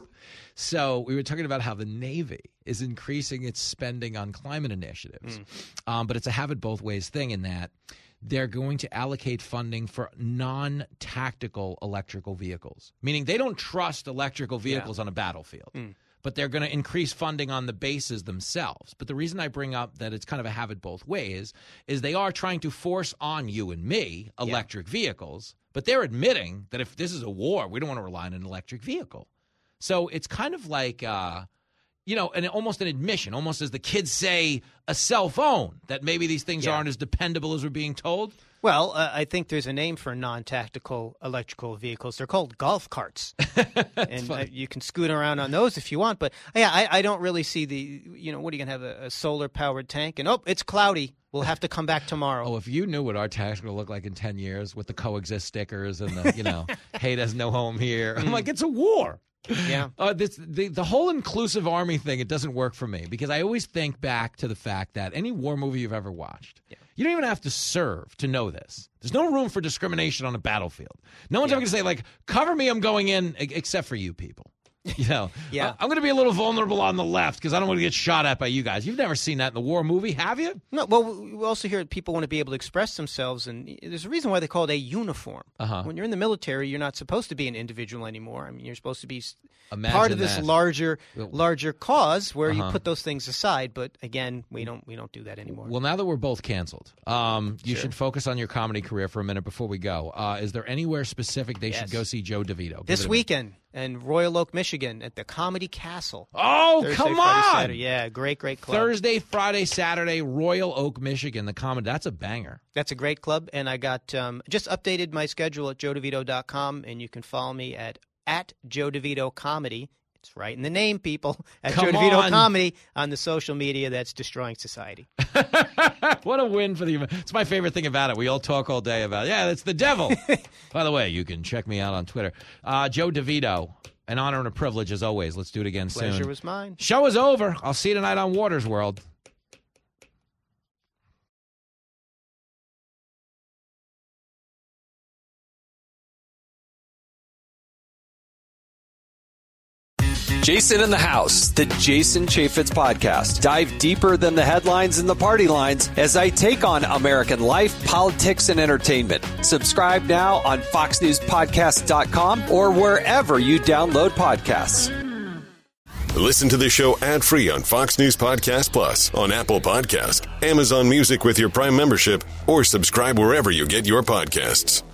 [SPEAKER 6] So we were talking about how the Navy is increasing its spending on climate initiatives. Mm. Um, but it's a have it both ways thing in that they're going to allocate funding for non-tactical electrical vehicles, meaning they don't trust electrical vehicles yeah. on a battlefield. Mm. But they're going to increase funding on the bases themselves. But the reason I bring up that it's kind of a have it both ways is they are trying to force on you and me electric yeah. vehicles, but they're admitting that if this is a war, we don't want to rely on an electric vehicle. So it's kind of like, uh, you know, an, almost an admission, almost as the kids say, a cell phone, that maybe these things yeah. aren't as dependable as we're being told.
[SPEAKER 19] Well, uh, I think there's a name for non-tactical electrical vehicles. They're called golf carts, and uh, you can scoot around on those if you want. But yeah, I, I don't really see the, you know, what are you going to have, a, a solar-powered tank? And, oh, it's cloudy. We'll have to come back tomorrow.
[SPEAKER 6] Oh, if you knew what our tanks are going to look like in ten years with the coexist stickers and the, you know, hate has no home here. I'm like, it's a war.
[SPEAKER 19] Yeah.
[SPEAKER 6] Uh, this, the, the whole inclusive army thing, it doesn't work for me because I always think back to the fact that any war movie you've ever watched, yeah. you don't even have to serve to know this. There's no room for discrimination on a battlefield. No one's yeah. ever going to say, like, cover me, I'm going in, except for you people. You know,
[SPEAKER 19] yeah.
[SPEAKER 6] uh, I'm going to be a little vulnerable on the left because I don't want to get shot at by you guys. You've never seen that in the war movie, have you?
[SPEAKER 19] No. Well, we also hear people want to be able to express themselves, and there's a reason why they call it a uniform.
[SPEAKER 6] Uh-huh.
[SPEAKER 19] When you're in the military, you're not supposed to be an individual anymore. I mean, you're supposed to be
[SPEAKER 6] Imagine
[SPEAKER 19] part of this
[SPEAKER 6] that.
[SPEAKER 19] larger, larger cause where
[SPEAKER 6] uh-huh.
[SPEAKER 19] you put those things aside. But again, we don't, we don't do that anymore.
[SPEAKER 6] Well, now that we're both canceled, um, you
[SPEAKER 19] sure.
[SPEAKER 6] should focus on your comedy career for a minute before we go. Uh, is there anywhere specific they
[SPEAKER 19] yes.
[SPEAKER 6] should go see Joe DeVito? Give
[SPEAKER 19] this weekend in Royal Oak, Michigan, at the Comedy Castle.
[SPEAKER 6] Oh,
[SPEAKER 19] Thursday,
[SPEAKER 6] come
[SPEAKER 19] Friday,
[SPEAKER 6] on!
[SPEAKER 19] Saturday. Yeah, great, great club.
[SPEAKER 6] Thursday, Friday, Saturday, Royal Oak, Michigan. The comedy, that's a banger.
[SPEAKER 19] That's a great club, and I got um, just updated my schedule at joe devito dot com, and you can follow me at at Joe DeVito Comedy. It's right in the name, people. At
[SPEAKER 6] Come
[SPEAKER 19] Joe DeVito
[SPEAKER 6] on.
[SPEAKER 19] Comedy on the social media that's destroying society.
[SPEAKER 6] What a win for the – it's my favorite thing about it. We all talk all day about, yeah, that's the devil. By the way, you can check me out on Twitter. Uh, Joe DeVito, an honor and a privilege as always. Let's do it again soon.
[SPEAKER 19] Pleasure was mine.
[SPEAKER 6] Show is over. I'll see you tonight on Waters World.
[SPEAKER 1] Jason in the House, the Jason Chaffetz Podcast. Dive deeper than the headlines and the party lines as I take on American life, politics, and entertainment. Subscribe now on fox news podcast dot com or wherever you download podcasts.
[SPEAKER 5] Listen to the show ad-free on Fox News Podcast Plus, on Apple Podcast, Amazon Music with your Prime membership, or subscribe wherever you get your podcasts.